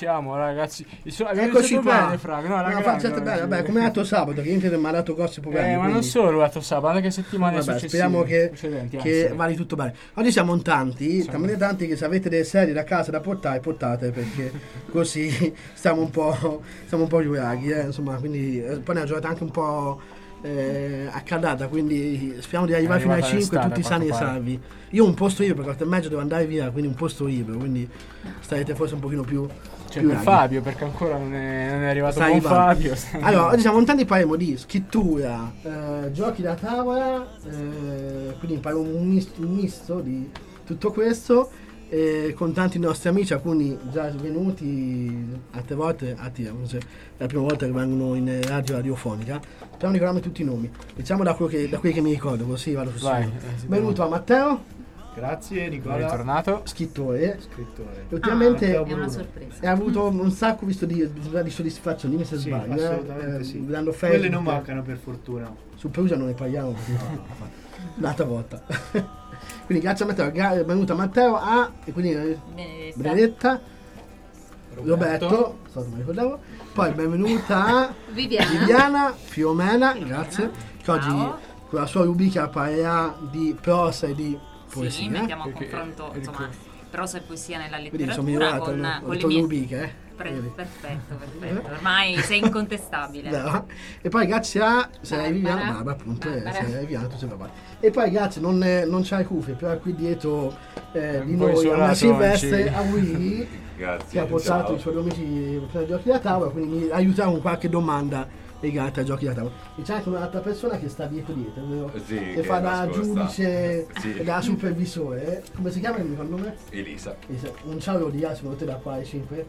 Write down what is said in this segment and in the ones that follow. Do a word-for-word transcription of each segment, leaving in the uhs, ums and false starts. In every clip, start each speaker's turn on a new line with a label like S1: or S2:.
S1: siamo ragazzi. So,
S2: Eccoci qua.
S1: Bene, Frank. No,
S2: no, facciate bene. Vabbè, come l'altro sabato che Inter mi ha dato grosse problemi.
S1: Eh, ma non solo l'altro sabato, anche settimane
S2: vabbè,
S1: successive.
S2: speriamo che, che
S1: anzi.
S2: vali tutto bene. Oggi siamo in tanti, siamo in tanti che se avete delle serie da casa da portare, portate perché così stiamo un po' stiamo un po' ubriachi, eh, insomma, quindi eh, poi ne ha giocato anche un po' eh, accaldata, quindi speriamo di arrivare fino ai cinque tutti sani e salvi. Io un posto libero perché quattro e mezzo devo andare via, quindi un posto libero, quindi starete forse un pochino più
S1: cioè per Fabio, perché ancora non è, non è arrivato con Fabio.
S2: Allora, oggi siamo in tanti, parliamo di scrittura, eh, giochi da tavola, eh, quindi parliamo un misto, un misto di tutto questo, eh, con tanti nostri amici, alcuni già venuti, altre volte, altre, è la prima volta che vengono in radio radiofonica. Speriamo di ricordarmi tutti i nomi. Iniziamo da, quello che, da quelli che mi ricordo, così vado su.
S1: Vai,
S2: eh, Benvenuto a Matteo.
S3: Grazie Nicola.
S1: Ritornato.
S2: Scrittore.
S3: Scrittore.
S2: E ultimamente
S4: ah, è una sorpresa.
S2: Ha avuto un sacco visto di, di soddisfazione, dimmi se
S3: sì,
S2: sbaglio.
S3: Assolutamente
S2: eh,
S3: sì.
S2: Facebook,
S3: quelle non mancano per fortuna.
S2: Su Perugia non ne parliamo un'altra volta. Quindi grazie a Matteo, gra- benvenuto a Matteo A e quindi Benedetta, Benedetta Roberto, Roberto so, mi ricordavo. Poi benvenuta a
S4: Viviana,
S2: Viviana Filomena, grazie. Che oggi con la sua rubrica parlerà di prosa e di poesia.
S4: Sì, mettiamo a confronto insomma prosa e poesia nella letteratura con, no? con le mie rubriche, eh. Pre- perfetto, perfetto. Ormai sei incontestabile.
S2: No. E poi grazie a sei Viviana, Barbara, appunto, sei Viviana, tu sei papà. E poi grazie, non, non c'hai cuffie, però qui dietro eh, di noi una Silvestre a Wii che ha portato ciao. I suoi amici per i giochi da tavola, quindi mi aiuterà con qualche domanda legata ai giochi da tavola. E c'è anche un'altra persona che sta dietro dietro, vero?
S5: Sì, che,
S2: che fa da giudice,
S5: sì.
S2: da supervisore. Come si chiama il mio nome?
S5: Elisa.
S2: Elisa. Un ciao lo dirà secondo te da qua ai cinque?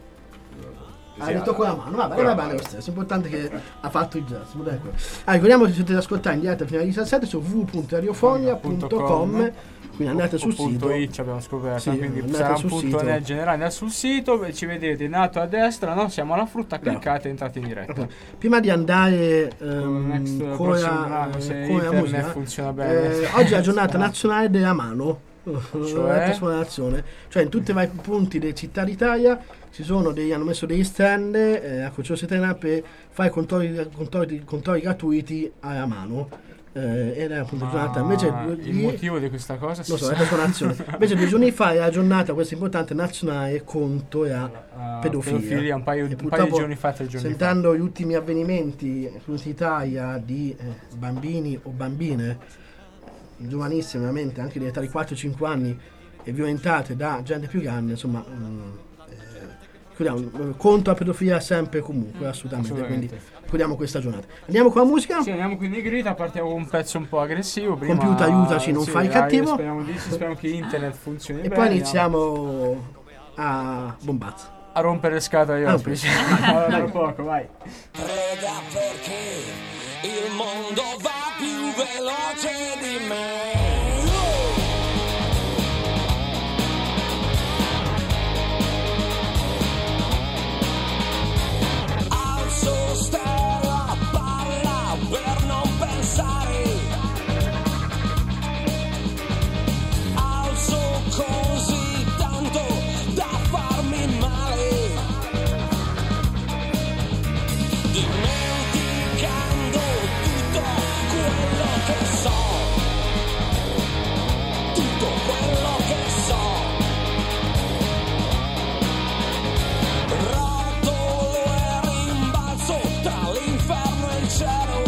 S2: Ha
S5: sì,
S2: detto con la mano, vabbè, va bene lo stesso, l'importante è che ha fatto il gesto. Allora, ricordiamo che potete ascoltare in diretta fino alle diciassette su w w w punto radiofonia punto com, quindi andate sul sito.
S1: It abbiamo scoperto,
S2: sì,
S1: quindi sarà un punto nel generale, andate sul sito, ci vedete in alto a destra, no? Siamo alla frutta, cliccate e entrate in diretta.
S2: Prima di andare
S1: um, con la,
S2: eh, con la musica,
S1: funziona bene.
S2: Eh, oggi è la giornata nazionale della mano. Cioè? Cioè in tutti i vari punti delle città d'Italia ci sono dei, hanno messo degli stand eh, a Croce Setena per fare controlli, controlli, controlli gratuiti alla mano eh, ed è appunto giornata invece
S1: il
S2: di,
S1: motivo di questa cosa
S2: lo so, è la nazione. Invece due giorni fa è la giornata questa importante nazionale contro la
S1: uh,
S2: pedofilia,
S1: pedofilia un paio, un paio di giorni fa, tre giorni
S2: sentendo
S1: fa.
S2: Gli ultimi avvenimenti in Italia di eh, bambini o bambine giovanissime, veramente anche di età di quattro cinque anni e violentate da gente più grande, insomma mh, eh, contro la pedofilia sempre e comunque, assolutamente, assolutamente. Quindi ricordiamo questa giornata. Andiamo con la musica?
S1: Sì, andiamo con Nigrita, partiamo con un pezzo un po' aggressivo. Prima,
S2: computer aiutaci, non
S1: sì,
S2: fai cattivo.
S1: Speriamo, di, speriamo che internet funzioni
S2: e
S1: bene.
S2: poi iniziamo a bombazzo.
S1: A rompere le scatole agli ospiti. Tra poco, vai.
S6: Prega perché il mondo va più veloce di me. Alzo stella palla per non pensare. Alzo così tanto da farmi male. Dimenticando tutto quello che so, tutto quello che so. Rotolo e rimbalzo tra l'inferno e il cielo,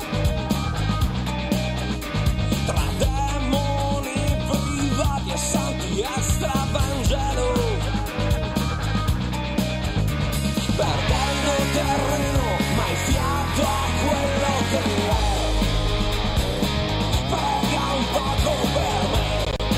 S6: tra demoni privati e santi extravangelo, perdendo terreno mai fiato a quello che è. Prega un poco per me,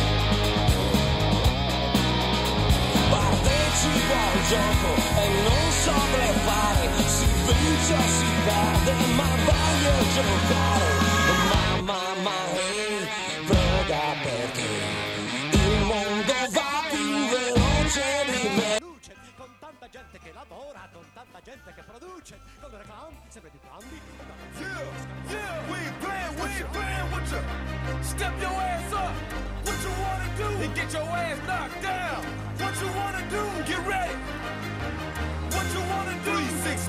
S6: partecipo al gioco e non so bleffare, si vince o si perde ma voglio giocare. Mamma mia, prega perché il mondo va più veloce di me.
S7: Con tanta gente che lavora, con tanta gente che produce, con le reclame, sempre più grandi.
S8: Yeah, yeah, we ain't playing, we ain't playing with you. Step your ass up, what you wanna do? And get your ass knocked down. What you wanna do? Get ready.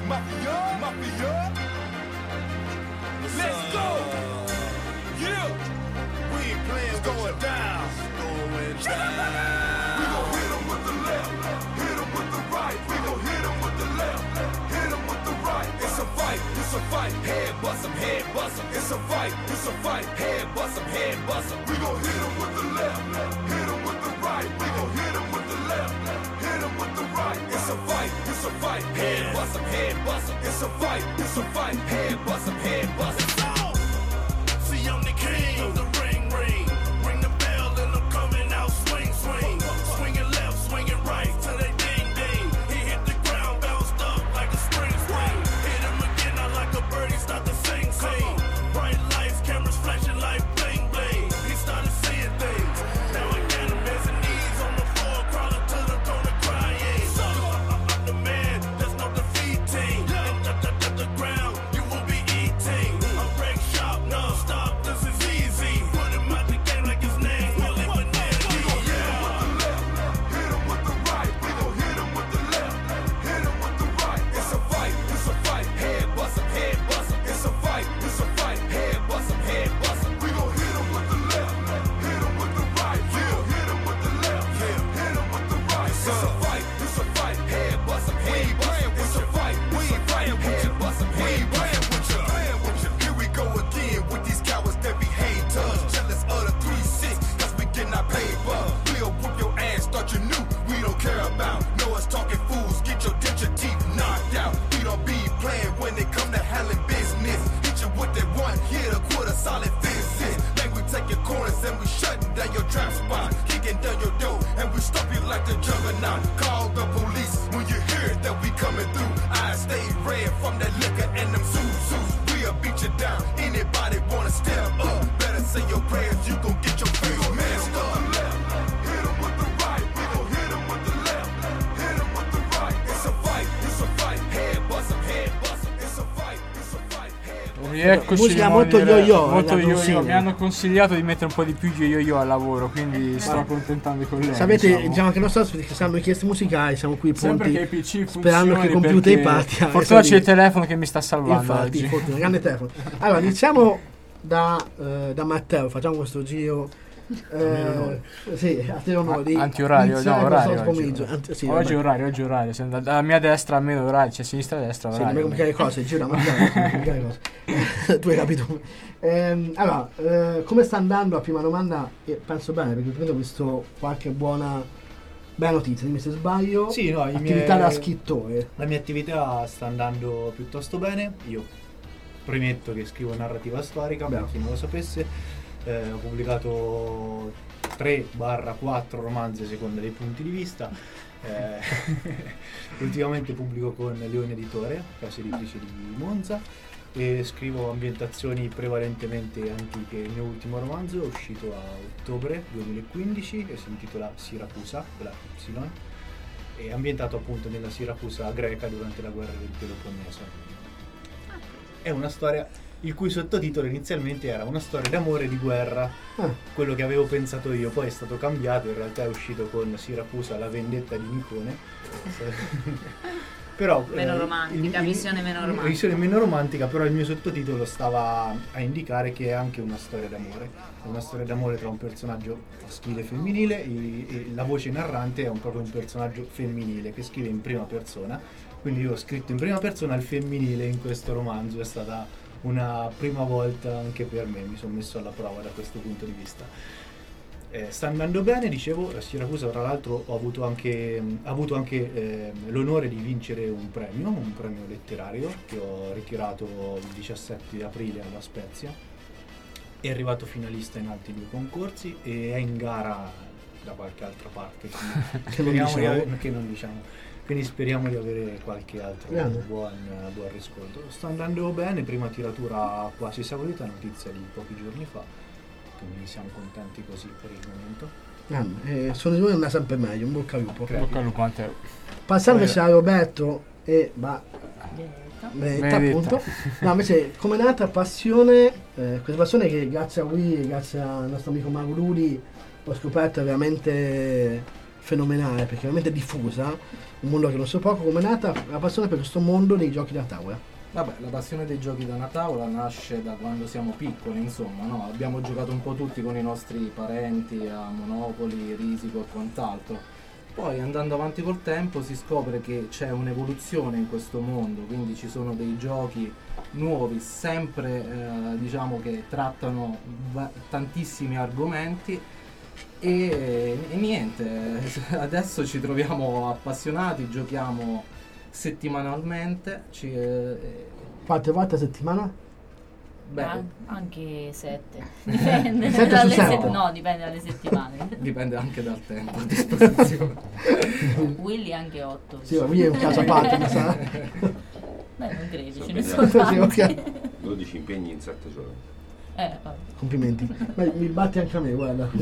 S8: Mafia, mafia. Let's go. Yeah. We ain't playing. It's going down. It's going down. We gon' hit 'em with the left, hit 'em with the right. We gon' hit 'em with the left, hit 'em with the right. It's a fight, it's a fight. Head bust 'em, head bust 'em. It's a fight, it's a fight. Head bust 'em, head bust 'em. We gon' hit 'em with the left, hit 'em with the right. We gon' hit 'em with the left, hit 'em with the right. It's a fight, it's a fight. Head bust 'em, head bust 'em. It's a fight, it's a fight. Head bust 'em, head bust 'em. See, I'm the king of the ring, ring. Ring the bell and I'm coming out, swing, swing. Swinging left, swinging right till they ding, ding. He hit the ground, bounced up like a spring, spring. Hit him again, I like a bird, he start to sing, sing. Bright lights, cameras flashing like bling, bling. He started seeing things. Now I got him hands and knees on the floor, crawling to the corner crying. I'm the man, there's no defeating. And up, up, up the ground, you will be eating. I'm break shop, no stop, this is easy. Put him out the game like his name, Willie Banana. We gon' hit him with the left, hit him with the right. We gon' hit him with the left, hit him with the right. It's a fight, it's a fight. Head bust 'em, head bust 'em. It's a fight, it's a fight. Head bust 'em, head bust 'em. We gon' hit him with the left, hit him with the right. Yeah, hit him with the left, yeah, hit him with the right. It's a fight, it's a fight. Head bust 'em, head bust 'em. It's a fight, we ain't playing with you. Bust 'em, head playing with you. Playing with you. Here we go again with these cowards that be haters. Jealous of the three six, cause we getting our paper. We'll whoop your ass, thought you knew we don't care about. No one's talking fools, get your dent your teeth knocked out. We don't be playing when it come to handling business. Hit you with that one hit, a quarter solid fences. Then we take your corners and we shutting down your trap spot. Kicking down your door and we stop you like the juggernaut. Call the police when you hear that we coming through. I stay red from that liquor and them Zuzus. We'll beat you down. Anybody wanna step up? Better say your prayers, you gon' get your face messed up. Hit 'em with the right, we gon' hit 'em with the left, hit 'em with the right. It's a fight, it's a fight. Head bust 'em, head bust 'em. It's a fight, it's a fight. Head
S1: Rieccoci,
S2: musica
S1: devo
S2: molto
S1: dire,
S2: yo-yo,
S1: molto
S2: la
S1: yo-yo.
S2: consiglio.
S1: Mi hanno consigliato di mettere un po' di più yo-yo al lavoro, quindi sto accontentando i colleghi.
S2: Sapete,
S1: diciamo.
S2: diciamo anche i nostri ospiti che sanno richieste musicali, siamo qui
S1: Sempre
S2: pronti,
S1: che i P C
S2: sperando che i
S1: funzioni,
S2: computer
S1: perché
S2: parti.
S1: fortuna c'è il telefono che mi sta salvando
S2: Infatti,
S1: oggi.
S2: fortuna, grande telefono. Allora, iniziamo da, eh, da Matteo, facciamo questo giro. Eh, sì, a te onore.
S1: A- antiorario, no,
S2: Iniziare
S1: orario
S2: questo
S1: oggi.
S2: pomeriggio. Anzi, sì,
S1: Oggi
S2: vabbè.
S1: è orario, oggi è orario. Se da- Dalla mia destra almeno orario, cioè sinistra e destra
S2: Sì, non mi
S1: orario.
S2: complicare le cose, gira Matteo, non mi complicare le cose. Tu hai capito. Ehm, allora, eh, come sta andando la prima domanda? Eh, penso bene, perché prima ho visto qualche buona bella notizia, dimmi se sbaglio.
S3: Sì, no, i
S2: attività
S3: miei-
S2: da scrittore.
S3: La mia attività sta andando piuttosto bene. Io premetto che scrivo narrativa storica, per
S2: Bravo.
S3: chi non lo sapesse. Eh, ho pubblicato tre quattro romanzi a seconda dei punti di vista. Eh, ultimamente pubblico con Leone Editore, casa editrice di Monza, e scrivo ambientazioni prevalentemente antiche. Il mio ultimo romanzo è uscito a ottobre duemilaquindici e si intitola Siracusa, della Y, è ambientato appunto nella Siracusa greca durante la guerra del Peloponneso. È una storia il cui sottotitolo inizialmente era Una storia d'amore e di guerra,
S2: Ah,
S3: quello che avevo pensato io, poi è stato cambiato, in realtà è uscito con Siracusa, la vendetta di Nicone. Però
S4: Meno
S3: eh,
S4: romantica,
S3: il- il-
S4: visione meno romantica.
S3: visione meno romantica, però il mio sottotitolo stava a indicare che è anche una storia d'amore. È una storia d'amore tra un personaggio maschile e femminile e, e la voce narrante è un, proprio un personaggio femminile che scrive in prima persona. Quindi io ho scritto in prima persona il femminile in questo romanzo, è stata una prima volta anche per me, mi sono messo alla prova da questo punto di vista. Eh, sta andando bene, dicevo, a Siracusa tra l'altro ho avuto anche, mh, ha avuto anche eh, l'onore di vincere un premio, un premio letterario che ho ritirato il diciassette aprile alla Spezia. È arrivato finalista in altri due concorsi e è in gara da qualche altra parte. Quindi
S2: Che non
S3: speriamo di
S2: diciamo.
S3: avere- che non diciamo. Quindi speriamo di avere qualche altro
S2: Grande.
S3: buon, buon riscontro. Sta andando bene, prima tiratura quasi esaurita, notizia di pochi giorni fa. Quindi siamo contenti così per il momento.
S2: grande. Eh, sono di voi andrà sempre meglio, un bocca al lupo.
S3: Grazie.
S1: Bocca al lupo, Matteo.
S2: Passando
S3: Poi-
S2: invece a Roberto e va Benedetta,
S1: Benedetta.
S2: appunto. No, invece come è nata passione, eh, questa passione che grazie a Wii e grazie al nostro amico Mauro Luri ho scoperto è veramente fenomenale, perché è veramente diffusa, un mondo che non so poco. Come è nata la passione per questo mondo dei giochi da tavola?
S5: Vabbè, la passione dei giochi da una tavola nasce da quando siamo piccoli, insomma, no? Abbiamo giocato un po' tutti con i nostri parenti a Monopoli, Risico e quant'altro. Poi andando avanti col tempo si scopre che c'è un'evoluzione in questo mondo, quindi ci sono dei giochi nuovi, sempre eh, diciamo che trattano va- tantissimi argomenti e, e niente, adesso ci troviamo appassionati, giochiamo settimanalmente. Ci, eh,
S2: Quante volte a settimana?
S5: beh,
S9: An- anche sette. Dipende
S2: Sette su
S9: dalle
S2: sette?
S9: set- no, dipende dalle settimane.
S5: dipende anche dal tempo a disposizione.
S9: Willy anche otto.
S2: Sì, ma qui è un caso a parte, mi sa.
S9: Beh, non credi,
S10: Sono
S9: ce ne
S10: bene.
S9: sono tanti.
S2: Sì, ok.
S10: dodici impegni in sette giorni.
S9: Eh, vabbè.
S2: Complimenti. Ma mi batti anche a me, guarda.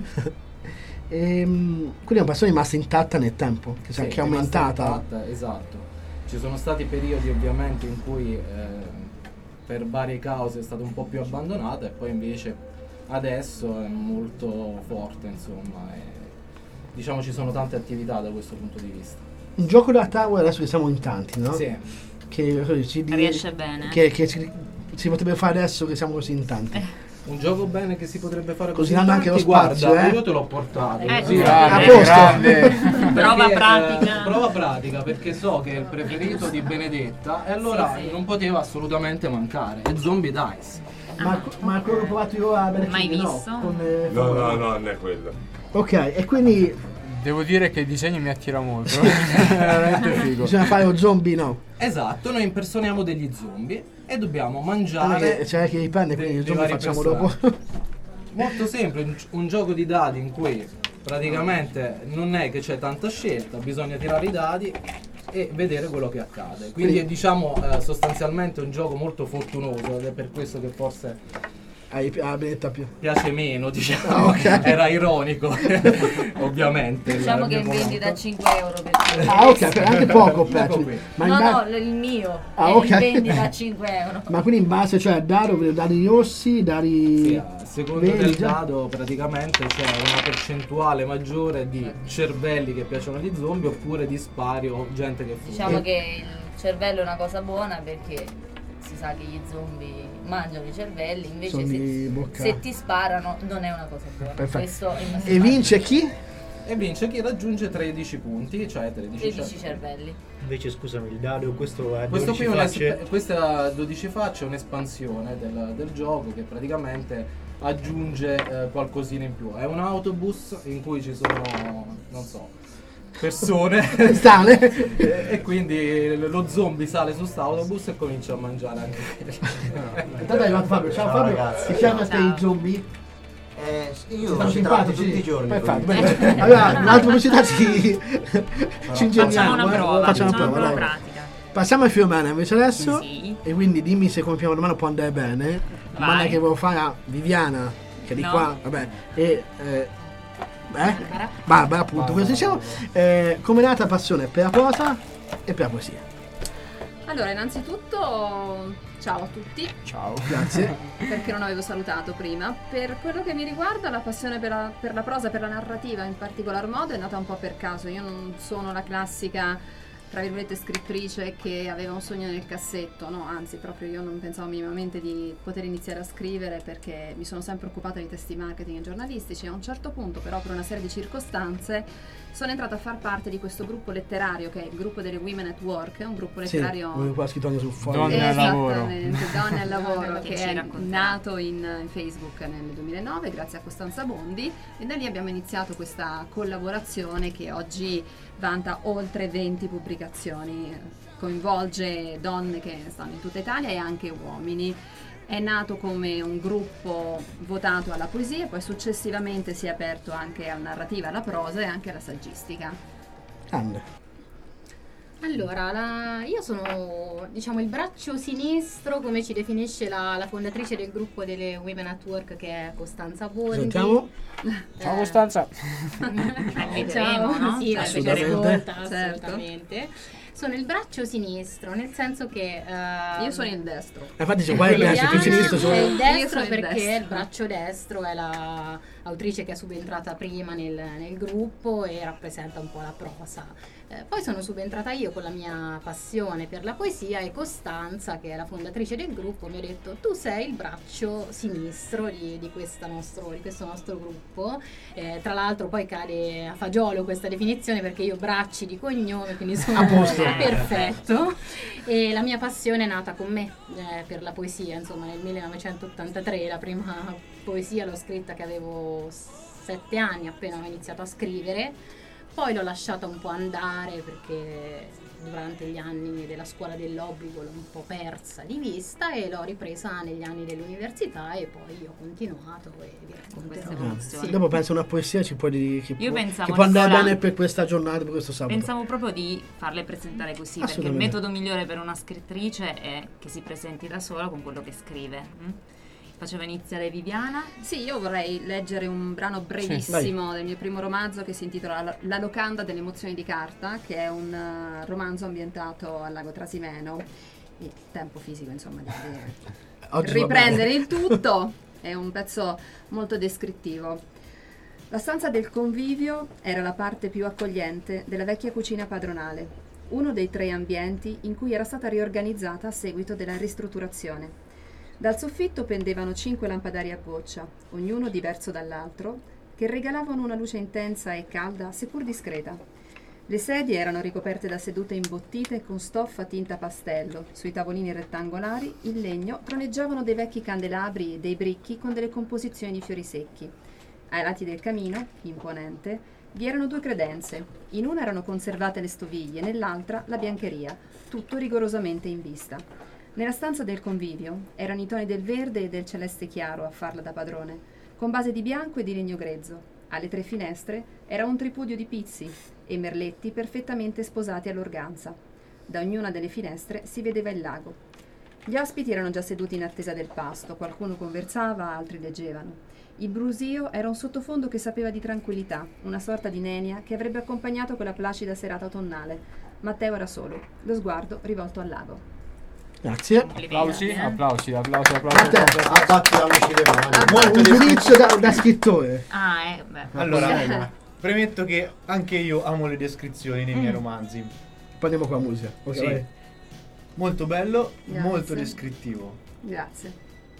S2: Ehm, quindi è una passione rimasta intatta nel tempo, che,
S5: Sì,
S2: che è
S5: rimasta
S2: aumentata.
S5: intatta, esatto. Ci sono stati periodi ovviamente in cui eh, per varie cause è stata un po' più abbandonata e poi invece adesso è molto forte, insomma, e, diciamo ci sono tante attività da questo punto di vista.
S2: Un gioco da tavola, adesso che siamo in tanti, no?
S5: Sì.
S2: Che così, ci di-
S4: Riesce bene.
S2: Che, che si, si potrebbe fare adesso che siamo così in tanti.
S5: Un gioco bene che si potrebbe fare
S2: Così
S5: così
S2: danno anche
S5: tanti,
S2: lo spazio,
S5: guarda,
S2: eh.
S5: io te l'ho portato.
S4: Eh,
S5: così,
S1: grande,
S2: a posto.
S1: grande.
S4: Prova
S5: Perché,
S4: pratica.
S5: eh, prova pratica, perché so che è il preferito di Benedetta e allora
S4: Sì, sì.
S5: non poteva assolutamente mancare. È Zombie Dice.
S2: Ma, ma quello che ho provato io a Berlino,
S4: Mai
S2: no?
S4: visto?
S2: Con, eh,
S10: No,
S2: Fabio.
S10: no, no, non è quello.
S2: Ok, e quindi
S1: Devo dire che il disegno mi attira molto. È veramente figo.
S2: bisogna fare lo zombie, no?
S5: Esatto, noi impersoniamo degli zombie e dobbiamo
S2: Ah,
S5: mangiare.
S2: perché c'è chi riprende, quindi
S5: dei-
S2: il
S5: dei
S2: zombie
S5: vari
S2: facciamo
S5: personaggi.
S2: dopo.
S5: Molto semplice, un, un gioco di dadi in cui praticamente non è che c'è tanta scelta, bisogna tirare i dadi e vedere quello che accade. Quindi
S2: Quindi-
S5: è diciamo eh, sostanzialmente un gioco molto fortunoso ed è per questo che forse
S2: Hai ah, Benetta più.
S5: piace meno, diciamo.
S2: Ah, ok.
S5: Era ironico, ovviamente.
S9: Diciamo
S5: il
S9: che è in
S5: mio
S9: vendita a
S5: commento.
S9: cinque euro per
S2: Ah, ok, per- anche poco,
S5: Ecco
S2: Petri.
S5: qui.
S2: Ma, in
S9: No,
S2: ba-
S9: no, l- il mio
S2: Ah,
S9: è
S2: ok.
S9: in vendita a cinque euro.
S2: ma quindi in base, cioè, dado, dadi rossi, dadi...
S5: Sì, a secondo
S2: veri,
S5: del
S2: già?
S5: dado praticamente c'è una percentuale maggiore di cervelli che piacciono agli zombie oppure di spari o gente che fugge.
S9: Diciamo che il cervello è una cosa buona perché si sa che gli zombie mangiano i cervelli, invece
S2: Sono di
S9: se,
S2: bocca.
S9: se ti sparano non è una cosa buona.
S2: Perfetto.
S9: Questo è il
S2: E vince chi?
S5: E vince chi raggiunge tredici punti, cioè tredici,
S9: tredici
S5: cer-
S9: cervelli.
S3: Invece scusami, il dado questo è
S5: Questo qui è
S3: dodici
S5: un'esp-
S3: facce.
S5: questa dodici facce è un'espansione del, del gioco che praticamente aggiunge eh, qualcosina in più. È un autobus in cui ci sono, non so, persone
S2: Stane.
S5: e, e quindi lo zombie sale su quest'autobus e comincia a mangiare anche quelli.
S2: Intanto è arrivato Fabio. Ciao,
S3: Ciao,
S2: Fabio.
S3: ragazzi.
S2: Si chiama
S4: Ciao.
S2: te i zombie?
S11: Eh, io
S2: Sono
S11: ci tratto
S2: simpatici
S11: tutti i giorni.
S2: Perfetto,
S11: con-
S2: bene. Allora, l'altra pubblicità ci, ci ingegniamo.
S4: Facciamo una
S2: eh.
S4: prova,
S2: Facciamo
S4: facciamo
S2: una
S4: una
S2: prova,
S4: prova
S2: dai.
S4: pratica.
S2: Passiamo ai Fiumana invece adesso.
S4: Sì.
S2: E quindi dimmi se come prima domanda può andare bene. Domanda
S4: Vai.
S2: che volevo fare a Viviana, che è di
S4: No.
S2: qua, vabbè. E eh, eh? Barbara, appunto, questo diciamo. Eh, come è nata la passione per la prosa e per la poesia?
S12: Allora, innanzitutto, ciao a tutti,
S1: Ciao.
S2: Grazie.
S12: perché non avevo salutato prima. Per quello che mi riguarda, la passione per la, per la prosa, per la narrativa in particolar modo, è nata un po' per caso. Io non sono la classica, tra virgolette, scrittrice che aveva un sogno nel cassetto, no, anzi, proprio io non pensavo minimamente di poter iniziare a scrivere perché mi sono sempre occupata di testi marketing e giornalistici. A un certo punto, però, per una serie di circostanze, sono entrata a far parte di questo gruppo letterario che è il gruppo delle Women at Work, è un gruppo
S2: Sì,
S12: letterario...
S2: come qua ha scritto anche sul foglio.
S1: Donne al lavoro.
S12: Esattamente, Donne al lavoro,
S4: Che
S12: che
S4: ci
S12: è
S4: racconterà.
S12: nato in, in Facebook nel duemilanove grazie a Costanza Bondi, e da lì abbiamo iniziato questa collaborazione che oggi vanta oltre venti pubblicazioni, coinvolge donne che stanno in tutta Italia e anche uomini. È nato come un gruppo votato alla poesia, poi successivamente si è aperto anche alla narrativa, alla prosa e anche alla saggistica.
S2: Anne.
S13: Allora, la- io sono, diciamo, il braccio sinistro, come ci definisce la, la fondatrice del gruppo delle Women at Work, che è Costanza Bondi.
S2: Sentiamo.
S1: Ciao Costanza.
S13: Ciao,
S4: vedremo, no?
S13: sì, la ci
S2: Assolutamente.
S13: ascolta,
S12: Certo.
S13: assolutamente. Sono il braccio sinistro, nel senso che uh,
S12: io sono il destro.
S2: Infatti c'è qua il braccio più sinistro, sono
S13: il destro
S12: io sono il
S13: perché
S12: destro.
S13: il braccio destro è la autrice che è subentrata prima nel, nel gruppo e rappresenta un po' la prosa. Eh, poi sono subentrata io con la mia passione per la poesia e Costanza, che è la fondatrice del gruppo, mi ha detto tu sei il braccio sinistro di, di, questa nostro, di questo nostro gruppo. Eh, tra l'altro poi cade a fagiolo questa definizione perché io bracci di cognome, quindi sono
S2: A posto.
S13: perfetto. E la mia passione è nata con me eh, per la poesia, insomma nel millenovecentottantatré la prima poesia l'ho scritta che avevo sette anni, appena ho iniziato a scrivere. Poi l'ho lasciata un po' andare perché durante gli anni della scuola dell'obbligo l'ho un po' persa di vista e l'ho ripresa negli anni dell'università e poi ho continuato e vi racconterò.
S2: Sì. Dopo penso una poesia ci può, di, che
S4: Io
S2: può,
S4: pensavo,
S2: che può andare
S4: Nicola,
S2: bene per questa giornata, per questo sabato.
S4: Pensavo proprio di farle presentare così, perché il metodo migliore per una scrittrice è che si presenti da sola con quello che scrive. Mm? Faceva iniziare Viviana.
S12: Sì, io vorrei leggere un brano brevissimo
S2: sì,
S12: del mio primo romanzo che si intitola La locanda delle emozioni di carta, che è un uh, romanzo ambientato al lago Trasimeno. Il tempo fisico, insomma, di riprendere il tutto. È un pezzo molto descrittivo. La stanza del convivio era la parte più accogliente della vecchia cucina padronale, uno dei tre ambienti in cui era stata riorganizzata a seguito della ristrutturazione. Dal soffitto pendevano cinque lampadari a goccia, ognuno diverso dall'altro, che regalavano una luce intensa e calda, seppur discreta. Le sedie erano ricoperte da sedute imbottite con stoffa tinta pastello. Sui tavolini rettangolari, in legno, troneggiavano dei vecchi candelabri e dei bricchi con delle composizioni di fiori secchi. Ai lati del camino, imponente, vi erano due credenze. In una erano conservate le stoviglie, nell'altra la biancheria, tutto rigorosamente in vista. Nella stanza del convivio erano i toni del verde e del celeste chiaro a farla da padrone, con base di bianco e di legno grezzo. Alle tre finestre era un tripudio di pizzi e merletti perfettamente sposati all'organza. Da ognuna delle finestre si vedeva il lago. Gli ospiti erano già seduti in attesa del pasto, qualcuno conversava, altri leggevano. Il brusio era un sottofondo che sapeva di tranquillità, una sorta di nenia che avrebbe accompagnato quella placida serata autunnale. Matteo era solo, lo sguardo rivolto al lago.
S2: Grazie.
S1: Applausi, applausi, applausi, applausi.
S3: Abbattiamoci le mani.
S2: Molto un giudizio da, da scrittore.
S4: Ah, eh, beh.
S3: Allora, premetto che anche io amo le descrizioni nei mm. miei romanzi.
S2: Poi andiamo con la musica. Okay,
S3: sì.
S2: Vai.
S3: Molto bello,
S12: Grazie.
S3: molto descrittivo.
S12: Grazie.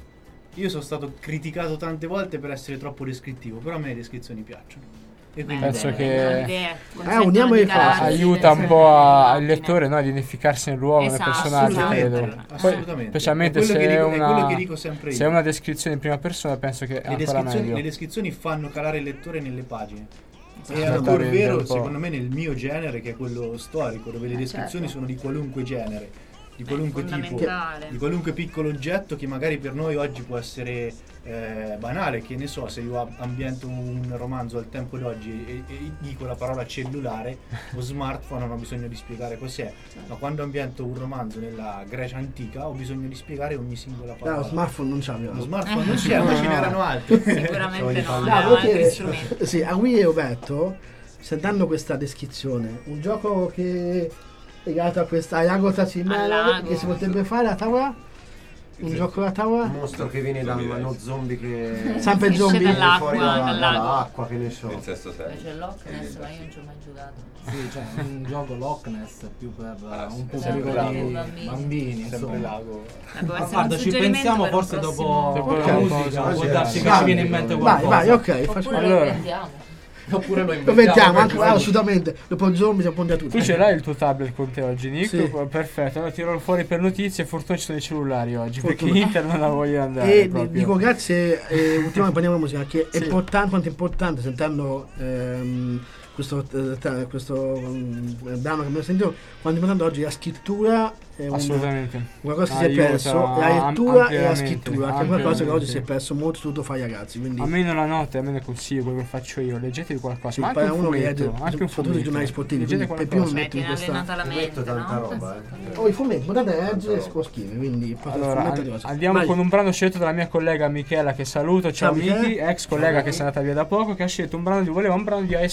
S3: Io sono stato criticato tante volte per essere troppo descrittivo, però a me le descrizioni piacciono. E quindi
S1: penso
S3: beh,
S1: che
S2: eh, uniamo i fatti.
S1: Aiuta un po' a, al lettore, no, ad identificarsi nell'uomo,
S4: esatto,
S1: nel personaggio,
S3: assolutamente,
S1: credo.
S3: assolutamente.
S1: Specialmente
S3: è
S1: se
S3: che
S1: è,
S3: dico,
S1: una,
S3: è quello che dico sempre io.
S1: se è una descrizione in prima persona, penso che è
S3: le
S1: ancora
S3: descrizioni,
S1: meglio.
S3: le descrizioni fanno calare il lettore nelle pagine.
S1: Sì,
S3: è ancora
S1: esattamente,
S3: vero,
S1: un po'.
S3: secondo me, nel mio genere, che è quello storico, dove le
S12: Eh,
S3: descrizioni
S12: certo.
S3: sono di qualunque genere, di qualunque tipo,
S4: fondamentale.
S3: di qualunque piccolo oggetto che magari per noi oggi può essere eh, banale. Che ne so, se io ambiento un romanzo al tempo d'oggi e, e dico la parola cellulare o smartphone, non ho bisogno di spiegare cos'è, ma quando ambiento un romanzo nella Grecia antica ho bisogno di spiegare ogni singola parola.
S2: No, lo smartphone non c'aveva.
S3: Lo smartphone non c'è, ma ce n'erano altri.
S4: Sicuramente no,
S2: No,
S4: no,
S2: volevo
S4: altri
S2: chiedere-
S4: strumenti.
S2: sì, a Willy e Roberto, sentendo questa descrizione, un gioco che è legato a questa a lago
S4: Al
S2: Trasimeno
S4: lago.
S2: che si potrebbe fare a tavola? Un
S10: Sì.
S2: gioco da tavola?
S11: Un mostro che viene da uno zombie che
S2: Sempre
S4: Esce
S2: zombie.
S4: dall'acqua,
S11: fuori da-
S4: dal lago.
S11: dall'acqua, che ne so.
S10: Nel sesto senso.
S9: C'è Loch Ness, ma io non ci ho mai giocato.
S5: Sì, cioè un gioco Loch Ness più per
S10: Ah,
S5: un
S10: sì,
S5: pubblico
S3: sempre
S5: di
S3: lago.
S5: bambini,
S3: Bambini, sempre
S5: insomma.
S3: lago.
S4: Eh, può
S5: Ma
S4: essere
S5: guarda,
S4: un
S5: ci
S4: suggerimento
S5: pensiamo
S4: per un
S5: forse dopo
S4: prossimo-
S1: Dopo
S5: la
S1: la
S5: musica,
S1: pausa,
S5: può
S1: sì,
S5: darsi
S1: sì.
S5: che ci viene in mente
S2: Vai,
S5: qualcosa.
S2: vai, ok.
S9: Oppure
S2: Facciamo.
S9: lo
S1: Allora.
S9: inventiamo.
S5: Oppure lo
S2: Lo
S5: inventiamo.
S2: inventiamo anche,
S5: perché-
S2: ah, assolutamente. Dopo il zombie si appunta tutto.
S1: Tu ce l'hai il tuo tablet con te oggi, Nick?
S2: Sì.
S1: Perfetto, allora tiro fuori per notizie. Fortuna ci sono i cellulari oggi,
S2: Fortuna.
S1: perché Inter non la voglio andare.
S2: E
S1: proprio.
S2: dico grazie, eh, ultima parliamo di musica, che è
S1: Sì.
S2: importante, quanto è importante sentendo ehm, questo, eh, tra- questo um, brano che abbiamo sentito, quanto è importante oggi la scrittura è un,
S1: Assolutamente.
S2: qualcosa che si è
S1: Aiuta
S2: perso, la
S1: am-
S2: lettura e la
S1: ampiamente,
S2: scrittura, che è qualcosa che oggi
S1: ampiamente.
S2: si è perso molto, soprattutto fra i ragazzi. Quindi
S1: Almeno la notte, almeno consiglio quello che faccio io. Leggetevi qualcosa,
S2: sì,
S1: ma
S2: poi
S1: anche
S2: è
S1: un
S2: uno che
S1: fumetto,
S2: legge,
S1: anche un
S2: soprattutto i
S1: fumetto.
S2: giornali sportivi,
S1: Leggete
S2: quindi per primo
S1: qualcosa.
S4: Beh,
S2: metto in
S4: tiene
S2: questa...
S4: allenata la
S11: Fumetto,
S4: mente,
S11: tanta
S4: no?
S11: roba, eh.
S2: Oh, i fumetti, potete leggere e si può scrivere, quindi fate il
S1: Allora,
S2: fumetto di
S1: an-
S2: cose.
S1: andiamo
S2: Vai.
S1: con un brano scelto dalla mia collega Michela, che saluto. Ciao,
S2: Ciao, Michela.
S1: Miki, ex collega che si è andata via da poco, che ha scelto un brano di voleva un brano di Ice Cube.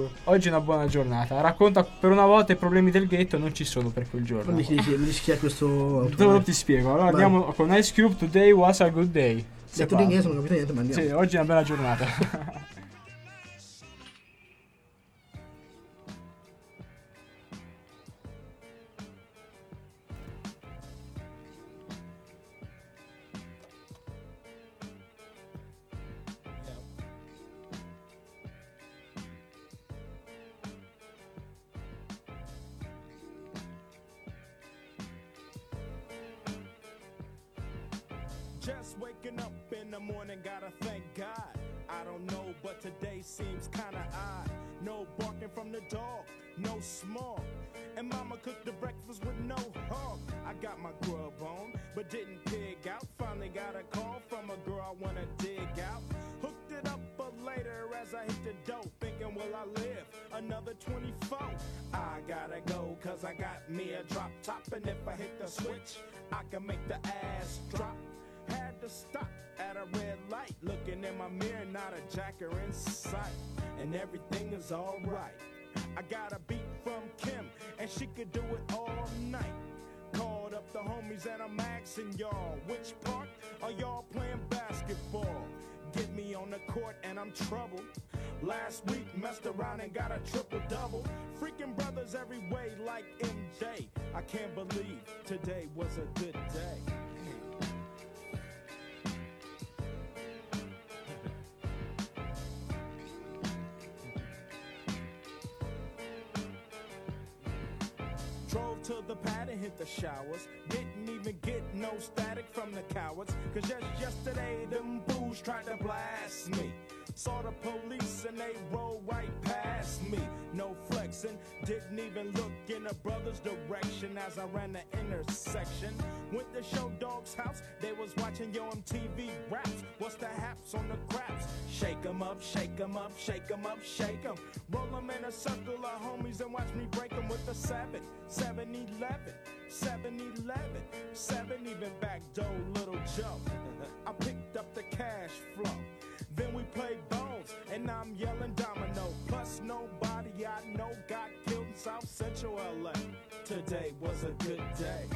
S1: detto oggi è una buona giornata, racconta per una volta i problemi del ghetto non ci sono per quel giorno.
S2: Mi dici chi è questo?
S1: Dopo ti spiego. Allora Vai. andiamo con Ice Cube. Today was a good day.
S2: Detto in inglese non capito niente, ma andiamo.
S1: Sì, oggi è una bella giornata.
S14: Just waking up in the morning, gotta thank God. I don't know, but today seems kinda odd. No barking from the dog, no small. And mama cooked the breakfast with no hog. I got my grub on, but didn't pig out. Finally got a call from a girl I wanna dig out. Hooked it up but later as I hit the dough, thinking will I live another twenty-four? I gotta go cause I got me a drop top, and if I hit the switch, I can make the ass drop. Had to stop at a red light, looking in my mirror, not a jacker in sight, and everything is alright. I got a beat from Kim, and she could do it all night. Called up the homies and I'm asking y'all, which part are y'all playing basketball? Get me on the court and I'm troubled. Last week messed around and got a triple-double. Freaking brothers every way like M J. I can't believe today was a good day. Drove to the pad and hit the showers. Didn't even get no static from the cowards, cause just yesterday them fools tried to blast me. Saw the police and they rolled right past me. No flexing, didn't even look in the brother's direction as I ran the intersection. Went to Show Dog's house, they was watching Yo M T V raps. What's the haps on the craps? Shake 'em up, shake 'em up, shake 'em up, shake 'em. Roll 'em in a circle of homies and watch me break 'em with the seven, seven eleven, seven eleven, seven even back door Little Joe. I picked up the cash flow. Then we played bones, and I'm yelling domino. Plus nobody I know got killed in South Central L A. Today was a good day.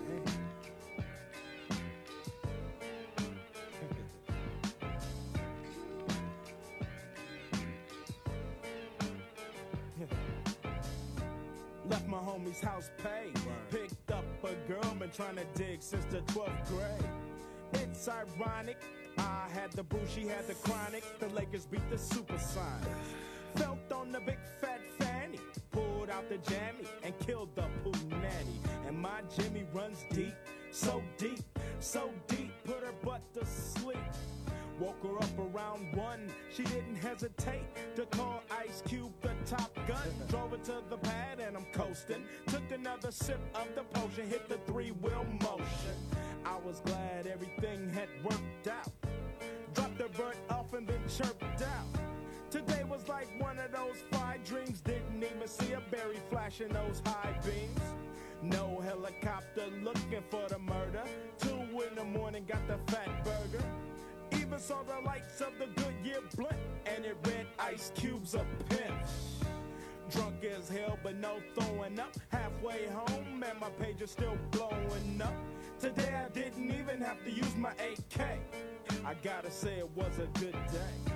S14: Left my homie's house paid. Picked up a girl, been trying to dig since the twelfth grade. It's ironic, I had the boo, she had the chronic. The Lakers beat the Supersonics. Felt on the big fat fanny, pulled out the jammy and killed the poo nanny. And my Jimmy runs deep, so deep, so deep, put her butt to sleep. Woke her up around one, she didn't hesitate to call Ice Cube the Top Gun. Drove her to the pad and I'm coasting. Took another sip of the potion, hit the three-wheel motion. I was glad everything had worked out. Dropped the bird off and then chirped out. Today was like one of those fine dreams. Didn't even see a berry flashing those high beams. No helicopter looking for the murder. Two in the morning got the fat burger. Even saw the lights of the Goodyear blimp, and it read Ice Cube's a pimp. Drunk as hell, but no throwing up. Halfway home, and my page is still blowing up. Today I didn't even have to use my A K. I gotta say it was a good day.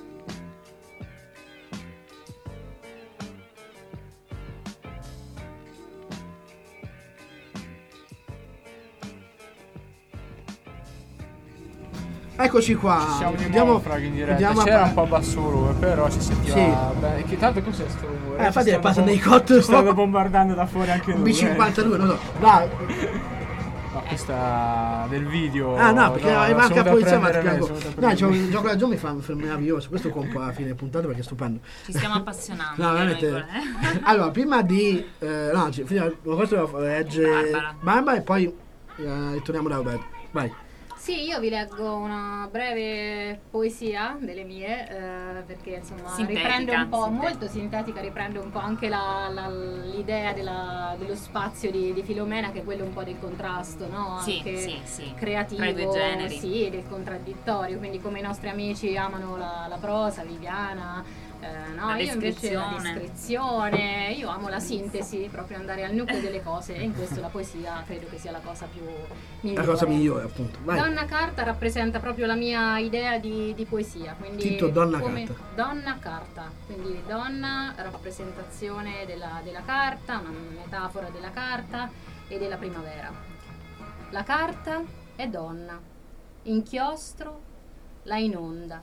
S2: Eccoci qua.
S1: Ci siamo di
S2: Andiamo,
S1: naufraghi in diretta. C'era un po' basso, però si sentiva
S2: sì.
S1: bene. Che tanto cos'è sto rumore?
S2: Eh, infatti è passato nei cotti.
S1: Stanno bombardando da fuori anche noi.
S2: B cinquantadue, non so. Vai.
S1: No, questa del video.
S2: Ah no, perché
S1: no,
S2: arriva anche la polizia, ma
S1: me,
S2: no, c'è un gioco da giochi fa meraviglioso. Questo compro alla fine puntata perché è stupendo.
S4: Ci stiamo appassionando.
S2: No, veramente. Allora, prima di eh, no, questo lo legge Barbara. Barbara e poi eh, ritorniamo da Roberto. Vai.
S12: Sì, io vi leggo una breve poesia delle mie, eh, perché insomma
S4: sintetica,
S12: riprende un po',
S4: sintetica.
S12: molto sintetica, riprende un po' anche la, la, l'idea della, dello spazio di, di Filomena, che è quello un po' del contrasto, no?
S4: Sì,
S12: anche
S4: sì, sì.
S12: creativo,
S4: tra i due generi.
S12: sì, del contraddittorio, quindi come i nostri amici amano la, la prosa, Viviana,
S13: Eh, no,
S4: la
S13: io invece la
S4: descrizione.
S13: descrizione, io amo la sintesi, proprio andare al nucleo delle cose, e in questo la poesia credo che sia la cosa più migliore.
S2: La cosa migliore, appunto. Vai.
S13: Donna Carta rappresenta proprio la mia idea di, di poesia, quindi
S2: Titolo Donna
S13: come
S2: Carta.
S13: Donna Carta, quindi donna, rappresentazione della, della carta, una metafora della carta e della primavera. La carta è donna, inchiostro la inonda,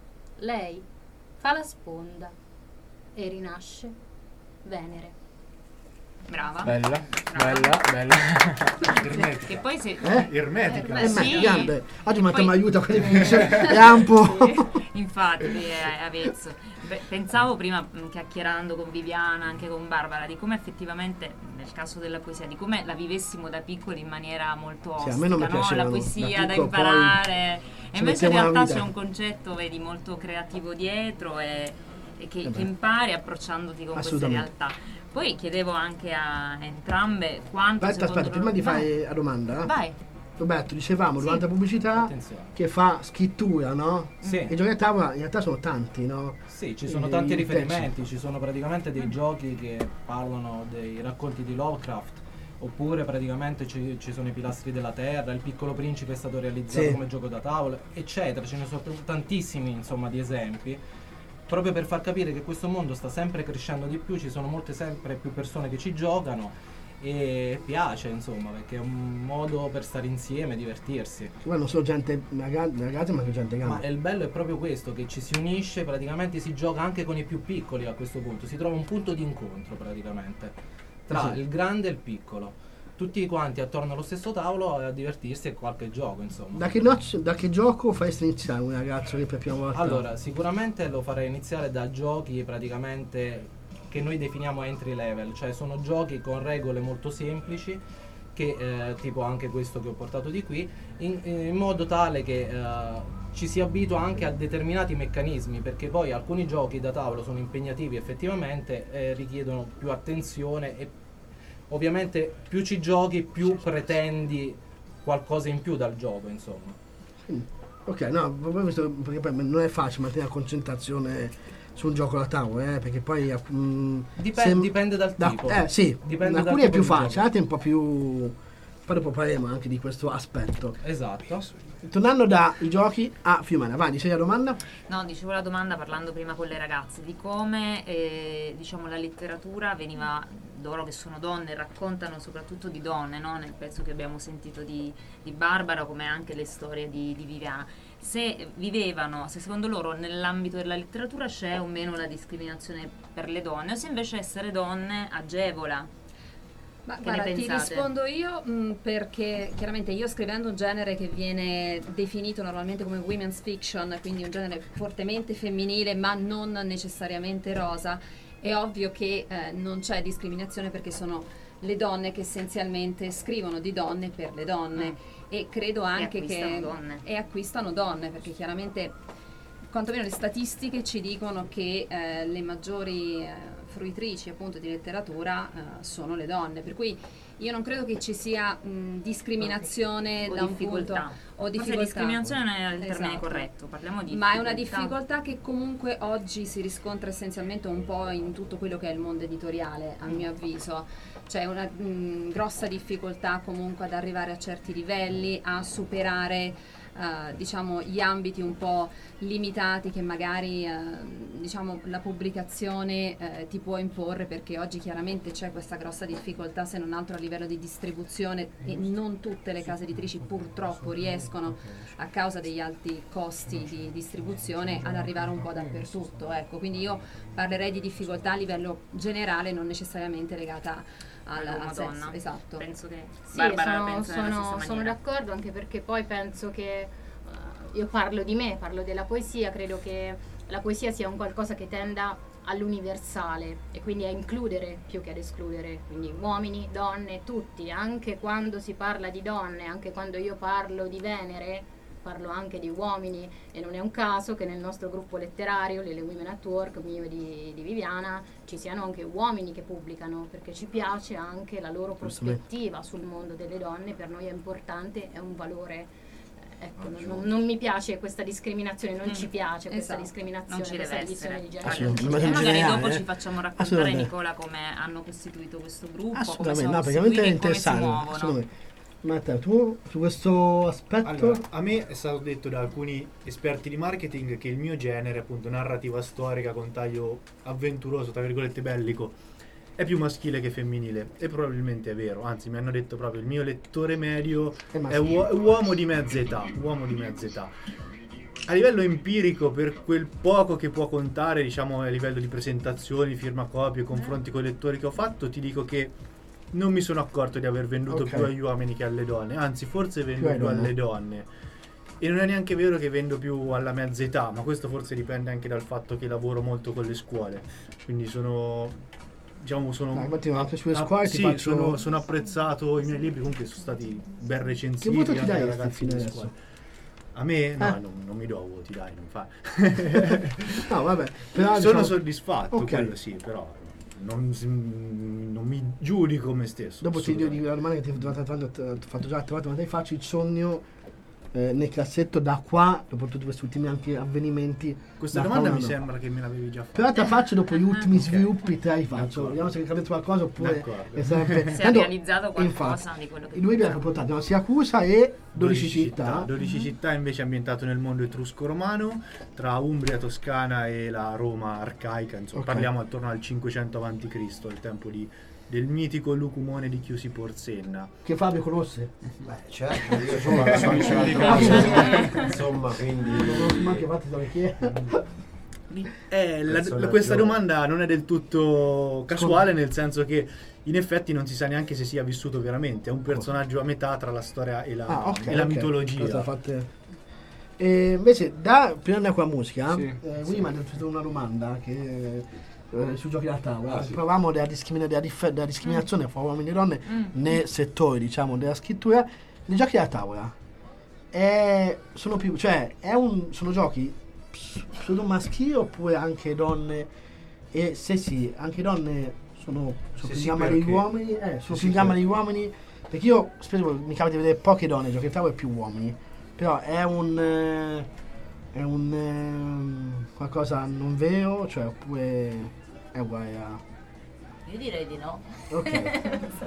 S13: lei fa la sponda e rinasce Venere.
S4: Brava.
S1: Bella,
S4: Brava.
S1: bella, bella.
S3: Ermetica.
S4: Che poi se...
S2: Eh?
S3: Ermetica.
S4: Eh,
S2: Ma
S4: sì.
S2: grande. Oggi
S4: E
S2: Matteo mi
S4: poi-
S2: aiuta con le dice, è un po'.
S4: Infatti, è avezzo. Beh, pensavo prima, mh, chiacchierando con Viviana, anche con Barbara, di come effettivamente, nel caso della poesia, di come la vivessimo da piccoli in maniera molto
S2: Sì, a
S4: ostica,
S2: me non mi
S4: no?
S2: piaceva,
S4: La
S2: no.
S4: poesia
S2: Da
S4: da,
S2: piccolo poi
S4: imparare.
S2: ci
S4: E invece in
S2: mettevo una
S4: realtà
S2: vita.
S4: c'è un concetto, vedi, molto creativo dietro e, e che,
S2: Eh beh.
S4: che impari approcciandoti con queste
S2: Assolutamente.
S4: realtà. Poi chiedevo anche a entrambe quanto
S2: Aspetta,
S4: secondo
S2: aspetta, prima di
S4: loro-
S2: fare la domanda.
S4: Vai.
S2: Roberto, dicevamo
S4: Sì.
S2: durante la pubblicità
S5: Attenzione.
S2: che fa scrittura, no?
S5: Sì.
S2: I giochi a tavola in realtà sono tanti, no?
S5: Sì, ci sono
S2: Eh,
S5: tanti
S2: i
S5: riferimenti, ci sono praticamente dei giochi che parlano dei racconti di Lovecraft, oppure praticamente ci, ci sono i Pilastri della Terra, il Piccolo Principe è stato realizzato
S2: Sì.
S5: come gioco da tavola, eccetera, ce ne sono tantissimi insomma di esempi, proprio per far capire che questo mondo sta sempre crescendo di più, ci sono molte sempre più persone che ci giocano e piace insomma, perché è un modo per stare insieme, divertirsi.
S2: Guarda, non solo gente raga- ragazzi, ma anche gente
S5: Ma
S2: grande.
S5: il bello è proprio questo, che ci si unisce, praticamente si gioca anche con i più piccoli a questo punto, si trova un punto di incontro praticamente tra
S2: Sì.
S5: il grande e il piccolo, tutti quanti attorno allo stesso tavolo a divertirsi e qualche gioco insomma.
S2: Da che, noc- da che gioco faresti iniziare un ragazzo che per prima volta?
S5: Allora, sicuramente lo farei iniziare da giochi praticamente che noi definiamo entry level, cioè sono giochi con regole molto semplici, che eh, tipo anche questo che ho portato di qui, in, in modo tale che eh, ci si abitua anche a determinati meccanismi, perché poi alcuni giochi da tavolo sono impegnativi effettivamente, eh, richiedono più attenzione e ovviamente più ci giochi più pretendi qualcosa in più dal gioco insomma.
S2: Mm. Ok, no, proprio visto- perché poi non è facile mantenere la concentrazione su un gioco da tavola, eh, perché poi mm,
S5: Dipen-
S2: sem-
S5: dipende dal
S2: da-
S5: tipo.
S2: eh sì,
S5: Dipende dal
S2: alcuni è
S5: tipo
S2: più
S5: di
S2: facile,
S5: gioco.
S2: altri è un po' più. Poi dopo parleremo anche di questo aspetto.
S5: Esatto.
S2: Tornando dai giochi a Fiumana, vai, dicevi la domanda?
S4: No, dicevo la domanda parlando prima con le ragazze di come eh, diciamo la letteratura veniva, loro che sono donne raccontano soprattutto di donne, no? Nel pezzo che abbiamo sentito di, di Barbara, come anche le storie di, di Viviana, se vivevano, se secondo loro nell'ambito della letteratura c'è o meno la discriminazione per le donne, o se invece essere donne agevola.
S12: Ma
S4: Che
S12: guarda,
S4: ne
S12: ti
S4: pensate?
S12: rispondo io mh, perché chiaramente io scrivendo un genere che viene definito normalmente come women's fiction, quindi un genere fortemente femminile ma non necessariamente rosa, è ovvio che eh, non c'è discriminazione perché sono le donne che essenzialmente scrivono di donne per le donne e credo anche
S4: acquistano
S12: che
S4: donne.
S12: e acquistano donne perché chiaramente quantomeno le statistiche ci dicono che eh, le maggiori eh, fruitrici appunto di letteratura eh, sono le donne, per cui io non credo che ci sia mh, discriminazione
S4: O
S12: da un
S4: difficoltà.
S12: punto o
S4: Forse
S12: difficoltà.
S4: discriminazione non è il termine
S12: Esatto.
S4: corretto, parliamo di
S12: Ma è una
S4: difficoltà.
S12: difficoltà che comunque oggi si riscontra essenzialmente un po' in tutto quello che è il mondo editoriale, a mio avviso. C'è una mh, grossa difficoltà comunque ad arrivare a certi livelli, a superare Uh, diciamo gli ambiti un po' limitati che magari uh, diciamo la pubblicazione uh, ti può imporre, perché oggi chiaramente c'è questa grossa difficoltà se non altro a livello di distribuzione e non tutte le case editrici purtroppo riescono a causa degli alti costi di distribuzione ad arrivare un po' dappertutto, ecco, quindi io parlerei di difficoltà a livello generale, non necessariamente legata alla
S4: Alla
S12: al sesso,
S4: donna.
S12: esatto.
S4: Penso che
S13: Sì,
S4: Barbara
S13: sono,
S4: pensa nella
S13: sono-
S4: stessa
S13: sono
S4: maniera.
S13: d'accordo, anche perché poi penso che eh, io parlo di me, parlo della poesia, credo che la poesia sia un qualcosa che tenda all'universale e quindi a includere più che ad escludere, quindi uomini, donne, tutti, anche quando si parla di donne, anche quando io parlo di Venere, parlo anche di uomini e non è un caso che nel nostro gruppo letterario, le Women at Work, mio e di, di Viviana, ci siano anche uomini che pubblicano, perché ci piace anche la loro prospettiva sul mondo delle donne, per noi è importante, è un valore ecco, non, non mi piace questa discriminazione, non
S4: Mm.
S13: ci piace questa
S4: Esatto.
S13: discriminazione,
S4: Non ci deve
S13: questa divisione
S4: essere.
S13: di genere.
S2: Assolutamente.
S4: E
S2: Ma in
S4: magari
S2: generale,
S4: dopo
S2: eh.
S4: ci facciamo raccontare,
S2: Assolutamente.
S4: Nicola, come hanno costituito questo gruppo, come
S2: Assolutamente,
S4: sono
S2: no, perché veramente è
S4: costituiti e come si
S2: interessante.
S4: muovono.
S2: Assolutamente. Matteo, tu su questo aspetto?
S3: Allora, a me è stato detto da alcuni esperti di marketing che il mio genere, appunto narrativa storica con taglio avventuroso, tra virgolette bellico, è più maschile che femminile, e probabilmente è vero, anzi mi hanno detto proprio il mio lettore medio
S2: È
S3: è,
S2: maschile.
S3: uo- uomo di mezza età, uomo di mezza età. A livello empirico, per quel poco che può contare, diciamo a livello di presentazioni, firmacopie, confronti con i lettori che ho fatto, ti dico che non mi sono accorto di aver venduto
S2: Ok.
S3: più agli uomini che alle donne, anzi forse vendo
S2: Più ai
S3: più
S2: donne.
S3: alle donne. E non è neanche vero che vendo più alla mezza età, ma questo forse dipende anche dal fatto che lavoro molto con le scuole. Quindi sono, diciamo, sono
S2: Dai, Matteo, anche sulle
S3: ah,
S2: scuole ti
S3: sì,
S2: faccio-
S3: sono, sono apprezzato, i miei libri comunque sono stati ben recensiti.
S2: Che voto ti
S3: anche
S2: dai
S3: da
S2: a
S3: ragazzi
S2: fino
S3: delle
S2: adesso?
S3: scuole. A me? No,
S2: Eh?
S3: non, non mi do voti, dai, non fa.
S2: No, vabbè, però
S3: Sono
S2: diciamo-
S3: soddisfatto,
S2: Ok.
S3: quello sì, però non, non mi giudico me stesso.
S2: Dopo ti dico
S3: assolutamente.
S2: di la domanda che ti ho fatto, ti ho fatto già altre volte, ma te faccio il sogno eh, nel cassetto da qua, dopo tutti questi ultimi anche avvenimenti.
S3: Questa
S2: da
S3: domanda
S2: qua
S3: mi
S2: a un anno.
S3: sembra che me l'avevi già fatta.
S2: Però te la faccio dopo gli ultimi sviluppi, te la rifaccio.
S3: D'accordo.
S2: Vediamo se è cambiato qualcosa oppure
S3: D'accordo.
S2: è sempre.
S4: Se ha
S2: Tanto,
S4: realizzato qualcosa
S2: infatti,
S4: di quello che
S2: i due abbiamo portato no, Siracusa e dodici città.
S3: dodici città invece ambientato nel mondo etrusco-romano, tra Umbria, Toscana e la Roma arcaica, insomma,
S2: Ok.
S3: parliamo attorno al cinquecento avanti Cristo, il tempo di, del mitico Lucumone di Chiusi Porsenna.
S2: Che Fabio conosce?
S11: Beh, certo, io sono la sono di casa, insomma, quindi...
S2: Non conosco manco infatti da chi è.
S3: Eh, la-
S11: Personaggio.
S3: la- questa domanda non è del tutto casuale, nel senso che in effetti non si sa neanche se sia vissuto veramente, è un personaggio a metà tra la storia e la,
S2: Ah, ok,
S3: e la
S2: ok.
S3: mitologia.
S2: Cosa fate? E invece, da prima di andare con la musica,
S1: Sì.
S2: eh, Willy mi ha fatto una domanda che eh, sui giochi da tavola.
S11: Ah, sì.
S2: Parlavamo della, discrimina- della, dif- della discriminazione fra uomini e donne
S4: Mm.
S2: nel settore, diciamo, della scrittura. Nei giochi da tavola è, sono più, cioè, è un, sono giochi s- solo maschili oppure anche donne? E se sì, anche donne sono, sono
S11: Sì,
S2: più in
S11: sì,
S2: gamma
S11: perché?
S2: degli uomini? Eh, sono
S11: Sì,
S2: più
S11: sì,
S2: in gamma
S11: perché?
S2: degli uomini? Perché io spesso mi capita di vedere poche donne giochi da tavola e più uomini. Però è un eh, è un ehm, qualcosa non vero, cioè oppure è uguale a
S9: Io direi di no.
S2: ok.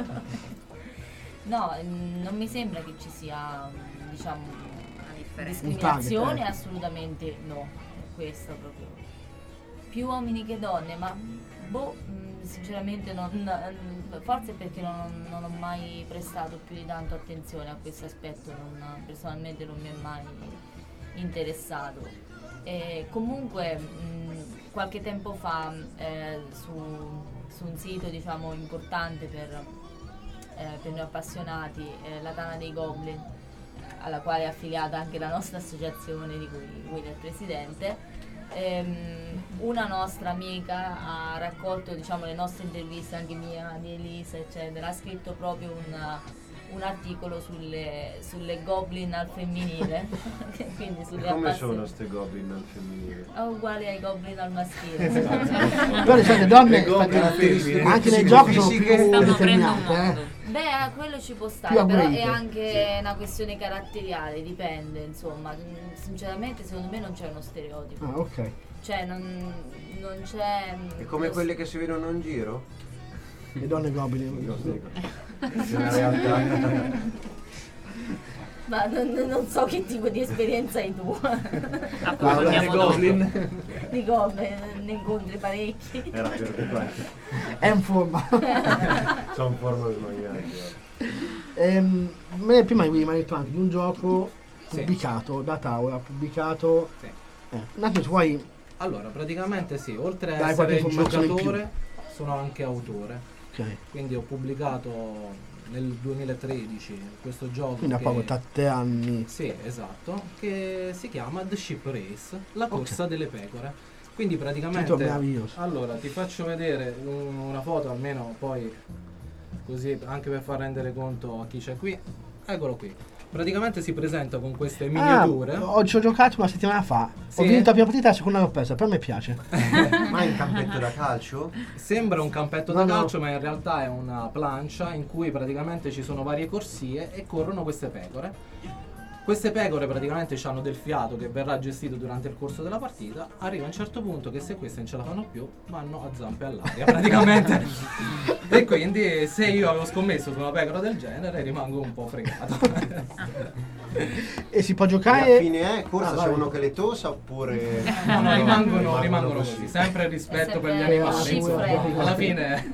S9: No, mm, non mi sembra che ci sia, mm, diciamo,
S4: Una differenza.
S9: discriminazione,
S2: target, ecco.
S9: assolutamente no. È questo proprio. Più uomini che donne, ma boh, mm, sinceramente non, mm, forse perché non, non ho mai prestato più di tanto attenzione a questo aspetto, non- personalmente non mi è mai interessato. E comunque mh, qualche tempo fa eh, su, su un sito diciamo importante per, eh, per noi appassionati, eh, la Tana dei Goblin, alla quale è affiliata anche la nostra associazione di cui Will è il presidente, ehm, una nostra amica ha raccolto diciamo le nostre interviste, anche mia, di Elisa eccetera, ha scritto proprio un, un articolo sulle, sulle goblin al femminile. Quindi sulle
S11: E come
S9: appassion-
S11: sono ste goblin al femminile?
S9: Ah, uguali ai goblin al maschile.
S2: Però le solite donne
S3: Le goblin
S2: infatti,
S3: femmine.
S2: anche nel gioco sono
S11: Fisiche
S2: più
S4: stanno
S2: determinate,
S4: aprendo un
S2: eh.
S9: Beh, a quello ci può
S2: Più
S9: stare, però
S2: upgrade.
S9: è anche una questione caratteriale, dipende, insomma. Mm, Sinceramente, secondo me non c'è uno stereotipo.
S2: Ah, ok.
S9: Cioè, non, non c'è. mm,
S11: È come
S9: lo-
S11: quelle che si vedono in giro?
S2: Le donne goblin.
S11: No, dico. Nella realtà.
S9: Ma non, non so che tipo di esperienza hai tu.
S4: Appunto,
S2: Guarda,
S4: abbiamo
S3: le goblin.
S4: dopo.
S9: Di goblin, ne incontri parecchi.
S11: Era preoccupante.
S2: È in forma.
S11: Sono un forma sbagliato.
S2: Ehm, me prima Willy mi ha detto anche di un gioco
S5: Sì.
S2: pubblicato da tavola, pubblicato.
S5: Sì.
S2: Eh, un attimo, se vuoi.
S5: Allora, praticamente sì, oltre a
S2: Dai, qualche
S5: essere
S2: informazione in più.
S5: giocatore, sono anche autore.
S2: Ok.
S5: Quindi ho pubblicato nel duemilatredici questo gioco.
S2: Quindi ha
S5: che-
S2: proprio tre anni.
S5: Sì, esatto, che si chiama The Ship Race, la corsa delle pecore. Quindi praticamente...
S2: Titolo meraviglioso.
S5: Allora, ti faccio vedere un- una foto almeno poi, così anche per far rendere conto a chi c'è qui. Eccolo qui. Praticamente si presenta con queste miniature.
S2: Ah, ho, ci ho giocato una settimana fa.
S5: Sì?
S2: Ho vinto la prima partita, la seconda l'ho persa, però mi piace.
S11: Ma è un campetto da calcio?
S5: Sembra un campetto
S2: No,
S5: da
S2: no.
S5: calcio, ma in realtà è una plancia in cui praticamente ci sono varie corsie e corrono queste pecore. Queste pecore praticamente hanno del fiato che verrà gestito durante il corso della partita. Arriva a un certo punto che se queste non ce la fanno più, vanno a zampe all'aria praticamente. E quindi se io avevo scommesso su una pecora del genere rimango un po' fregato.
S2: E si può
S11: E
S2: giocare.
S11: a fine è corsa
S2: Ah,
S11: c'è
S2: vai.
S11: uno che le tossa oppure.
S5: No, no, rimangono, rimangono così, sempre rispetto per gli
S9: sempre
S5: animali, insomma,
S2: scippo.
S5: alla fine.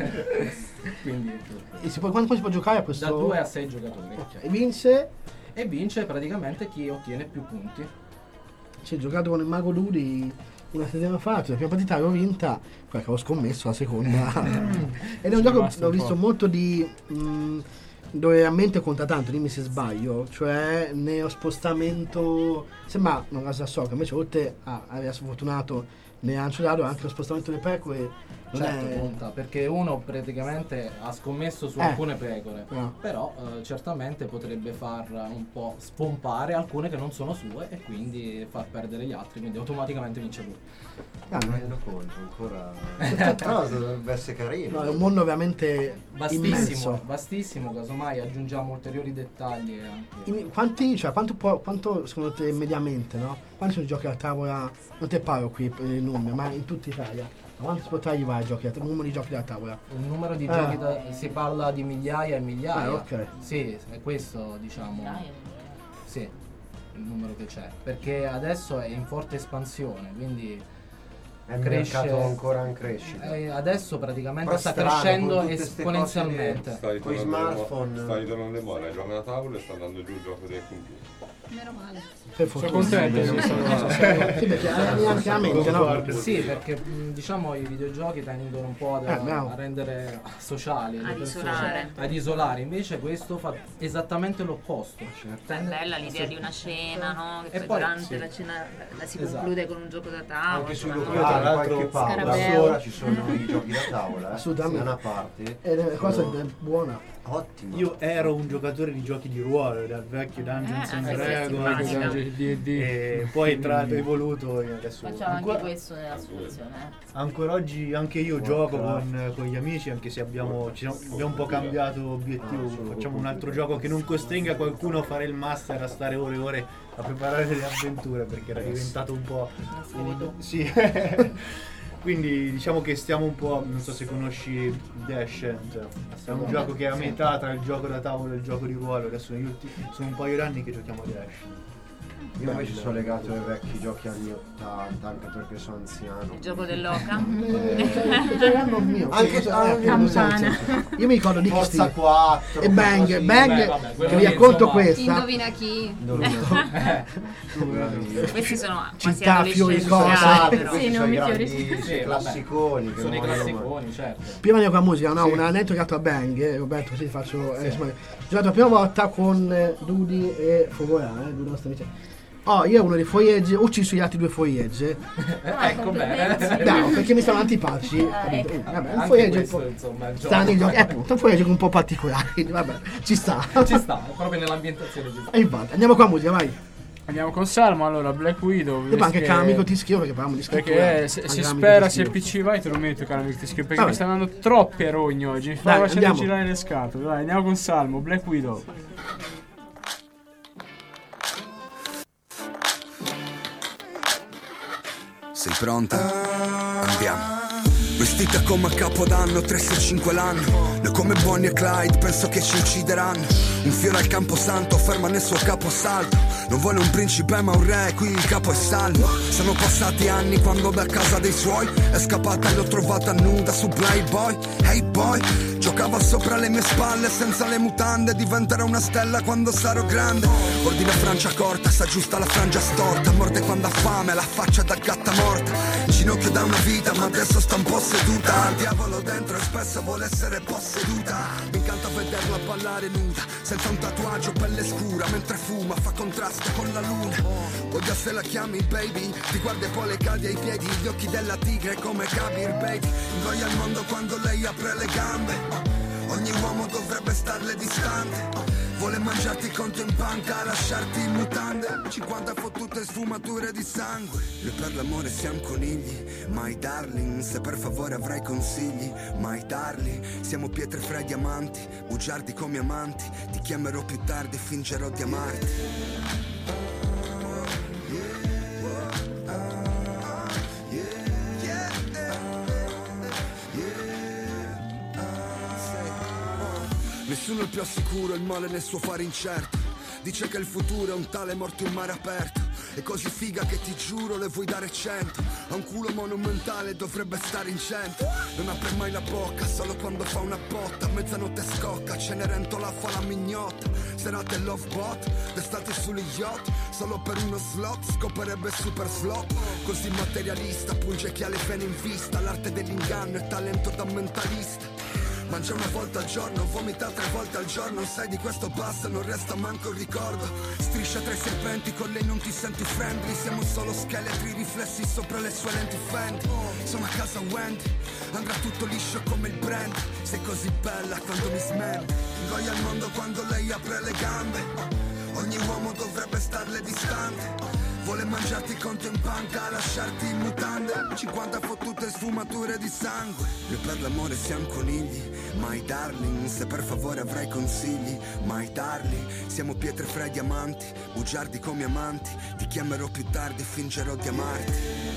S5: Quindi
S2: E si può, quando poi si può giocare a questo?
S5: da due a sei giocatori.
S2: Ok, e vince.
S5: E vince praticamente chi ottiene più punti.
S2: Si è giocato con il Mago Dudi una settimana fa, cioè la prima partita l'avevo vinta, quella che avevo scommesso la seconda. Ed è un
S1: Ci è
S2: gioco
S1: rimasto
S2: l'ho
S1: un
S2: visto
S1: po'.
S2: molto di. mh, dove la mente conta tanto, dimmi se sbaglio, cioè nello spostamento. Sembra una cosa socca, invece oltre a essere sfortunato nel lancio dado, anche lo spostamento delle pecore. Non
S5: Certo,
S2: è...
S5: conta, perché uno praticamente ha scommesso su
S2: Eh.
S5: alcune pecore,
S2: No.
S5: però eh, certamente potrebbe far un po' spompare alcune che non sono sue e quindi far perdere gli altri, quindi automaticamente vince lui.
S2: Ah,
S11: Non mi rendo conto ancora. Però dovrebbe essere carino.
S2: No, è un mondo veramente
S5: Vastissimo,
S2: immenso.
S5: vastissimo, casomai aggiungiamo ulteriori dettagli e anche...
S2: In- quanti, cioè, quanto, può, quanto secondo te mediamente, no? Quanti sono i giochi a tavola? Non te parlo qui per il numero, ma in tutta Italia. Quanti potrei arrivare ai giochi a tavola? Il numero di giochi da tavola?
S5: Un numero di
S2: Ah.
S5: giochi da- si parla di migliaia e migliaia.
S2: Ah, ok.
S5: Sì, è questo diciamo.
S9: Dai,
S5: Sì, il numero che c'è. Perché adesso è in forte espansione, quindi
S11: È un
S5: cresce
S11: mercato ancora in crescita.
S5: eh, adesso praticamente
S11: Però
S5: sta
S11: strano,
S5: crescendo
S11: con tutte ste
S5: esponenzialmente.
S10: Sta
S11: Con i
S10: ritornando,
S11: smartphone.
S10: sta ritornando in moda, gioca a tavola e sta andando giù il gioco del computer.
S12: Meno male.
S2: Per
S1: Sono
S2: fortuna.
S1: contento, sì, sono-
S2: Sì, perché neanche la mente, no?
S5: Sì, perché mh, diciamo i videogiochi tendono un po' ad,
S2: Eh, bravo.
S5: a rendere sociali le
S4: Ad
S5: persone,
S4: isolare.
S5: ad isolare, invece questo fa esattamente l'opposto.
S4: È bella l'idea di una cena, no? Che
S5: E
S4: poi
S5: poi,
S4: durante
S5: sì.
S4: la cena la si
S5: Esatto.
S4: conclude con un gioco da tavola.
S11: Anche sui
S4: insomma,
S11: locali,
S3: tra
S11: in
S3: l'altro,
S11: qualche pausa,
S12: Scarabeo.
S11: ora ci sono i giochi da tavola, eh,
S2: Assolutamente.
S11: da una parte.
S2: Ed è cosa
S11: Sono
S2: buona.
S11: Ottimo.
S3: Io ero un giocatore di giochi di ruolo, dal vecchio Dungeons
S4: Eh,
S3: and
S4: anche questa è
S3: Dragons,
S4: simpatica.
S1: D and D.
S3: e poi tra l'altro evoluto io adesso
S9: facciamo
S3: ancora,
S9: anche questo nella soluzione. Eh.
S3: ancora oggi anche io
S11: Warcraft.
S3: gioco con, con gli amici, anche se abbiamo, ci siamo- abbiamo un po' cambiato obiettivo, facciamo un altro gioco che non costringa qualcuno a fare il master, a stare ore e ore a preparare delle avventure, perché era diventato un po'... Sì. Quindi diciamo che stiamo un po', non so se conosci Descent, è un gioco che è a metà tra il gioco da tavolo e il gioco di ruolo, adesso negli ultimi, sono un paio d'anni che giochiamo a Descent.
S11: Io invece sono legato ai vecchi giochi anni ottanta, anche perché sono anziano.
S4: Il gioco dell'oca.
S2: Non mio.
S11: Anche-
S2: Sì,
S11: anche-
S2: eh, nel
S12: Campana.
S2: senso, io mi ricordo di
S11: Forza
S2: Steve
S11: quattro.
S2: e Bang,
S11: così.
S2: Bang,
S5: Beh, vabbè, quello
S2: che vi
S5: lì,
S2: racconto
S5: insomma,
S2: questa.
S12: Indovina chi?
S4: Questi sono quasi
S2: Città, fiori,
S4: adolescenziali,
S2: cose.
S4: però.
S12: Sì,
S11: Questi
S12: non
S11: sono
S12: mi
S11: i grandi
S12: fiori-
S11: questi
S5: Sì,
S11: classiconi che
S5: Sono i
S11: non vogliono mai.
S5: classiconi, certo.
S2: Prima di con la musica, no, un aneddoto legato a Bang, eh, Roberto, così ti faccio. Eh, insomma, ho giocato la prima volta con eh, Dudi e Fogorà, eh, due nostri amici. Oh, io uno dei fuorieggi, ho ucciso gli altri due fuorieggi.
S5: Ecco bene.
S2: No, perché mi stavano antipatici. capito? Uh, vabbè, un
S5: Anche
S2: fuoriegge un
S5: questo,
S2: po'.
S5: insomma, è il
S2: Sta nei
S5: gioco.
S2: giochi, eh, appunto, un fuoriegge un po' particolare, quindi vabbè, ci sta.
S5: Ci sta, è proprio nell'ambientazione giusta.
S2: E infatti, andiamo con la musica, vai.
S1: Andiamo con Salmo, allora Black Widow.
S2: Dopo anche
S1: che-
S2: Caramico ti scrivo perché parliamo di scrittura.
S1: Perché se,
S2: Anche
S1: si
S2: Caramico
S1: spera
S2: ti
S1: se
S2: scrivo.
S1: P C vai te lo metto Caramico ti scrivo perché
S2: Vabbè.
S1: mi stanno dando troppi a rogno oggi. Mi fa
S2: Dai,
S1: facendo
S2: andiamo.
S1: girare le scatole. Dai, andiamo con Salmo, Black Widow.
S15: Sei pronta? Andiamo. Vestita come a Capodanno, tre sei cinque l'anno. Noi come Bonnie e Clyde penso che ci uccideranno. Un fiore al camposanto ferma nel suo caposaldo. Non vuole un principe ma un re, qui il capo è salvo. Sono passati anni quando da casa dei suoi è scappata e l'ho trovata nuda su Playboy. Hey boy, giocava sopra le mie spalle senza le mutande. Diventerò una stella quando sarò grande. Ordina Francia corta, s'aggiusta la frangia storta. Morde quando ha fame, la faccia da gatta morta. In ginocchio da una vita ma adesso sta un po' seduta. Al diavolo dentro e spesso vuole essere posseduta. Mi incanta vederla ballare nuda, senza un tatuaggio, pelle scura. Mentre fuma fa contrasto con la luna. Odia se la chiami baby, ti guarda e poi le cadi ai piedi. Gli occhi della tigre come Kabir baby. Ingoia il mondo quando lei apre le gambe. Ogni uomo dovrebbe starle distante. Vuole mangiarti il conto in banca, lasciarti in mutande. cinquanta fottute sfumature di sangue. Noi per l'amore siamo conigli, my darling. Se per favore avrai consigli, my darling. Siamo pietre fra i diamanti, bugiardi come amanti. Ti chiamerò più tardi e fingerò di amarti. Nessuno è il più sicuro, il male nel suo fare incerto. Dice che il futuro è un tale morto in mare aperto. È così figa che ti giuro le vuoi dare cento. Ha un culo monumentale, dovrebbe stare in cento. Non apre mai la bocca, solo quando fa una botta. A mezzanotte scocca, Cenerentola fa la mignotta. Serate love bot, d'estate sugli yacht. Solo per uno slot, scoperebbe super slot. Così materialista, punge chi ha le pene in vista. L'arte dell'inganno è talento da mentalista. Mangia una volta al giorno, vomita tre volte al giorno. Sai di questo basta, non resta manco il ricordo. Striscia tra i serpenti, con lei non ti senti friendly. Siamo solo scheletri riflessi sopra le sue lenti Fendi. Sono a casa Wendy, andrà tutto liscio come il brand. Sei così bella quando mi smetti. Ingoia il mondo quando lei apre le gambe. Ogni uomo dovrebbe starle distante. Vuole mangiarti conto in banca, lasciarti in mutande. cinquanta fottute sfumature di sangue. Noi per l'amore siamo conigli, my darling. Se per favore avrai consigli, my darling. Siamo pietre fra i diamanti, bugiardi come amanti. Ti chiamerò più tardi, fingerò di amarti.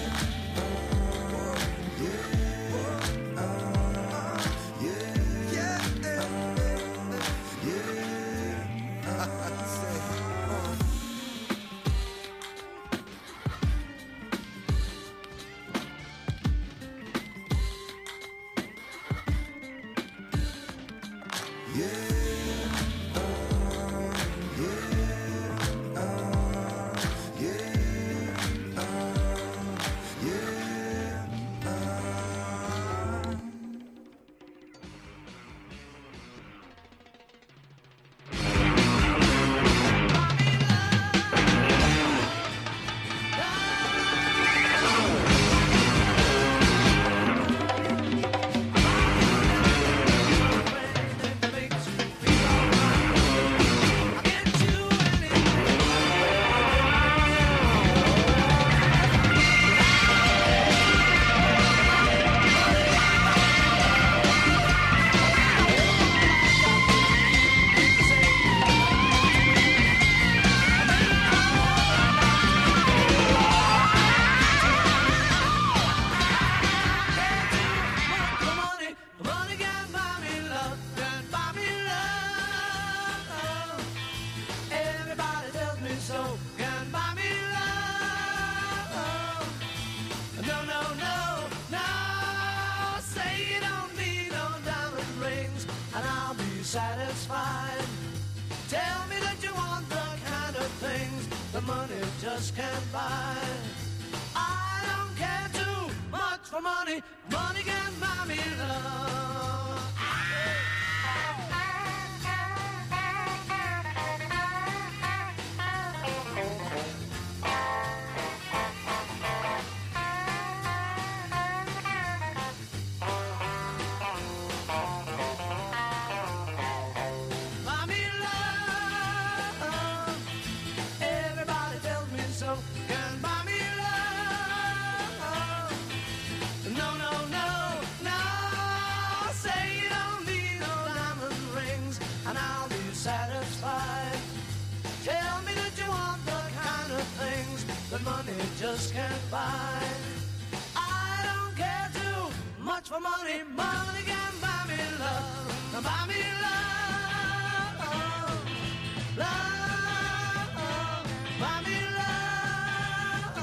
S6: satisfied. Tell me that you want the kind of things the money just can't buy. I don't care too much for money. Money can buy me love. Money just can't buy. I don't care too much for money. Money can buy me love. Now buy me love, love, buy me love.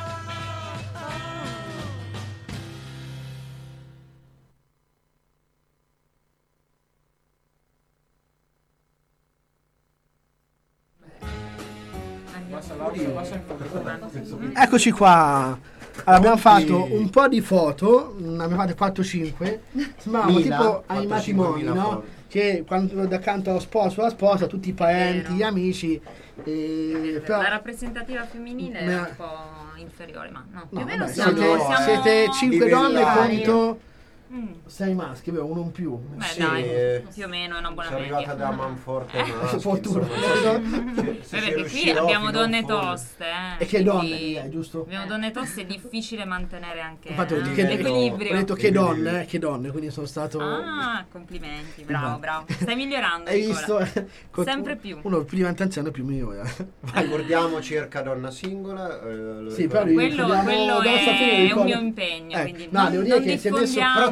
S2: Eccoci qua. Allora, abbiamo fatto un po' di foto, ne abbiamo fatte quattro cinque. Sembravamo tipo ai matrimoni, no? Che quando da accanto allo sposo o alla sposa, tutti i parenti, gli amici. E, però,
S4: la rappresentativa femminile
S2: ma,
S4: è un po' inferiore, ma no. Più
S2: no,
S4: o meno
S2: vabbè,
S4: siamo,
S2: siete,
S4: siamo
S2: siete cinque donne contro
S4: mm.
S2: sei maschi, vero? Uno in più.
S4: Beh,
S11: Sì,
S4: dai,
S11: eh,
S4: più o meno è una buona
S11: sono
S4: media.
S11: arrivata da Manforte
S4: Eh.
S11: maschi,
S2: Fortuna.
S11: insomma, se- se
S4: Eh,
S11: ci
S4: perché qui
S11: riuscirò
S4: abbiamo
S11: fino
S4: donne
S11: in fondo.
S4: toste, eh.
S2: E che
S4: quindi
S2: donne lì è, giusto?
S4: Abbiamo donne toste, è difficile mantenere anche
S2: Infatti ho
S4: eh,
S2: detto che,
S4: l'equilibrio.
S2: ho detto che donne, eh, che donne, quindi sono stato.
S4: Ah, complimenti, bravo,
S2: Bravo.
S4: bravo. Stai migliorando,
S2: Hai
S4: Nicola.
S2: visto? Con-
S4: Sempre più.
S2: Uno più diventa anziano più migliore.
S11: Ricordiamo circa donna singola. eh, lo
S2: Sì,
S11: ricordo.
S2: però
S4: Quello,
S2: ricordiamo
S4: quello
S2: dalla
S4: è,
S2: fine
S4: è un
S2: ricordo-
S4: mio impegno,
S2: Eh,
S4: quindi
S2: no,
S4: non,
S2: devo dire
S4: non
S2: che se adesso-
S4: diffondiamo
S11: Però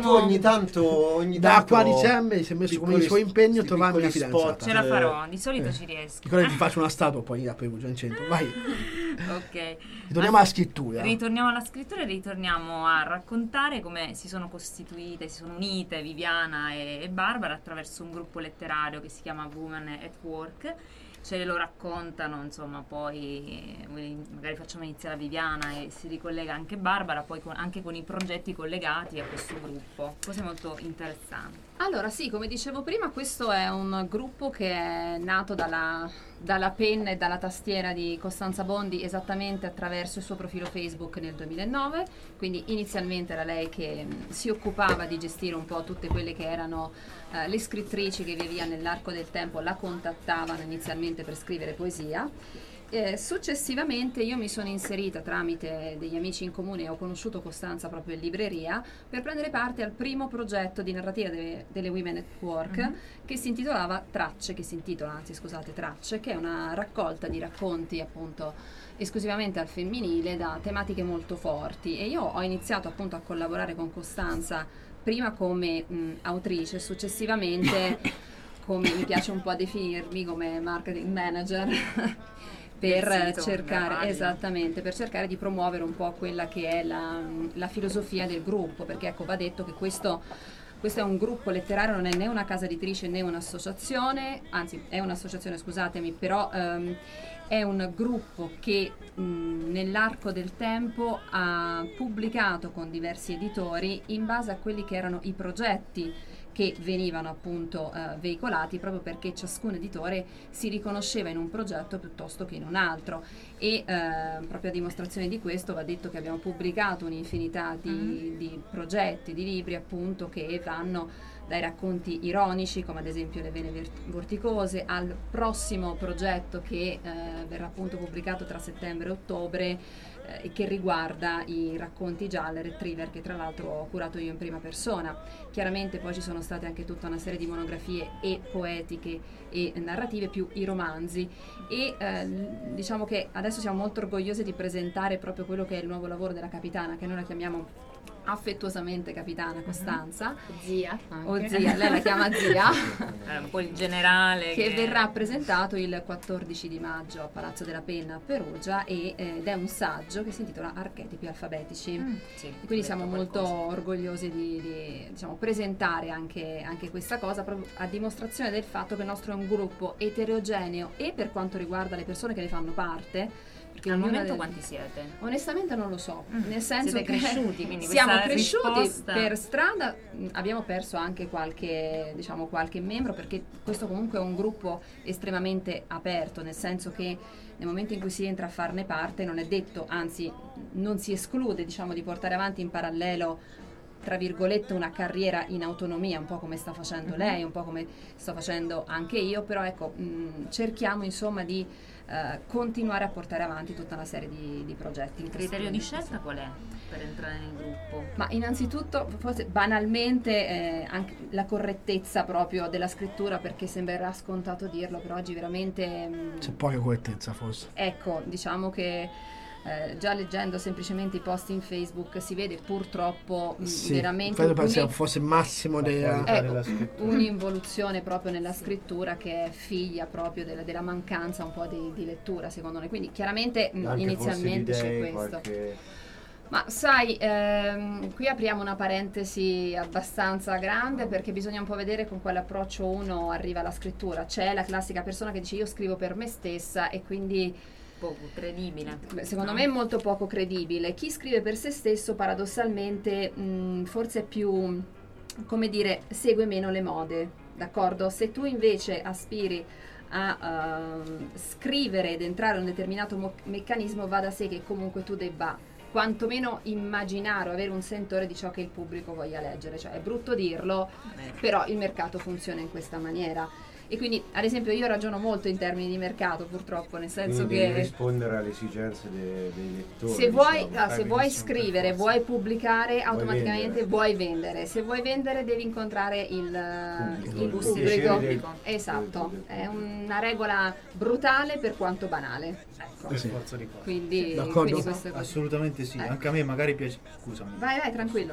S11: tu ogni tanto ogni
S2: da
S11: tanto
S2: qua a dicembre si è messo come il suo impegno a trovarmi una fidanzata.
S4: Ce la farò, di solito ci riesco.
S2: Ricorda, ti faccio una statua poi a Perugia in centro. Vai.
S4: Ok.
S2: Ritorniamo alla scrittura.
S4: Ritorniamo alla scrittura e ritorniamo a raccontare come si sono costituite, si sono unite Viviana e, e Barbara attraverso un gruppo letterario che si chiama Women at Work. Ce lo raccontano, insomma, poi magari facciamo iniziare a Viviana e si ricollega anche Barbara, poi con, anche con i progetti collegati a questo gruppo. Cose molto interessanti.
S12: Allora sì, come dicevo prima, questo è un gruppo che è nato dalla, dalla penna e dalla tastiera di Costanza Bondi esattamente attraverso il suo profilo Facebook nel duemilanove, quindi inizialmente era lei che mh, si occupava di gestire un po' tutte quelle che erano uh, le scrittrici che via via nell'arco del tempo la contattavano inizialmente per scrivere poesia. Eh, successivamente io mi sono inserita tramite degli amici in comune e ho conosciuto Costanza proprio in libreria per prendere parte al primo progetto di narrativa de- delle Women at Work mm-hmm. che si intitolava Tracce, che si intitola anzi scusate Tracce, che è una raccolta di racconti appunto esclusivamente al femminile da tematiche molto forti, e io ho iniziato appunto a collaborare con Costanza prima come mh, autrice, successivamente come mi piace un po' definirmi come marketing manager per
S4: sito,
S12: cercare esattamente per cercare di promuovere un po' quella che è la, la filosofia del gruppo, perché ecco, va detto che questo questo è un gruppo letterario, non è né una casa editrice né un'associazione, anzi è un'associazione, scusatemi, però um, è un gruppo che mh, nell'arco del tempo ha pubblicato con diversi editori in base a quelli che erano i progetti che venivano appunto eh, veicolati, proprio perché ciascun editore si riconosceva in un progetto piuttosto che in un altro, e eh, proprio a dimostrazione di questo va detto che abbiamo pubblicato un'infinità di, mm. di progetti, di libri appunto che vanno dai racconti ironici come ad esempio Le vene vorticose al prossimo progetto che eh, verrà appunto pubblicato tra settembre e ottobre e che riguarda i racconti gialli, retriever, che tra l'altro ho curato io in prima persona. Chiaramente poi ci sono state anche tutta una serie di monografie e poetiche e narrative, più i romanzi, e eh, diciamo che adesso siamo molto orgogliosi di presentare proprio quello che è il nuovo lavoro della capitana, che noi la chiamiamo affettuosamente capitana Costanza,
S13: uh-huh. zia anche.
S12: o zia, lei la chiama zia
S4: è un po' il generale
S12: che,
S4: che
S12: verrà presentato il quattordici di maggio a Palazzo della Penna a Perugia, e, eh, ed è un saggio che si intitola Archetipi alfabetici.
S4: Mm, sì,
S12: quindi siamo molto orgogliosi di, di diciamo, presentare anche, anche questa cosa, proprio a dimostrazione del fatto che il nostro è un gruppo eterogeneo e per quanto riguarda le persone che ne fanno parte. Perché
S4: al momento
S12: del...
S4: quanti siete?
S12: Onestamente non lo so, mm. nel senso
S4: siete
S12: che
S4: cresciuti, quindi
S12: siamo cresciuti
S4: risposta...
S12: per strada, abbiamo perso anche qualche, diciamo, qualche membro, perché questo comunque è un gruppo estremamente aperto, nel senso che nel momento in cui si entra a farne parte non è detto, anzi non si esclude, diciamo, di portare avanti in parallelo tra virgolette una carriera in autonomia, un po' come sta facendo mm-hmm. lei, un po' come sto facendo anche io, però ecco, mh, cerchiamo insomma di uh, continuare a portare avanti tutta una serie di, di progetti.
S4: Il criterio di scelta qual è per entrare nel gruppo?
S12: Ma innanzitutto, forse banalmente, eh, anche la correttezza proprio della scrittura, perché sembrerà scontato dirlo, però oggi veramente... Mh,
S2: c'è poca correttezza forse.
S12: Ecco, diciamo che Eh, già leggendo semplicemente i post in Facebook si vede purtroppo mh,
S2: sì,
S12: veramente
S2: credo sia forse il massimo della,
S12: ecco, un'involuzione proprio nella scrittura che è figlia proprio della, della mancanza un po' di, di lettura, secondo noi. Quindi chiaramente mh, inizialmente c'è questo.
S11: Qualche...
S12: Ma sai, ehm, qui apriamo una parentesi abbastanza grande, perché bisogna un po' vedere con quale approccio uno arriva alla scrittura. C'è la classica persona che dice io scrivo per me stessa e quindi...
S4: poco credibile.
S12: Beh, secondo
S4: no?
S12: me è molto poco credibile. Chi scrive per se stesso paradossalmente mh, forse è più, come dire, segue meno le mode, d'accordo? Se tu invece aspiri a uh, scrivere ed entrare in un determinato mo- meccanismo, va da sé che comunque tu debba quantomeno immaginare o avere un sentore di ciò che il pubblico voglia leggere. Cioè è brutto dirlo, Beh. però il mercato funziona in questa maniera. E quindi, ad esempio, io ragiono molto in termini di mercato, purtroppo, nel senso
S11: quindi
S12: che
S11: devi rispondere alle esigenze dei, dei lettori.
S12: se vuoi,
S11: diciamo,
S12: ah, se vuoi scrivere, vuoi pubblicare,
S11: vuoi
S12: automaticamente
S11: vendere.
S12: vuoi vendere. Se vuoi vendere devi incontrare il
S11: pubblico,
S12: il
S11: pubblico.
S12: pubblico. Esatto, è una regola brutale per quanto banale. Ecco.
S3: Per forza di cose.
S12: Quindi,
S2: D'accordo.
S12: quindi questo è così.
S3: Assolutamente sì,
S12: Ecco.
S3: anche a me magari piace. Scusami.
S12: Vai, vai, tranquillo.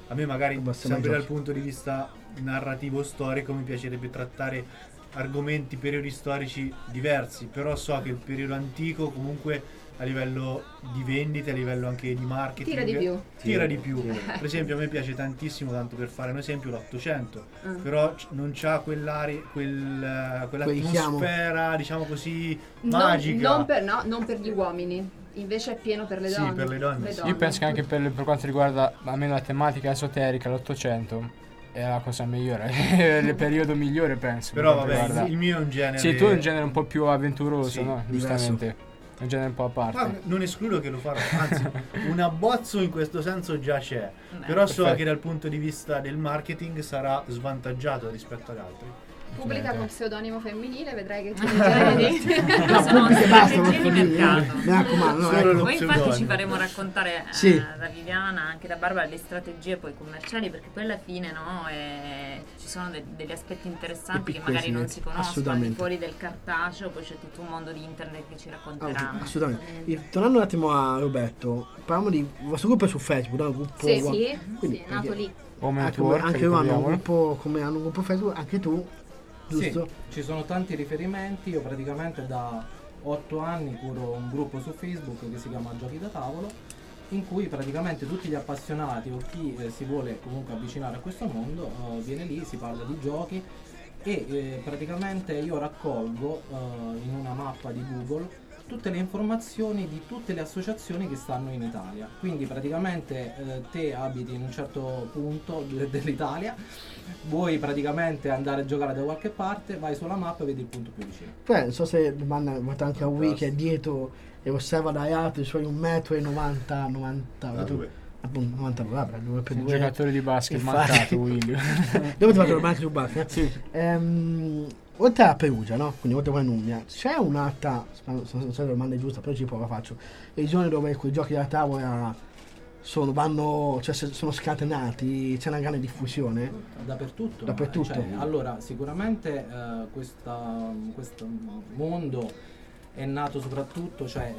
S3: A me magari
S2: Abbastanza
S3: sempre dal
S2: giochi.
S3: punto di vista narrativo storico mi piacerebbe trattare argomenti, periodi storici diversi, però so che il periodo antico comunque a livello di vendite, a livello anche di marketing
S12: Tira di più.
S3: tira di più.
S11: Tira.
S3: Per esempio a me piace tantissimo, tanto per fare un esempio, l'Ottocento,
S12: Mm.
S3: però c- non c'ha quell'aria, quel, quell'atmosfera diciamo così
S12: Non,
S3: magica.
S12: non per, no, non per gli uomini, invece è pieno per le
S3: Sì,
S12: donne.
S3: per le donne, sì.
S1: Io penso che anche per, per quanto riguarda almeno la tematica esoterica, l'Ottocento è la cosa migliore, è il periodo migliore penso.
S3: Però
S1: per quanto
S3: vabbè,
S1: riguarda-
S3: il mio è un genere.
S1: Sì, tu è un genere un po' più avventuroso,
S3: Sì,
S1: no?
S3: diverso.
S1: Giustamente. È un genere un po' a parte.
S3: Ma non escludo che lo farò, anzi un abbozzo in questo senso già c'è,
S12: Beh.
S3: però so
S1: Perfetto.
S3: che dal punto di vista del marketing sarà svantaggiato rispetto ad altri.
S12: Pubblica con pseudonimo femminile, vedrai che ci leggerei.
S2: No, pubblica e basta, non
S4: strategie di
S2: famiglia.
S4: mercato.
S2: Mi raccomando, no,
S3: Solo
S2: ecco.
S3: lo
S4: Poi infatti
S3: pseudonimo.
S4: ci faremo raccontare eh,
S2: Sì.
S4: da Viviana, anche da Barbara, le strategie poi commerciali, perché poi alla fine no, eh, ci sono de- degli aspetti interessanti
S2: E
S4: che magari non
S2: piccoli,
S4: si conoscono, al di
S2: assolutamente.
S4: fuori del cartaceo, poi c'è tutto un mondo di internet che ci
S2: Ah,
S4: racconteranno.
S2: assolutamente. Io- tornando un attimo a Roberto, parliamo di il vostro gruppo è su Facebook, no? Il gruppo
S12: Sì,
S2: Wa-
S12: sì,
S2: quindi,
S12: sì, è nato
S2: perché-
S12: lì.
S1: Home
S2: Anche,
S1: Network,
S2: anche loro hanno un
S1: ricordiamolo.
S2: gruppo, come hanno un gruppo Facebook, anche tu, giusto?
S5: Sì, ci sono tanti riferimenti. Io praticamente da otto anni curo un gruppo su Facebook che si chiama Giochi da Tavolo, in cui praticamente tutti gli appassionati o chi eh, si vuole comunque avvicinare a questo mondo eh, viene lì, si parla di giochi e eh, praticamente io raccolgo eh, in una mappa di Google tutte le informazioni di tutte le associazioni che stanno in Italia. Quindi praticamente eh, te abiti in un certo punto de- dell'Italia, vuoi praticamente andare a giocare da qualche parte, vai sulla mappa e vedi il punto più vicino.
S2: Poi non so se domanda guarda anche a Wii che è dietro e osserva dai altri i suoi un metro e novanta, novanta,
S11: Da due.
S2: appunto novantadue, vabbè, due per
S1: Un
S2: due.
S1: giocatore di basket
S2: Infatti.
S1: mancato, Will.
S2: Dove ti faccio la banca sul basket?
S1: Sì.
S2: Ehm, oltre a Perugia, no? Quindi oltre a Nubbia, c'è un'altra, non so se la domanda è giusta, però ci provo la faccio. Regioni dove quei giochi da tavola sono, vanno, cioè se- sono scatenati, c'è una grande diffusione?
S5: Dappertutto.
S2: Dappertutto.
S5: Cioè, allora, sicuramente eh, questa- questo mondo è nato soprattutto cioè,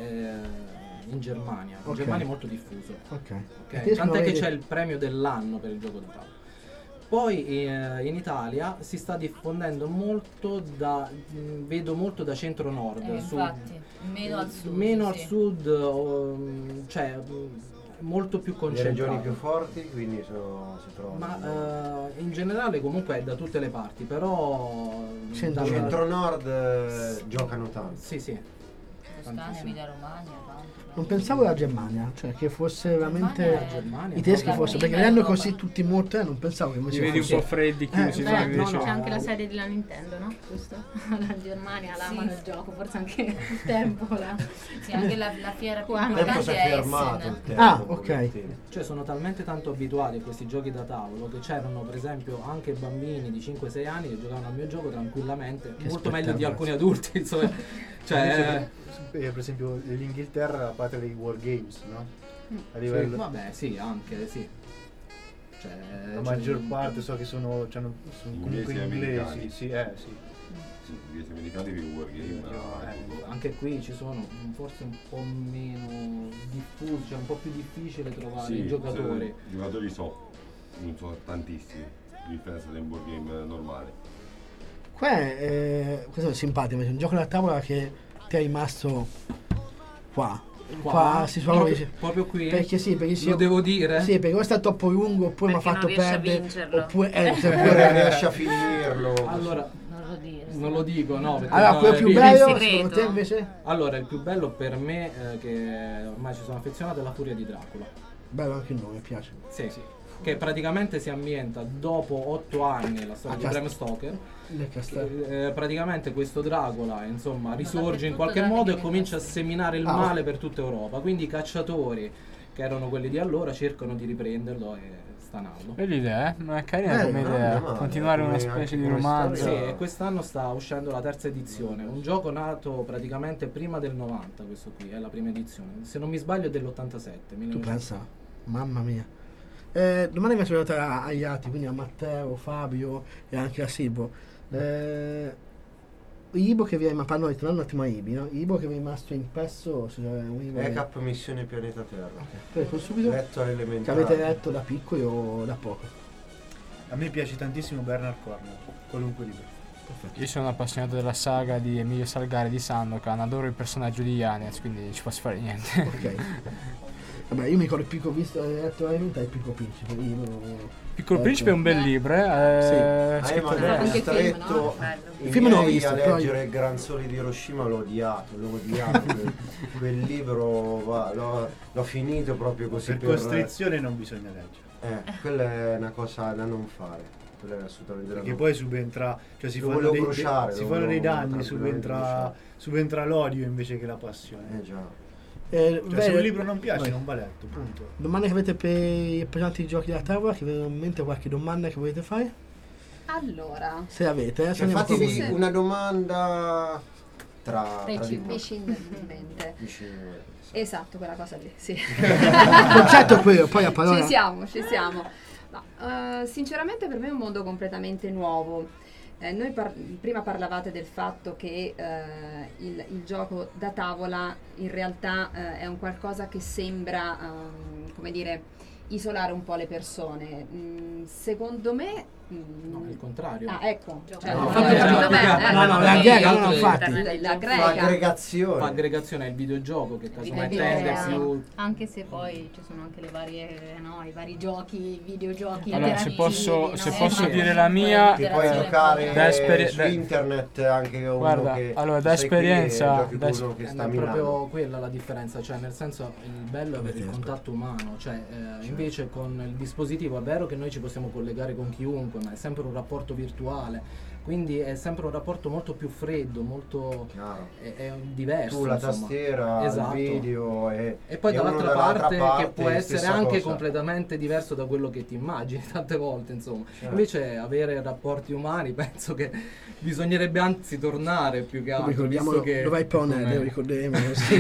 S5: eh, in Germania. In
S2: Ok.
S5: Germania è molto diffuso.
S2: Ok.
S5: Ok,
S2: E te
S5: tant'è che
S2: vedi-
S5: c'è il premio dell'anno per il gioco da tavolo. Poi eh, in Italia si sta diffondendo molto da mh, vedo molto da centro-nord,
S9: Eh,
S5: sud.
S9: infatti, meno al sud.
S5: Meno al
S9: sì.
S5: sud, o, mh, cioè mh, molto più
S11: Le
S5: concentrato.
S11: regioni più forti quindi sono, si trovano.
S5: Ma eh, in generale comunque è da tutte le parti, però
S2: Centro-
S5: dalla-
S11: Centro-nord eh, giocano tanto.
S5: Sì, sì.
S9: Toscana,
S5: tantissimo.
S9: Emilia Romagna, tanto.
S2: Non pensavo alla Germania, cioè che fosse veramente
S9: Germania è-
S5: Germania,
S2: i tedeschi
S5: no,
S2: fossero,
S9: prima
S2: perché vedendo
S9: Europa.
S2: così tutti molto, eh, non pensavo che
S1: Li
S2: invece
S1: vedi un
S2: fosse-
S1: po' freddi, chiusi,
S2: Eh,
S1: no,
S2: eh,
S1: invece.
S5: no,
S13: C'è
S5: no.
S13: anche la serie della Nintendo, no? Giusto? La Germania, la
S9: Sì.
S13: amano il gioco, forse anche il tempo. La...
S9: Sì, anche la, la fiera più
S13: Qua-
S11: Il tempo si
S9: importante
S11: è
S9: è
S11: fermato.
S9: Essen.
S11: il tempo,
S2: Ah,
S11: un
S2: ok.
S11: pochettino.
S5: Cioè sono talmente tanto abituati a questi giochi da tavolo che c'erano per esempio anche bambini di cinque sei anni che giocavano al mio gioco tranquillamente,
S2: Che
S5: molto meglio di
S2: spettacolo.
S5: alcuni adulti, insomma. Cioè,
S3: Eh, per esempio l'Inghilterra è la patria dei Wargames, no? A
S5: sì,
S3: livello,
S5: vabbè, sì, anche sì. Cioè,
S3: la
S5: c'è-
S3: maggior parte so che sono, c'hanno- sono comunque
S10: Inglesi e
S3: inglesi,
S10: americani.
S3: sì, eh, sì.
S10: Sì, inglesi americani per Wargame.
S5: Eh, anche qui ci sono mm, forse un po' meno diffusi, cioè un po' più difficile trovare i giocatori.
S10: I giocatori so, non so tantissimi, a differenza del wargame normale.
S2: Qua è, eh, questo è simpatico, perché è un gioco da tavola che ti è rimasto qua.
S5: Qua?
S2: Qua, si suona
S5: Proprio-
S2: dice-
S5: proprio qui?
S2: Perché sì, perché sì,
S5: Lo devo dire?
S2: Sì, perché o è stato troppo lungo oppure mi ha
S4: Perché non
S2: fatto
S4: riesce a
S2: perdere.
S4: vincerlo.
S2: Oppure eh, se
S11: Oppure
S2: pure-
S11: riesci a finirlo.
S5: Allora,
S9: Non lo dire.
S5: non lo dico, no. perché
S2: Allora,
S5: no,
S2: quello
S5: è
S2: più
S5: lì-
S2: bello,
S4: segreto.
S2: secondo te invece?
S5: Allora, il più bello per me, eh, che ormai ci sono affezionato, è la furia di Dracula.
S2: Bello anche il nome, mi piace.
S5: Sì, sì. Che praticamente si ambienta dopo otto anni la storia
S2: Ah,
S5: di
S2: cast-
S5: Bram Stoker.
S2: Le castello.
S5: Eh, praticamente questo Dracula insomma risorge in
S9: dappertutto
S5: qualche
S9: dalla
S5: modo e
S9: diventazione.
S5: comincia a seminare il
S2: Ah,
S5: male per tutta Europa. Quindi i cacciatori, che erano quelli di allora, cercano di riprenderlo e stanarlo.
S1: Bella idea, eh? Ma è carina
S2: Eh,
S1: come
S2: no,
S1: idea.
S11: no,
S1: Continuare
S11: come
S1: una
S11: anche
S1: specie di
S11: come
S1: romanzo.
S5: Sì,
S11: storia.
S5: e quest'anno sta uscendo la terza edizione, un gioco nato praticamente prima del novanta, questo qui è la prima edizione, se non mi sbaglio è dell'ottantasette.
S2: Tu pensa? Mamma mia. Eh, domani mi sono arrivata a- agli altri, quindi a Matteo, Fabio e anche a Silvo. Eh, Ibo che vi è rimasto, noi tornando un attimo a Ibi, no? Ibo che vi è rimasto impresso su un Ibo
S11: E Cap Missione Pianeta Terra.
S2: Prego, subito.
S11: Letto
S2: che
S11: all'elementare.
S2: avete letto da piccoli o da poco?
S3: A me piace tantissimo Bernard Cornwell, qualunque libro.
S1: Io sono appassionato della saga di Emilio Salgari di Sandokan, adoro il personaggio di Yanez, quindi non ci posso fare niente.
S2: Ok. Vabbè, io mi ricordo il Piccolo Visto, ho letto veramente il Piccolo Principe. Io non...
S1: Piccolo
S2: ecco.
S1: Principe è un bel libro, eh?
S2: Sì.
S1: eh
S11: Ah,
S1: scritto
S11: ma
S1: bene.
S11: mi ha
S12: Anche
S11: stretto
S12: film, no?
S11: i
S2: Il film non l'ho
S11: miei
S2: visto,
S11: a
S2: però-
S11: leggere Gran Sole di Hiroshima, l'ho odiato, l'ho odiato. quel, quel libro va, l'ho, l'ho finito proprio così
S3: Per
S11: per...
S3: costrizione non bisogna leggere.
S11: Eh, quella è una cosa da non fare. Quella è assolutamente da
S3: Perché
S11: non
S3: poi subentra, cioè si
S11: Lo
S3: fanno
S11: volevo
S3: dei,
S11: bruciare,
S3: si
S11: lo
S3: fanno dei
S11: volevo
S3: danni,
S11: tranquillamente
S3: subentra,
S11: bruciare.
S3: subentra l'odio invece che la passione.
S11: Eh già.
S2: Eh,
S3: Cioè,
S2: beh,
S3: se un libro non piace
S2: vai.
S3: non va letto, punto.
S2: Domande che avete per i presenti di giochi da tavola, che avete in mente qualche domanda che volete fare?
S12: Allora,
S2: Se avete, eh, se
S11: Cioè,
S2: andiamo
S11: fatevi
S2: proprio-
S12: Sì.
S11: una domanda tra, tra di voi.
S12: vicinamente.
S11: Vicino, sì.
S12: Esatto, quella cosa lì, sì.
S2: Il concetto è quello, poi a parola.
S12: Ci siamo, ci siamo. Ma, eh, sinceramente per me è un mondo completamente nuovo. Eh, noi par- prima parlavate del fatto che eh, il, il gioco da tavola in realtà eh, è un qualcosa che sembra, ehm, come dire, isolare un po' le persone. Mm, secondo me... mm,
S5: No, è il contrario.
S12: Ah, ecco. Cioè,
S5: No,
S12: non
S5: infatti,
S12: ho capito
S5: no,
S12: bene,
S5: no,
S12: eh,
S2: no, no,
S12: perché
S2: la greca, no, no, infatti.
S12: La, la
S11: Fa
S12: greca.
S11: aggregazione.
S5: Fa aggregazione è il videogioco che casomai
S12: Il
S5: tende
S12: videogioco.
S5: più.
S13: Anche se poi ci sono anche le varie, no, i vari giochi, videogiochi.
S1: Allora, se
S13: interattivi,
S1: posso,
S13: no?
S1: se
S13: Eh,
S1: posso
S13: sì.
S1: dire la mia,
S11: Che puoi
S13: Interazione
S11: giocare
S1: Da esperi-
S11: su
S1: da-
S11: internet anche uno
S1: Guarda,
S11: che
S1: allora, da
S11: sei qui e
S1: esperienza-
S11: giochi
S1: da
S11: con uno
S1: es-
S11: che
S5: Eh,
S11: sta
S5: è
S11: a Milano.
S5: proprio quella la differenza, cioè nel senso il bello è avere il contatto umano, cioè eh, invece con il dispositivo è vero che noi ci possiamo collegare con chiunque, ma è sempre un rapporto virtuale, quindi è sempre un rapporto molto più freddo, molto
S11: Chiaro.
S5: è, è diverso.
S11: Tu la
S5: insomma.
S11: tastiera,
S5: Esatto.
S11: il video e,
S5: E poi
S11: e
S5: dall'altra
S11: uno
S5: parte,
S11: dall'altra
S5: che può essere
S11: stessa
S5: anche
S11: cosa.
S5: completamente diverso da quello che ti immagini tante volte, insomma.
S11: Certo.
S5: Invece avere rapporti umani penso che bisognerebbe anzi tornare più che altro,
S2: Ricordiamo
S5: visto che
S2: dove hai Pone,
S1: come-
S2: lo ricorderemo. Sì.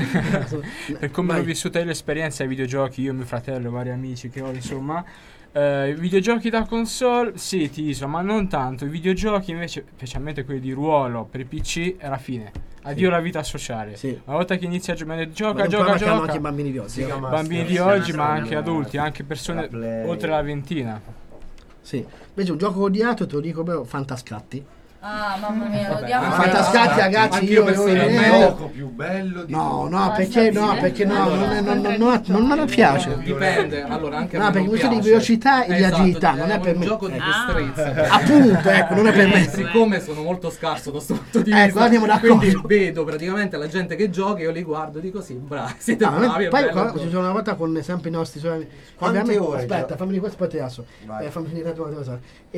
S1: per come
S2: Vai.
S1: l'ho vissuta io l'esperienza ai videogiochi, io, mio fratello e vari amici che ho, insomma, eh, i videogiochi da console, sì, ti iso, ma non tanto. I videogiochi invece, specialmente quelli di ruolo per i P C, è la fine. Addio
S2: Sì.
S1: la vita sociale.
S2: Sì.
S1: Una volta che inizia a giocare,
S2: Ma
S1: gioca,
S2: è un
S1: gioca,
S2: problema che hanno
S1: gioca.
S2: anche i bambini di oggi.
S11: Si
S2: eh.
S11: chiama
S1: Bambini di
S11: Master
S1: oggi, ma
S11: System,
S1: anche adulti, anche persone
S11: la Play.
S1: oltre la ventina.
S2: Sì. Invece un gioco odiato, te lo dico però, Fantascatti.
S9: Ah, mamma mia, lo
S5: Vabbè,
S9: odiamo.
S5: ma
S2: Fantascatti, ragazzi,
S5: anche
S2: io
S5: io
S2: io-
S5: personalmente-
S11: È il
S2: io-
S11: gioco più bello di
S2: No,
S11: tutti.
S2: no, perché no, perché no, non, è- non, non, non, non, non mi piace.
S5: Dipende, allora anche a
S2: No,
S5: me
S2: perché
S5: non
S2: questione di
S5: piace.
S2: velocità e di
S5: Esatto,
S2: agilità, non è per
S5: un
S2: me.
S5: gioco di
S2: Ecco.
S5: destrezza.
S2: Appunto, ecco, non è per me.
S5: Eh, siccome sono molto scarso da questo punto di
S2: Ecco,
S5: vista,
S2: andiamo d'accordo.
S5: quindi vedo praticamente la gente che gioca, io li guardo e dico sì, bravi, siete
S2: No,
S5: bravi, è
S2: poi
S5: bello,
S2: qua-
S5: tutto.
S2: ci sono una volta con sempre i nostri suoi
S11: Quante
S2: ovviamente-
S11: ore
S2: aspetta,
S11: giochi?
S2: fammi dire questo poi te adesso.
S11: Vai.
S2: Eh, fammi finire una cosa.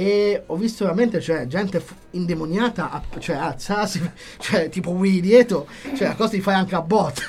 S2: E ho visto veramente, cioè, gente f- indemoniata, a- cioè alzarsi, cioè tipo Wii dietro, cioè la cosa di fare anche a bot.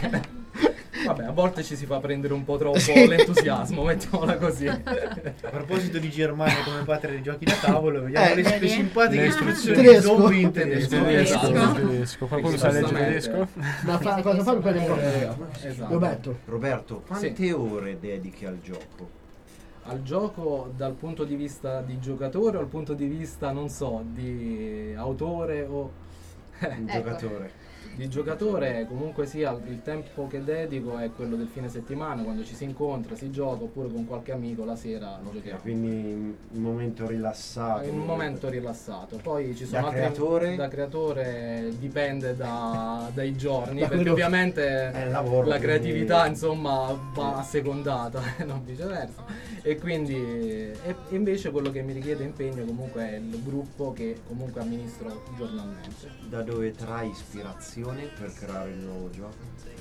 S5: Vabbè, a volte ci si fa prendere un po' troppo
S2: Sì.
S5: l'entusiasmo, mettiamola così.
S3: A proposito di Germania come patria dei giochi da tavolo, vediamo
S2: Eh,
S3: le, le
S2: vedi?
S3: simpatiche
S1: Le
S3: istruzioni
S2: tedesco.
S3: zombie in tedesco.
S5: Tedesco.
S1: Tedesco. Tedesco. Qualcuno sa leggere tedesco?
S2: Ma fa, cosa fa per prendere
S5: Eh,
S2: un po'?
S5: esatto.
S2: Roberto.
S11: Roberto, quante ore dedichi al gioco?
S5: Al gioco dal punto di vista di giocatore o dal punto di vista, non so, di autore o
S11: Un
S12: Ecco.
S11: giocatore.
S5: di giocatore, comunque sia il tempo che dedico è quello del fine settimana, quando ci si incontra, si gioca, oppure con qualche amico la sera giochiamo.
S11: Quindi un momento rilassato.
S5: In un momento rilassato. Poi ci sono
S11: Da
S5: altri
S11: creatore?
S5: da creatore dipende da- dai giorni,
S2: Da
S5: perché
S2: quello-
S5: ovviamente
S11: È il lavoro,
S5: la
S11: quindi-
S5: creatività insomma va assecondata, non viceversa. E quindi e invece quello che mi richiede impegno comunque è il gruppo che comunque amministro giornalmente.
S11: Da dove trai ispirazione per creare il nuovo gioco?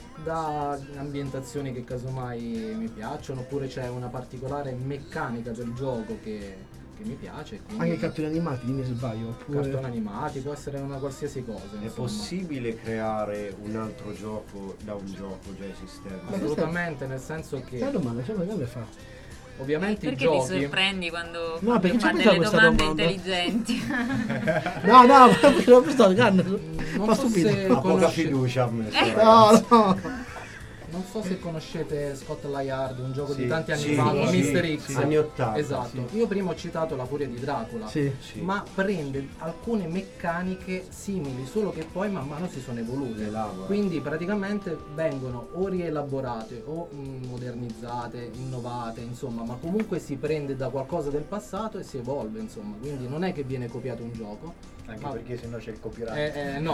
S5: Da ambientazioni che casomai mi piacciono, oppure c'è una particolare meccanica del gioco che, che mi piace. e quindi-
S2: Anche i cartoni animati, dimmi se sbaglio. Oppure...
S5: cartoni animati, può essere una qualsiasi cosa.
S11: È
S5: insomma.
S11: possibile creare un altro gioco da un gioco già esistente?
S5: Assolutamente, nel senso che
S2: Che domanda, c'è una grande fa.
S5: ovviamente i
S4: Perché
S5: giochi.
S4: ti sorprendi quando
S2: No, perché
S4: fa
S2: c'è
S4: delle
S2: questa
S4: domande
S2: domanda?
S4: intelligenti?
S2: No, no, l'ho visto grande.
S5: Non
S2: Fa
S5: fosse
S2: stupito.
S11: Ha poca
S5: conosce-
S11: fiducia a me.
S2: No, no.
S5: non so se conoscete Scotland Yard, un gioco
S11: Sì,
S5: di tanti anni
S11: sì,
S5: fa,
S11: sì,
S5: Mister
S11: sì,
S5: X.
S11: sì. Anni ottanta,
S5: Esatto.
S11: sì.
S5: Io prima ho citato La furia di Dracula,
S2: Sì.
S11: Sì.
S5: ma prende alcune meccaniche simili, solo che poi man mano si sono evolute.
S11: Elabora.
S5: Quindi praticamente vengono o rielaborate o mh, modernizzate, innovate, insomma, ma comunque si prende da qualcosa del passato e si evolve, insomma. Quindi non è che viene copiato un gioco.
S3: Anche
S5: ma-
S3: perché sennò c'è il copyright.
S5: Eh, eh, no,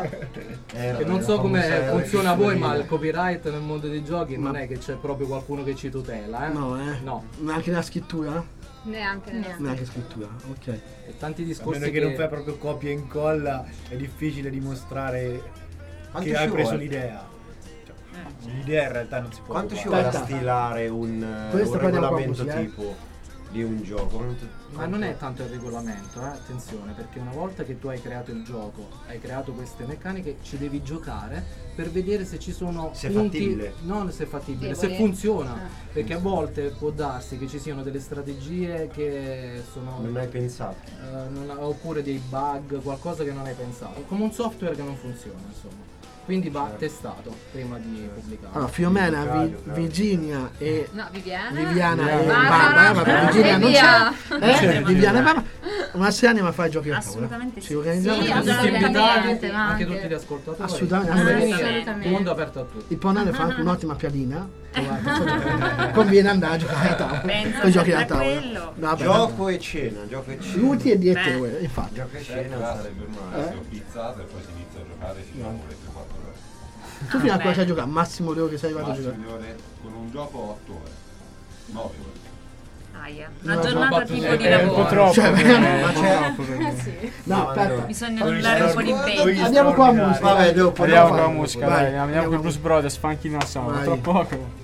S11: Era
S5: che non
S11: la
S5: so come
S11: famosa
S5: funziona a voi, ma
S11: restrizione.
S5: il copyright nel mondo dei giochi
S2: Ma-
S5: non è che c'è proprio qualcuno che ci tutela, eh?
S2: No, eh.
S5: No.
S2: Ma anche nella scrittura?
S12: Neanche, neanche.
S2: Neanche scrittura, ok.
S5: E tanti
S3: A
S5: discorsi
S3: meno che,
S5: che
S3: non fai proprio copia e incolla, è difficile dimostrare
S11: Quanto
S3: che
S11: ci
S3: hai preso
S11: vuole?
S3: l'idea. Cioè, l'idea in realtà non si può
S11: Quanto ci
S3: rubare.
S11: vuole a
S2: Aspetta.
S11: stilare un, eh,
S2: Questo
S11: un
S2: prendiamo qua
S11: regolamento
S2: così, eh.
S11: tipo di un gioco? Quanto-
S5: Ma non è tanto il regolamento, eh? Attenzione, perché una volta che tu hai creato il gioco, hai creato queste meccaniche, ci devi giocare per vedere se ci sono
S11: Se è
S5: punti,
S11: fattibile.
S5: non se è fattibile,
S12: Deboli.
S5: se funziona,
S12: Ah.
S5: perché a volte può darsi che ci siano delle strategie che sono
S11: Non hai pensato.
S5: eh, non ha- oppure dei bug, qualcosa che non hai pensato, come un software che non funziona, insomma. Quindi va
S11: Certo.
S5: testato prima di pubblicare.
S2: Allora, Fiumena, Vi-
S11: Claudio, Claudio.
S2: Virginia e
S12: No, Viviana.
S2: Viviana e
S12: Barbara.
S2: Barbara, vabbè, Virginia
S12: E
S2: non
S12: via.
S2: c'è. Eh, Viviana e Barbara. Ma se anima a fare giochi a tavola?
S4: Assolutamente
S2: Ci
S4: sì.
S2: organizziamo?
S12: Sì,
S5: Tutti
S12: assolutamente.
S5: invitati,
S12: ma
S5: anche
S12: anche-
S5: tutti gli ascoltatori.
S2: Assolutamente.
S12: Assolutamente.
S5: Il mondo è aperto a tutti.
S2: Il Ponale fa anche un'ottima piadina. Guarda, conviene andare a giocare a tavola.
S4: Pensa
S2: Con i giochi da
S4: sempre a
S2: tavola.
S4: quello.
S2: No, vabbè,
S11: Gioco e cena, gioco e cena.
S2: Luti e
S4: Beh.
S2: diete, infatti.
S11: Gioco e
S10: Cioè,
S11: cena
S10: là
S11: sarebbe
S10: sarebbe
S11: male.
S10: una pizzata e poi si inizia a giocare fino a ore tre quattro ore.
S2: Tu fino a
S4: Vabbè.
S2: cosa sai giocare? Massimo le ore che sei arrivato a
S10: Massimo
S2: giocare?
S10: di ore, con un gioco otto ore. nove ore.
S4: Aia.
S2: No,
S4: Una giornata
S1: battuta-
S4: tipo di
S1: è un po'
S4: lavoro.
S1: troppo.
S2: Cioè,
S1: eh,
S2: veramente,
S1: un po'
S11: ma c'è-
S1: troppo per me.
S12: Eh sì.
S2: No,
S11: No,
S2: aspetta.
S4: Bisogna
S3: Con gli
S4: annullare un po' di
S3: straordinari.
S4: impegno.
S2: Andiamo qua a
S3: straordinari.
S2: musica.
S11: Vabbè, dopo
S1: Andiamo
S11: dopo
S1: con la
S11: dopo.
S1: musica,
S2: Vai,
S1: dai, andiamo
S2: andiamo
S1: con i
S2: con-
S1: Blues Brothers, Funky Nassau,
S2: Vai.
S1: tra poco.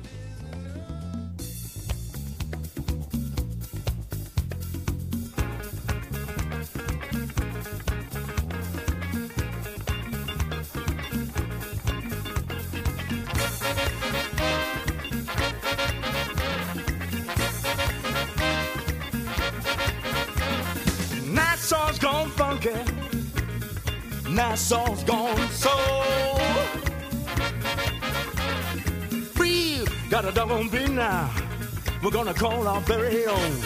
S14: Nassau's gone funky. Nassau's gone soul. We got a doggone beat now. We're gonna call our very own.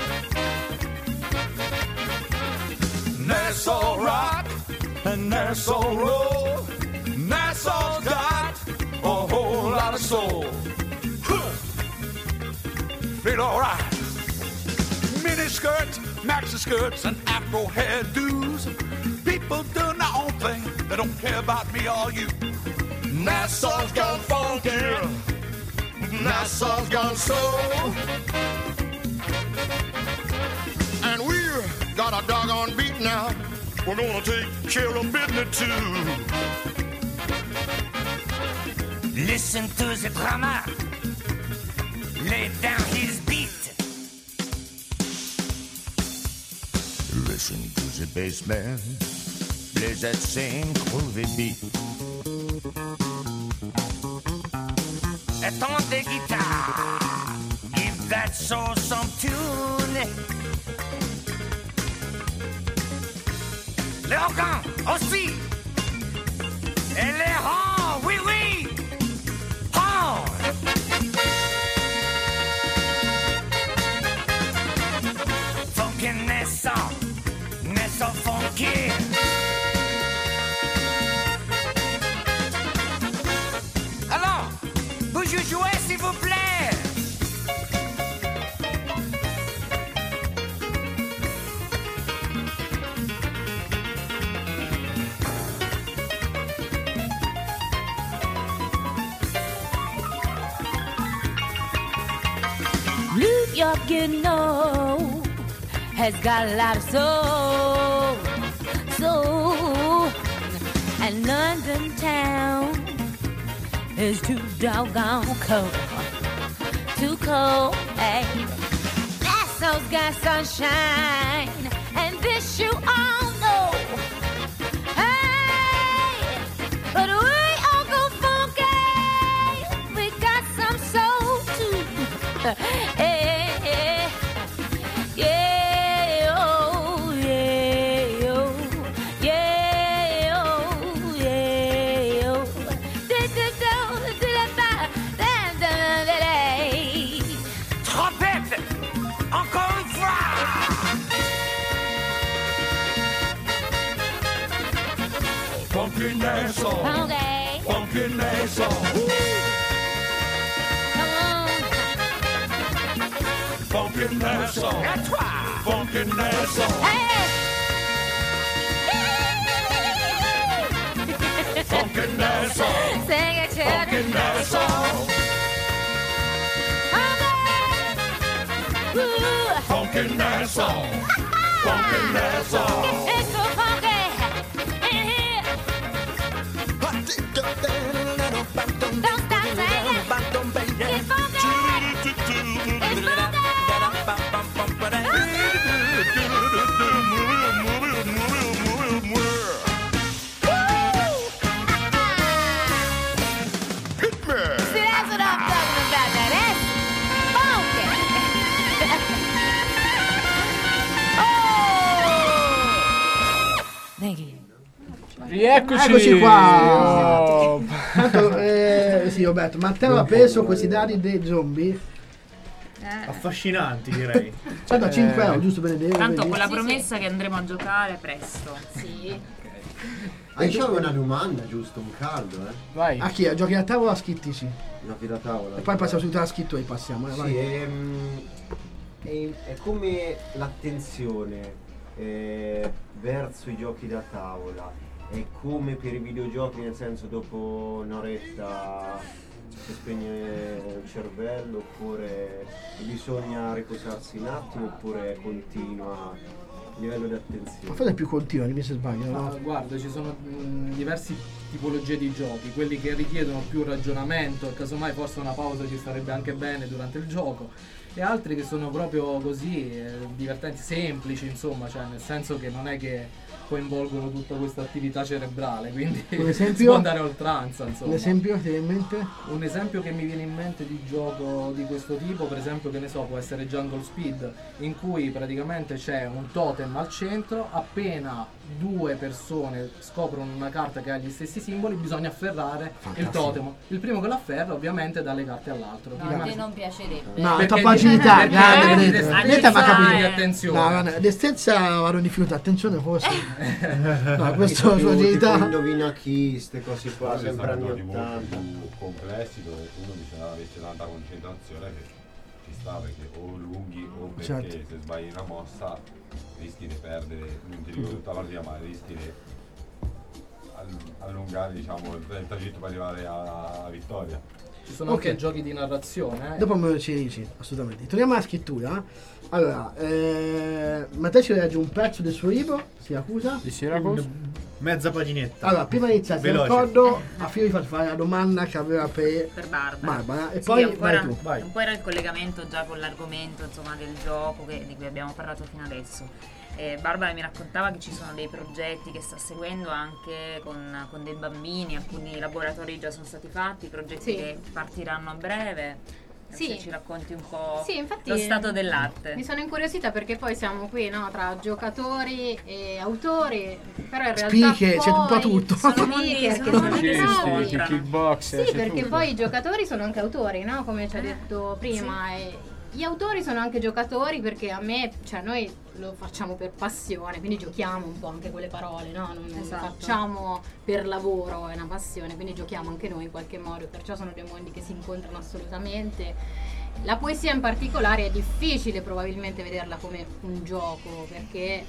S14: Nassau rock and Nassau roll. Nassau's got a whole lot of soul. Huh. Feel alright. Mini skirts, maxi skirts, and afro hairdos. People doing their own thing. They don't care about me or you. Nassau's gone funky. Nassau's gone soul. And we've got a doggone beat now. We're gonna take care of business too.
S6: Listen to the drummer. Lay down his beat. Listen to the bass man. Play that same groovy beat. And on the guitar, give that soul some tune. Les organes aussi. Et les horns, oui, oui. Horns. Funky Nassau, Nassau funky. Alors, vous jouez s'il vous plaît.
S9: New York, you know, has got a lot of soul, soul. And London town is too doggone cold, too cold. Hey, Nassau's got sunshine, and this you all know. Hey, but we all go funky. We got some soul too. Hey, hey, yeah, oh, yeah, oh, yeah, oh, yeah, oh. Da, da, da, da, da, da.
S8: Funky Nassau.
S6: Okay.
S8: Funky Nassau.
S6: Come on.
S8: Funky Nassau. That's right. Funky Nassau.
S6: Hey.
S8: Funky Nassau.
S6: Sing it, children.
S8: Funky Nassau.
S6: Ooh.
S8: Funky Nassau. Funky Nassau.
S6: It's so funky in here. Don't stop singing. It's funky. It's funky. See, that's what I'm talking about. Now that's funky. Oh! Thank you.
S1: Rieccoci.
S2: Eccoci qua.
S1: Oh.
S2: Tanto, eh, sì, Roberto, Matteo ha preso questi dadi dei zombie.
S3: Affascinanti, direi.
S2: Cioè da cinque euro, giusto per vedere.
S4: Tanto
S2: vedi?
S4: con la
S2: Sì,
S4: promessa che andremo a giocare presto.
S13: Sì.
S11: Ah, io avevo una domanda, giusto? Un caldo, eh?
S1: Vai.
S2: A chi? A giochi da tavola o a schittici?
S11: Giochi da tavola.
S2: E poi passiamo subito alla scrittura e passiamo. Eh,
S11: Sì,
S2: vai.
S11: ehm, è, è come l'attenzione eh, verso i giochi da tavola, è come per i videogiochi, nel senso dopo un'oretta si spegne il cervello, oppure bisogna riposarsi un attimo, oppure continua il livello di
S2: Ma
S11: attenzione.
S2: fate più continuo, dimmi se sbaglio.
S5: Ma
S2: No?
S5: guarda, ci sono mh, diverse tipologie di giochi, quelli che richiedono più ragionamento e casomai forse una pausa ci starebbe anche bene durante il gioco, e altri che sono proprio così eh, divertenti, semplici, insomma, cioè nel senso che non è che coinvolgono tutta questa attività cerebrale, quindi
S2: Un
S5: si
S2: esempio?
S5: può andare a oltranza, insomma.
S2: Un esempio che ti viene in mente?
S5: Un esempio che mi viene in mente di gioco di questo tipo, per esempio, che ne so, può essere Jungle Speed, in cui praticamente c'è un totem al centro, appena due persone scoprono una carta che ha gli stessi simboli, bisogna afferrare
S2: Fantastico.
S5: il totem. Il primo che lo afferra ovviamente dà le carte all'altro.
S9: No, a te non piacerebbe.
S2: No, è
S5: Perché
S2: troppa
S5: di-
S2: agilità,
S5: perché
S2: grande,
S5: di
S2: vedete.
S5: destrezza
S2: Vedete, ma capito.
S5: e attenzione.
S2: No, guarda, destrezza vado in difficoltà, attenzione forse. No, questo
S11: Tipo-
S2: sua agilità.
S11: tipo indovina chi, ste cose qua,
S10: Questi
S11: sempre
S10: sono
S11: anni
S10: giochi molto
S11: ottanta.
S10: più complessi dove uno bisogna avere tanta concentrazione, che ci sta, perché o lunghi o perché
S2: Certo.
S10: se sbagli una mossa rischi di perdere, non ti dico tutta la partita, ma rischi di all- allungare, diciamo, il tragitto per arrivare alla vittoria.
S5: Ci sono
S2: Ok.
S5: anche giochi di narrazione. Eh.
S2: Dopo me lo ci dici, assolutamente. Torniamo alla scrittura. Allora, eh, Matteo ci legge un pezzo del suo libro, Siracusa.
S1: Di Syracuse?
S3: Mezza paginetta.
S2: Allora, prima di iniziare, ti
S3: Veloce.
S2: ricordo a fine di far fare la domanda che aveva per,
S4: Per Barbara.
S2: Barbara. E
S4: Sì,
S2: poi
S4: ancora,
S2: vai tu.
S3: Vai.
S4: un po' era il collegamento già con l'argomento, insomma, del gioco che- di cui abbiamo parlato fino adesso. Eh, Barbara mi raccontava che ci sono dei progetti che sta seguendo anche con, con dei bambini, alcuni laboratori già sono stati fatti, progetti
S12: Sì.
S4: che partiranno a breve.
S12: Sì.
S4: Se ci racconti un po'
S12: Sì, infatti
S4: lo stato dell'arte.
S12: Mi sono incuriosita perché poi siamo qui, no, tra giocatori e autori, però in realtà
S2: Speaker,
S12: poi
S2: c'è un po' tutto.
S12: sono
S4: mondi-
S12: speaker
S4: sono
S12: che
S4: mondi
S12: sono
S4: che si
S12: nuovi.
S4: incontrano.
S1: Kickboxer,
S12: Sì,
S1: c'è
S12: perché
S1: tutto.
S12: poi i giocatori sono anche autori, no? Come ci ha detto prima. E gli autori sono anche giocatori perché a me, cioè noi lo facciamo per passione, quindi giochiamo un po' anche con le parole, no? Non lo
S4: Esatto.
S12: facciamo per lavoro, è una passione, quindi giochiamo anche noi in qualche modo, perciò sono due mondi che si incontrano assolutamente. La poesia in particolare è difficile probabilmente vederla come un gioco, perché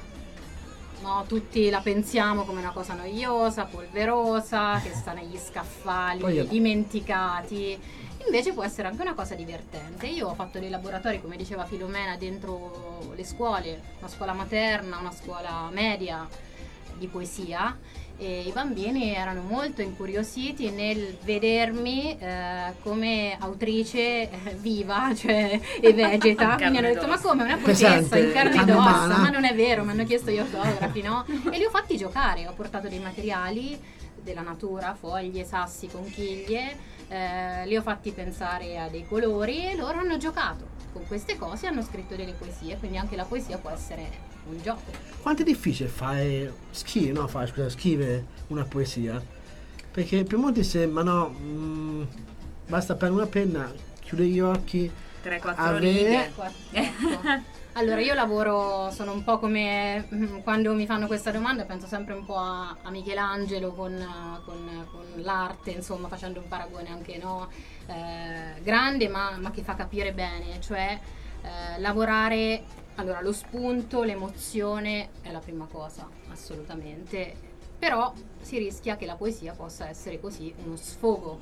S12: no, tutti la pensiamo come una cosa noiosa, polverosa, che sta negli scaffali,
S2: Poi è-
S12: dimenticati. Invece può essere anche una cosa divertente. Io ho fatto dei laboratori, come diceva Filomena, dentro le scuole, una scuola materna, una scuola media di poesia, e i bambini erano molto incuriositi nel vedermi eh, come autrice eh, viva, cioè e vegeta. Quindi hanno detto: ma come, una poetessa
S2: Pesante,
S12: in carne ed
S2: carne
S12: ossa?
S2: umana.
S12: Ma non è vero, mi hanno chiesto gli autografi, no? E li ho fatti giocare, ho portato dei materiali della natura, foglie, sassi, conchiglie, eh, li ho fatti pensare a dei colori e loro hanno giocato con queste cose e hanno scritto delle poesie, quindi anche la poesia può essere un gioco.
S2: Quanto è difficile fare scrivere, no, fare, scusa, scrivere una poesia? Perché per molti sembra, no, mm, basta prendere una penna, chiudere gli occhi,
S4: tre quattro
S2: Ave-
S4: righe.
S13: Ecco. Allora, io lavoro, sono un po' come mm, quando mi fanno questa domanda, penso sempre un po' a, a Michelangelo con, uh, con, con l'arte, insomma, facendo un paragone anche no, eh, grande, ma, ma che fa capire bene, cioè eh, lavorare, allora lo spunto, l'emozione è la prima cosa, assolutamente, però si rischia che la poesia possa essere così uno sfogo,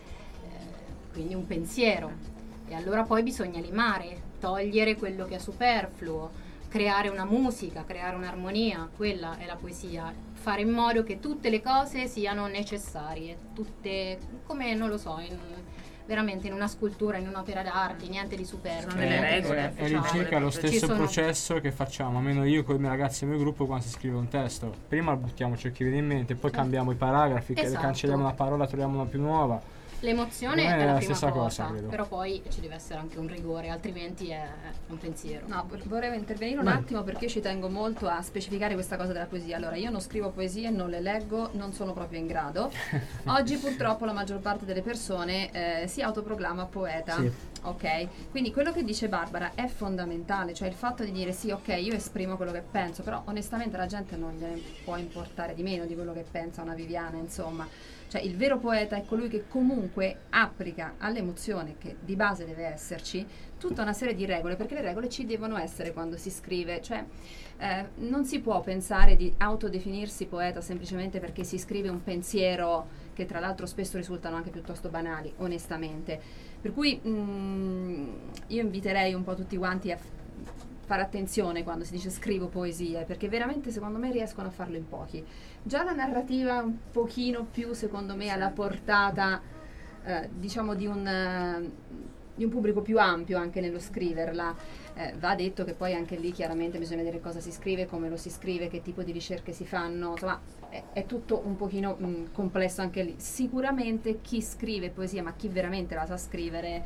S13: eh, quindi un pensiero. E allora poi bisogna limare, togliere quello che è superfluo, creare una musica, creare un'armonia, quella è la poesia, fare in modo che tutte le cose siano necessarie, tutte come non lo so, in, veramente in una scultura, in un'opera d'arte, niente di superfluo.
S4: Sono delle regole.
S1: È all'incirca lo
S13: Ci
S1: stesso
S13: sono-
S1: processo che facciamo, almeno io con i miei ragazzi del mio gruppo quando si scrive un testo. Prima buttiamo ciò che viene in mente, poi cambiamo i paragrafi, che
S13: Esatto.
S1: cancelliamo una parola, troviamo una più nuova.
S13: L'emozione
S1: Non è
S13: è la
S1: la
S13: prima
S1: stessa
S13: cosa,
S1: cosa, credo.
S13: però poi ci deve essere anche un rigore, altrimenti è un pensiero.
S12: No, vor- vorrei intervenire un
S1: Vai.
S12: attimo perché io ci tengo molto a specificare questa cosa della poesia. Allora, io non scrivo poesie, non le leggo, non sono proprio in grado. Oggi purtroppo la maggior parte delle persone eh, si autoproclama poeta.
S2: Sì.
S12: Ok? Quindi quello che dice Barbara è fondamentale, cioè il fatto di dire sì, ok, io esprimo quello che penso, però onestamente la gente non gliene può importare di meno di quello che pensa una Viviana, insomma. Cioè il vero poeta è colui che comunque applica all'emozione, che di base deve esserci, tutta una serie di regole, perché le regole ci devono essere quando si scrive. Cioè eh, non si può pensare di autodefinirsi poeta semplicemente perché si scrive un pensiero, che tra l'altro spesso risultano anche piuttosto banali, onestamente. Per cui mh, io inviterei un po' tutti quanti a f- fare attenzione quando si dice scrivo poesie, perché veramente secondo me riescono a farlo in pochi. Già la narrativa un pochino più, secondo me, alla portata eh, diciamo di un, eh, di un pubblico più ampio anche nello scriverla. Eh, va detto che poi anche lì chiaramente bisogna vedere cosa si scrive, come lo si scrive, che tipo di ricerche si fanno, insomma è, è tutto un pochino mh, complesso anche lì. Sicuramente chi scrive poesia, ma chi veramente la sa scrivere,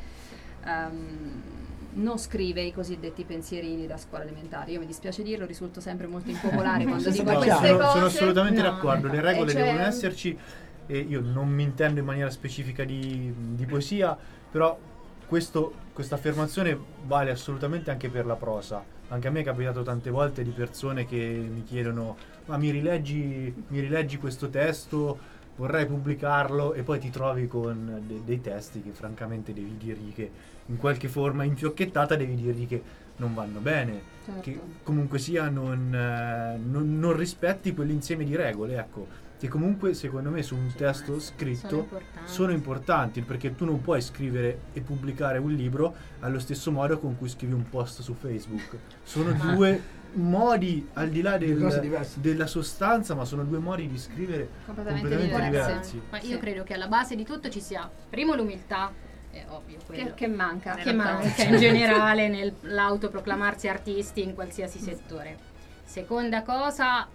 S12: ehm, non scrive i cosiddetti pensierini da scuola elementare. Io mi dispiace dirlo, risulto sempre molto impopolare quando dico
S3: No,
S12: queste
S3: sono,
S12: cose.
S3: sono assolutamente
S12: No,
S3: d'accordo, le
S12: e
S3: regole
S12: cioè-
S3: devono esserci e io non mi intendo in maniera specifica di, di poesia, però questo, questa affermazione vale assolutamente anche per la prosa. Anche a me è capitato tante volte di persone che mi chiedono ma mi rileggi, mi rileggi questo testo, vorrei pubblicarlo, e poi ti trovi con de- dei testi che francamente devi dirgli che in qualche forma infiocchettata devi dirgli che non vanno bene,
S12: Certo.
S3: che comunque sia non, eh, non, non rispetti quell'insieme di regole, ecco, che comunque secondo me su un testo scritto
S13: sono importanti.
S3: sono importanti, perché tu non puoi scrivere e pubblicare un libro allo stesso modo con cui scrivi un post su Facebook. Sono due modi, al di là del-
S2: cose diverse.
S3: della sostanza, ma sono due modi di scrivere
S12: Completamente
S3: completamente
S12: diverse.
S3: diversi.
S13: Ma io
S12: Sì.
S13: credo che alla base di tutto ci sia, primo, l'umiltà, è ovvio quello.
S12: Che, che manca.
S13: che manca in generale nell'autoproclamarsi artisti in qualsiasi settore. Seconda cosa,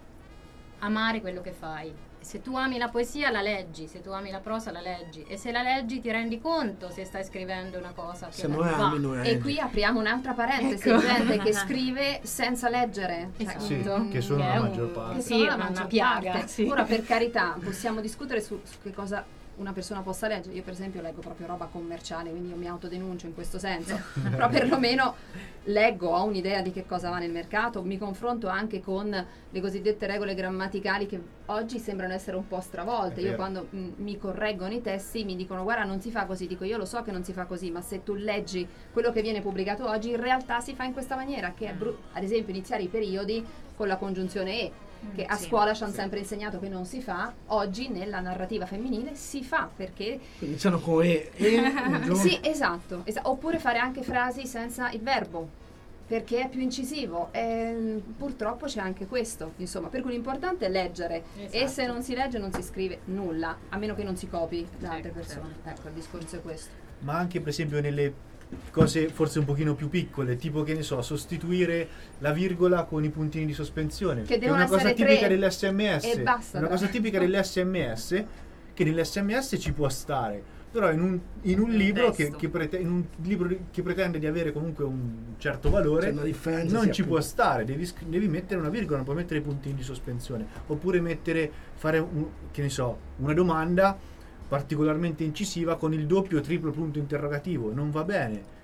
S13: amare quello che fai. Se tu ami la poesia la leggi, se tu ami la prosa la leggi, e se la leggi ti rendi conto se stai scrivendo una cosa che
S2: Se
S13: non
S2: non la
S13: va.
S2: ami, non la
S12: E
S2: leggi.
S12: qui apriamo un'altra parentesi,
S13: Ecco.
S12: gente che scrive senza leggere. Cioè,
S13: Esatto.
S3: Sì,
S12: mm,
S3: che sono
S13: Che
S3: la
S13: è un-
S3: maggior parte.
S12: che
S13: Sì,
S12: sono la
S13: una
S12: maggior
S13: piaga,
S12: parte.
S13: sì.
S12: Ora, per carità, possiamo discutere su, su che cosa una persona possa leggere. Io per esempio leggo proprio roba commerciale, quindi io mi autodenuncio in questo senso, però perlomeno leggo, ho un'idea di che cosa va nel mercato, mi confronto anche con le cosiddette regole grammaticali che oggi sembrano essere un po' stravolte.
S3: È
S12: Io
S3: vero.
S12: quando mh, mi correggono i testi mi dicono guarda non si fa così, dico io lo so che non si fa così, ma se tu leggi quello che viene pubblicato oggi in realtà si fa in questa maniera, che è bru- ad esempio iniziare i periodi con la congiunzione e, che a
S4: Sì,
S12: scuola ci hanno sempre insegnato che non si fa, oggi nella narrativa femminile si fa, perché
S2: Iniziano con E. e un giorno-
S12: sì, esatto, esa- oppure fare anche frasi senza il verbo, perché è più incisivo. E, purtroppo c'è anche questo, insomma, per cui l'importante è leggere, e
S13: Esatto.
S12: se non si legge non si scrive nulla, a meno che non si copi da altre
S4: Sì,
S12: persone. Ecco, il discorso è questo.
S3: Ma anche per esempio nelle cose forse un pochino più piccole, tipo che ne so, sostituire la virgola con i puntini di sospensione,
S12: Che
S3: è
S12: devono
S3: una cosa
S12: essere
S3: tipica
S12: tre
S3: dell'esse emme esse,
S12: e basta,
S3: una
S12: però.
S3: cosa tipica dell'esse emme esse, che nell'esse emme esse ci può stare, però in un, in un libro che,
S4: testo.
S3: che prete- in un libro che pretende di avere comunque un certo valore,
S2: C'è una differenza,
S3: non
S2: sì,
S3: ci può
S2: appunto.
S3: stare, devi, sc- devi mettere una virgola, non puoi mettere i puntini di sospensione, oppure mettere, fare un, che ne so, una domanda particolarmente incisiva con il doppio o triplo punto interrogativo, non va bene.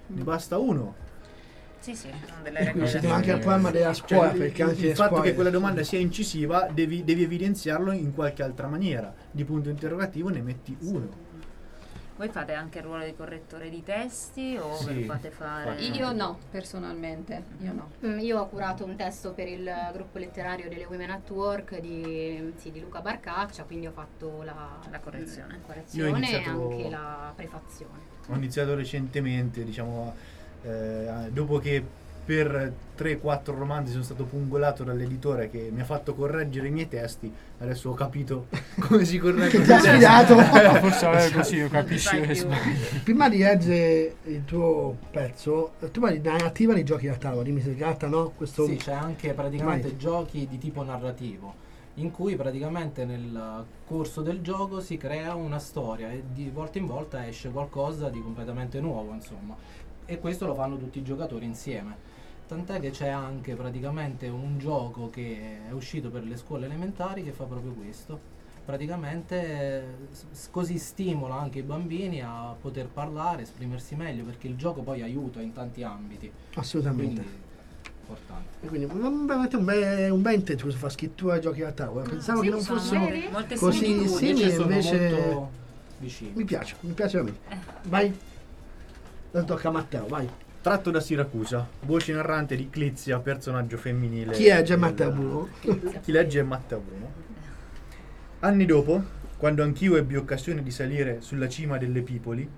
S3: ne basta uno.
S4: Sì, sì, sono delle
S2: E quindi
S4: regole.
S2: siete anche il problema della scuola,
S3: Cioè,
S2: perché
S3: il,
S2: anche
S3: il
S2: le
S3: fatto
S2: scuole-
S3: che quella domanda sia incisiva devi, devi evidenziarlo in qualche altra maniera. Di punto interrogativo ne metti uno.
S4: Voi fate anche il ruolo di correttore di testi o
S3: Sì,
S4: ve lo fate fare?
S12: Io no, personalmente, io no.
S13: Mm, Io ho curato un testo per il gruppo letterario delle Women at Work di, sì, di Luca Barcaccia, quindi ho fatto la,
S4: la correzione,
S13: correzione
S3: Io ho
S13: e
S3: iniziato-
S13: anche la prefazione.
S3: Ho iniziato recentemente, diciamo, eh, dopo che per tre quattro romanzi sono stato pungolato dall'editore che mi ha fatto correggere i miei testi, adesso ho capito come si corregge.
S2: Che ti ha sfidato.
S1: Forse vabbè, così io capisci che sbaglio.
S2: Prima di leggere il tuo pezzo, tu parli di narrativa nei giochi da tavola, dimmi se tratta, no? Questo...
S5: Sì, c'è anche praticamente
S2: Vai.
S5: giochi di tipo narrativo, in cui praticamente nel corso del gioco si crea una storia e di volta in volta esce qualcosa di completamente nuovo, insomma. E questo lo fanno tutti i giocatori insieme. Tant'è che c'è anche praticamente un gioco che è uscito per le scuole elementari che fa proprio questo. Praticamente eh, s- così stimola anche i bambini a poter parlare, esprimersi meglio, perché il gioco poi aiuta in tanti ambiti.
S2: Assolutamente.
S5: Quindi, importante.
S2: E quindi un bel, un bel, un bel intento su fare scrittura e giochi da tavola. Pensavo
S4: sì,
S2: che non
S4: sono
S2: fossero
S4: veri? Molte
S2: così
S4: similitudini.
S2: simili,
S5: Invece sono
S2: invece
S5: molto vicini.
S2: mi piace, mi piace veramente.
S4: Eh.
S2: Vai. Adesso tocca a Matteo, vai.
S3: Tratto da Siracusa, voce narrante di Clizia, personaggio femminile.
S2: Chi è? Già
S3: del-
S2: Matteo Bruno?
S3: Chi legge è Matteo Bruno. Anni dopo, quando anch'io ebbi occasione di salire sulla cima delle Pipoli,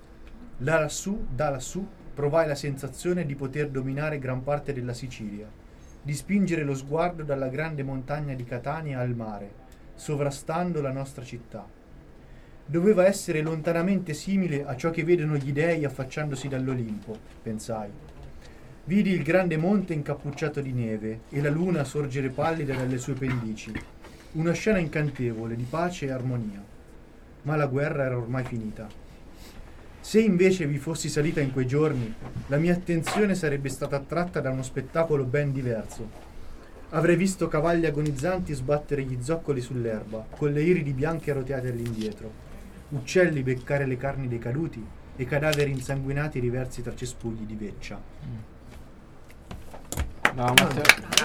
S3: da lassù, da lassù, provai la sensazione di poter dominare gran parte della Sicilia, di spingere lo sguardo dalla grande montagna di Catania al mare, sovrastando la nostra città. Doveva essere lontanamente simile a ciò che vedono gli dei affacciandosi dall'Olimpo, pensai. Vidi il grande monte incappucciato di neve e la luna sorgere pallida dalle sue pendici. Una scena incantevole di pace e armonia. Ma la guerra era ormai finita. Se invece vi fossi salita in quei giorni, la mia attenzione sarebbe stata attratta da uno spettacolo ben diverso. Avrei visto cavalli agonizzanti sbattere gli zoccoli sull'erba, con le iridi bianche roteate all'indietro, uccelli beccare le carni dei caduti e cadaveri insanguinati riversi tra cespugli di veccia.
S1: No, Matteo.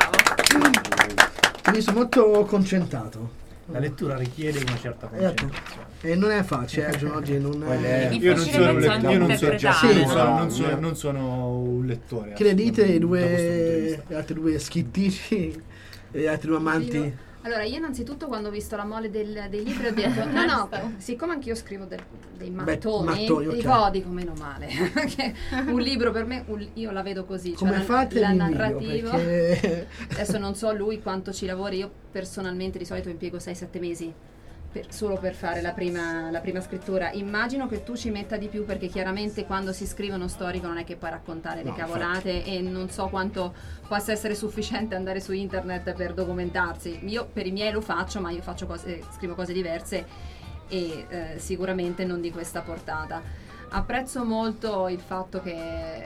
S2: Mi sono molto concentrato.
S3: La lettura richiede una certa
S2: Esatto.
S3: concentrazione.
S2: E non è facile, eh, giorno oggi non
S3: Poi
S2: è...
S3: le-
S4: È
S3: io non sono un
S4: difficile
S3: lettore, io non sono,
S4: interpretare,
S3: sì,
S2: no?
S3: non sono- non sono- non sono un lettore.
S2: Che ne dite i
S3: assolutamente, da questo punto di
S2: due,
S3: vista.
S2: le altre due scrittrici e gli altri due amanti?
S12: Allora, io innanzitutto quando ho visto la mole del- dei libri ho detto no, no, siccome anch'io scrivo del- dei mattoni,
S2: mattoni, ok.
S12: dico, dico meno male, perché un libro per me, un- io la vedo così, cioè
S2: Come
S12: la,
S2: fate
S12: la
S2: l'invio?
S12: narrativa,
S2: Perché...
S12: adesso non so lui quanto ci lavori, io personalmente di solito impiego sei sette mesi per- solo per fare la prima, la prima scrittura. Immagino che tu ci metta di più perché chiaramente quando si scrive uno storico non è che puoi raccontare le
S2: No,
S12: cavolate e non so quanto possa essere sufficiente andare su internet per documentarsi. Io per i miei lo faccio, ma io faccio cose, scrivo cose diverse e eh, sicuramente non di questa portata. Apprezzo molto il fatto che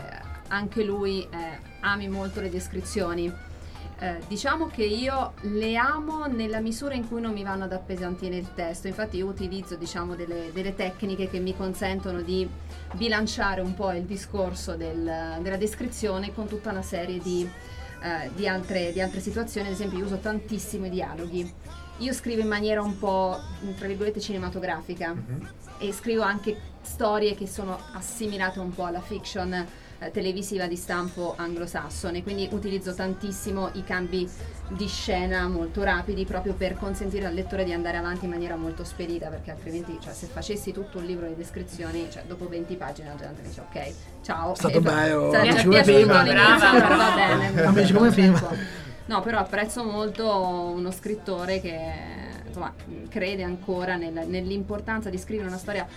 S12: anche lui eh, ami molto le descrizioni. Eh, diciamo che io le amo nella misura in cui non mi vanno ad appesantire il testo, infatti io utilizzo diciamo delle, delle tecniche che mi consentono di bilanciare un po' il discorso del- della descrizione con tutta una serie di, eh, di, altre, di altre situazioni. Ad esempio io uso tantissimo i dialoghi, io scrivo in maniera un po' tra virgolette cinematografica e scrivo anche storie che sono assimilate un po' alla fiction eh, televisiva di stampo anglosassone, quindi utilizzo tantissimo i cambi di scena molto rapidi proprio per consentire al lettore di andare avanti in maniera molto spedita, perché altrimenti cioè, se facessi tutto un libro di descrizioni, cioè dopo venti pagine la gente dice ok, ciao,
S2: È stato
S12: e-
S2: bello,
S12: Sarà
S2: amici
S12: già
S2: come
S12: piaciuto
S2: prima.
S12: all'inizio,
S4: Brava,
S12: però va
S4: brava.
S12: bene.
S2: Amici come prima.
S12: No, però apprezzo molto uno scrittore che insomma, crede ancora nel- nell'importanza di scrivere una storia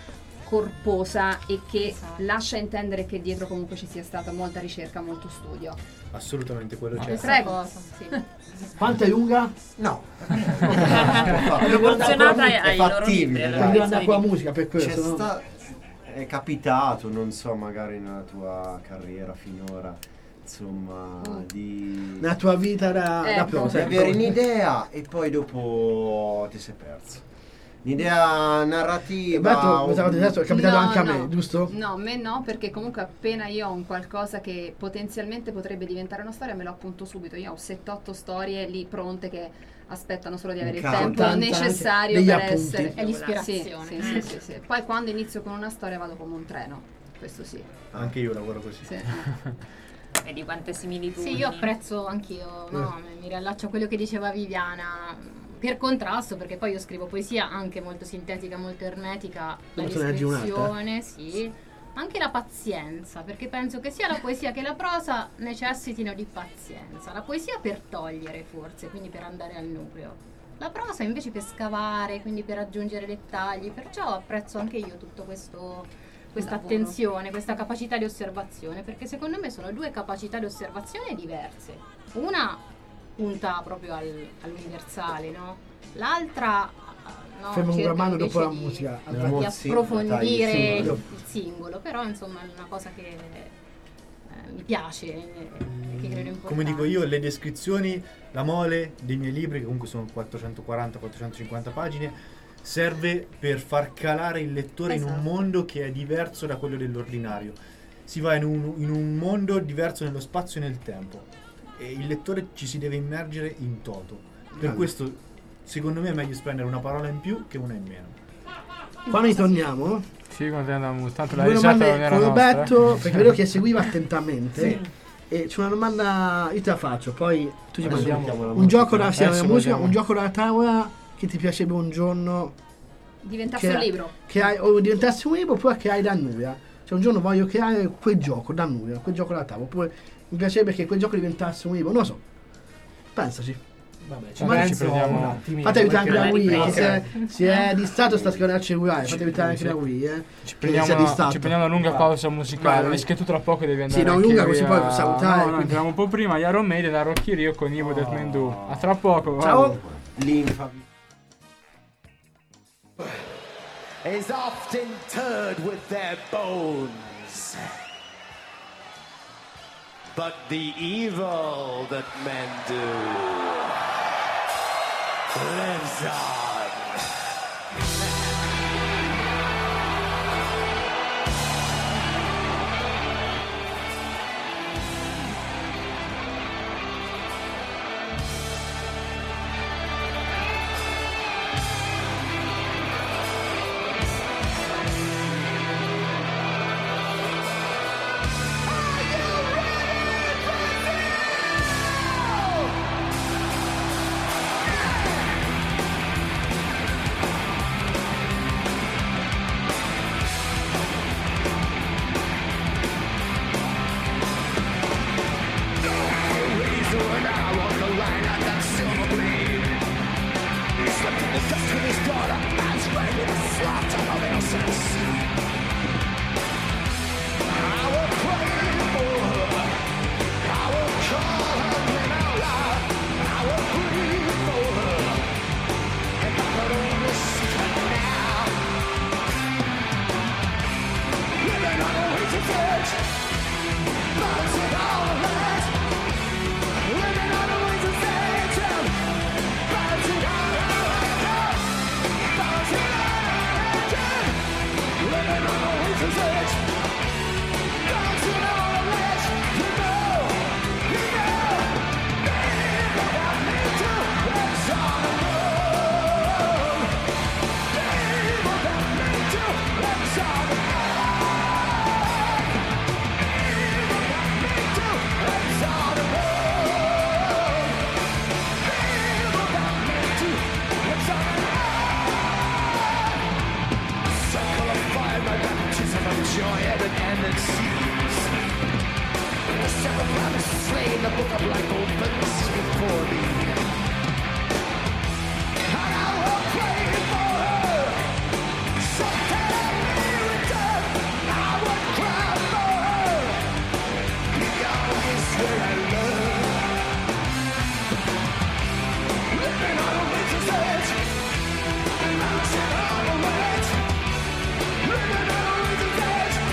S12: corposa e che lascia intendere che dietro comunque ci sia stata molta ricerca, molto studio.
S3: Assolutamente quello c'è.
S12: Prego.
S2: Quanto è lunga?
S11: No.
S4: Proporzionata ai,
S11: È
S4: ai loro
S11: fattibile,
S4: libri.
S11: dai.
S4: alle
S2: Quindi
S4: loro
S2: andare
S4: pezzi
S2: con la
S4: di-
S2: musica per
S11: C'è
S2: questo, no?
S11: sta- è capitato, non so, magari nella tua carriera finora, insomma, di,
S2: Nella tua vita da, da
S12: Ecco.
S2: prosa.
S11: di avere un'idea e poi dopo ti sei perso. un'idea narrativa.
S2: Beto,
S11: un-
S2: adesso è capitato
S12: No,
S2: anche a
S12: no.
S2: me, giusto?
S12: No, a me no, perché comunque appena io ho un qualcosa che potenzialmente potrebbe diventare una storia, me lo appunto subito. Io ho settantotto storie lì pronte che aspettano solo di avere il
S2: Calma.
S12: tempo
S2: Tanta-
S12: necessario
S2: degli
S12: per
S2: appunti.
S12: essere.
S13: È l'ispirazione.
S12: Sì, sì, sì, sì, sì. Poi quando inizio con una storia vado come un treno. Questo sì.
S3: Anche io lavoro così.
S12: Sì.
S4: Vedi quante similitudini.
S13: Sì, io apprezzo anch'io, no? Mi riallaccio a quello che diceva Viviana. Per contrasto, perché poi io scrivo poesia anche molto sintetica, molto ermetica, la
S2: Molto ne leggi un'altra?
S13: descrizione, sì. Anche la pazienza, perché penso che sia la poesia che la prosa necessitino di pazienza. La poesia per togliere forse, quindi per andare al nucleo. La prosa invece per scavare, quindi per aggiungere dettagli, perciò apprezzo anche io tutto questo, questa
S12: Lavoro.
S13: attenzione, questa capacità di osservazione, perché secondo me sono due capacità di osservazione diverse. Una punta proprio al- all'universale, no? L'altra no,
S2: Fermo un
S13: cerca
S2: mano
S13: invece
S2: dopo la
S13: di-
S2: musica.
S13: di
S2: Allora,
S13: approfondire
S2: dai,
S13: il,
S2: il
S13: il singolo, però insomma è una cosa che eh, mi piace e che credo importante.
S3: Come dico io, le descrizioni, la mole dei miei libri, che comunque sono quattrocentoquaranta quattrocentocinquanta pagine, serve per far calare il lettore in un
S13: Esatto.
S3: mondo che è diverso da quello dell'ordinario. Si va in un, in un mondo diverso nello spazio e nel tempo e il lettore ci si deve immergere in toto. Per
S2: Grande.
S3: questo, secondo me, è meglio spendere una parola in più che una in meno.
S2: Qua noi torniamo.
S1: Sì, quando andiamo, tanto la
S2: Due
S1: risata
S2: domande
S1: non era
S2: con
S1: nostra.
S2: Roberto, perché vedo che seguiva attentamente.
S1: Sì.
S2: E c'è una domanda, io te la faccio, poi tu ci
S11: Adesso
S2: pensi.
S11: mettiamo la
S2: Un
S11: musica.
S2: gioco da, sì,
S1: Adesso
S2: la musica,
S1: vediamo.
S2: un gioco da tavola che ti piacerebbe un giorno
S12: Diventasse
S2: che,
S12: un libro.
S2: che hai, o diventasse un libro oppure che hai da Nuria. Cioè un giorno voglio creare quel gioco da Nuria, quel gioco da tavola, oppure mi piacerebbe che quel gioco diventasse un libro, non lo so. Pensaci.
S5: Vabbè, ci
S1: Magari
S5: penso
S1: ci prendiamo-
S5: un attimino.
S2: Fate aiutare anche
S5: perché-
S2: la Wii, che
S4: ripresa.
S2: si è, si è distratto, sta scrivendo al cellulare, fate aiutare anche la Wii, eh.
S1: Ci
S2: che si è
S1: prendiamo, una,
S2: distratto.
S1: ci prendiamo una lunga pausa musicale.
S2: Vai, vai.
S1: Visto che tu tra poco devi andare
S2: Sì, no,
S1: anche
S2: lunga così
S1: via-
S2: poi salutare,
S1: No, no,
S2: quindi-
S1: andiamo un po' prima. Iron Maiden da Rocky Rio con Ivo del Mendu. A tra poco.
S2: Ciao.
S1: vai.
S11: Linfa.
S7: is often interred with their bones. But the evil that men do lives on.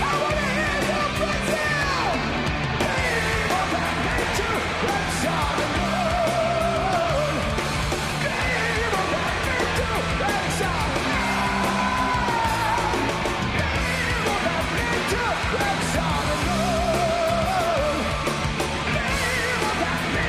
S8: Let's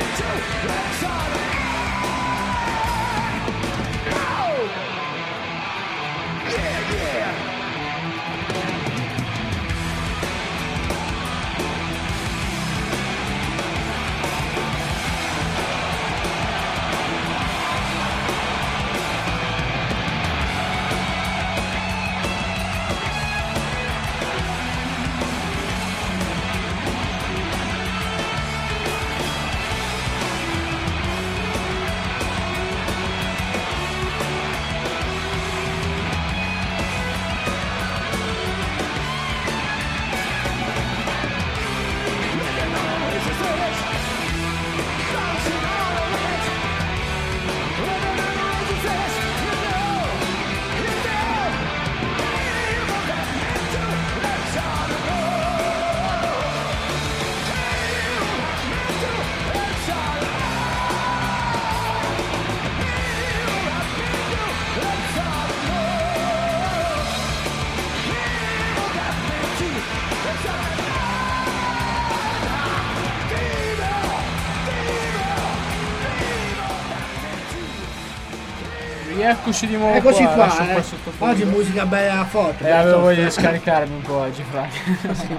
S1: Eccoci di nuovo.
S2: Eccoci
S1: qua,
S2: qua,
S1: lascio un po'
S2: eh.
S1: sottofondo.
S2: Oggi musica bella forte.
S1: E avevo voglia di scaricarmi un po' oggi, Frank.
S2: Sì.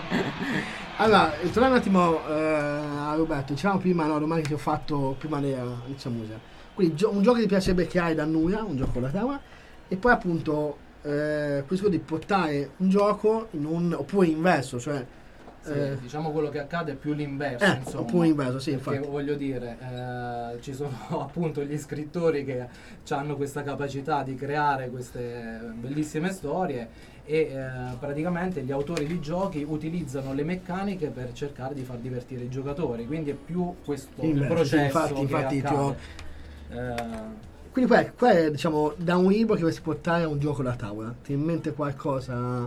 S2: Allora, tornando un attimo eh, a Roberto, dicevamo prima, no, domani che ti ho fatto prima dell'inizio musica. Quindi gio- un gioco che ti piacerebbe creare da nulla, un gioco da tavola, e poi appunto eh, questo di portare un gioco in un, oppure inverso, cioè
S5: Sì,
S2: eh,
S5: diciamo quello che accade è più l'inverso,
S2: eh,
S5: insomma.
S2: oppure inverso, sì,
S5: Perché
S2: infatti.
S5: voglio dire, eh, ci sono appunto gli scrittori che hanno questa capacità di creare queste bellissime storie e eh, praticamente gli autori di giochi utilizzano le meccaniche per cercare di far divertire i giocatori, quindi è più questo il
S2: Inverso, sì,
S5: processo
S2: infatti,
S5: che
S2: infatti ti ho-
S5: accade. Eh,
S2: Quindi qua è, qua è, diciamo, da un libro che dovresti portare a un gioco da tavola. Ti in mente qualcosa?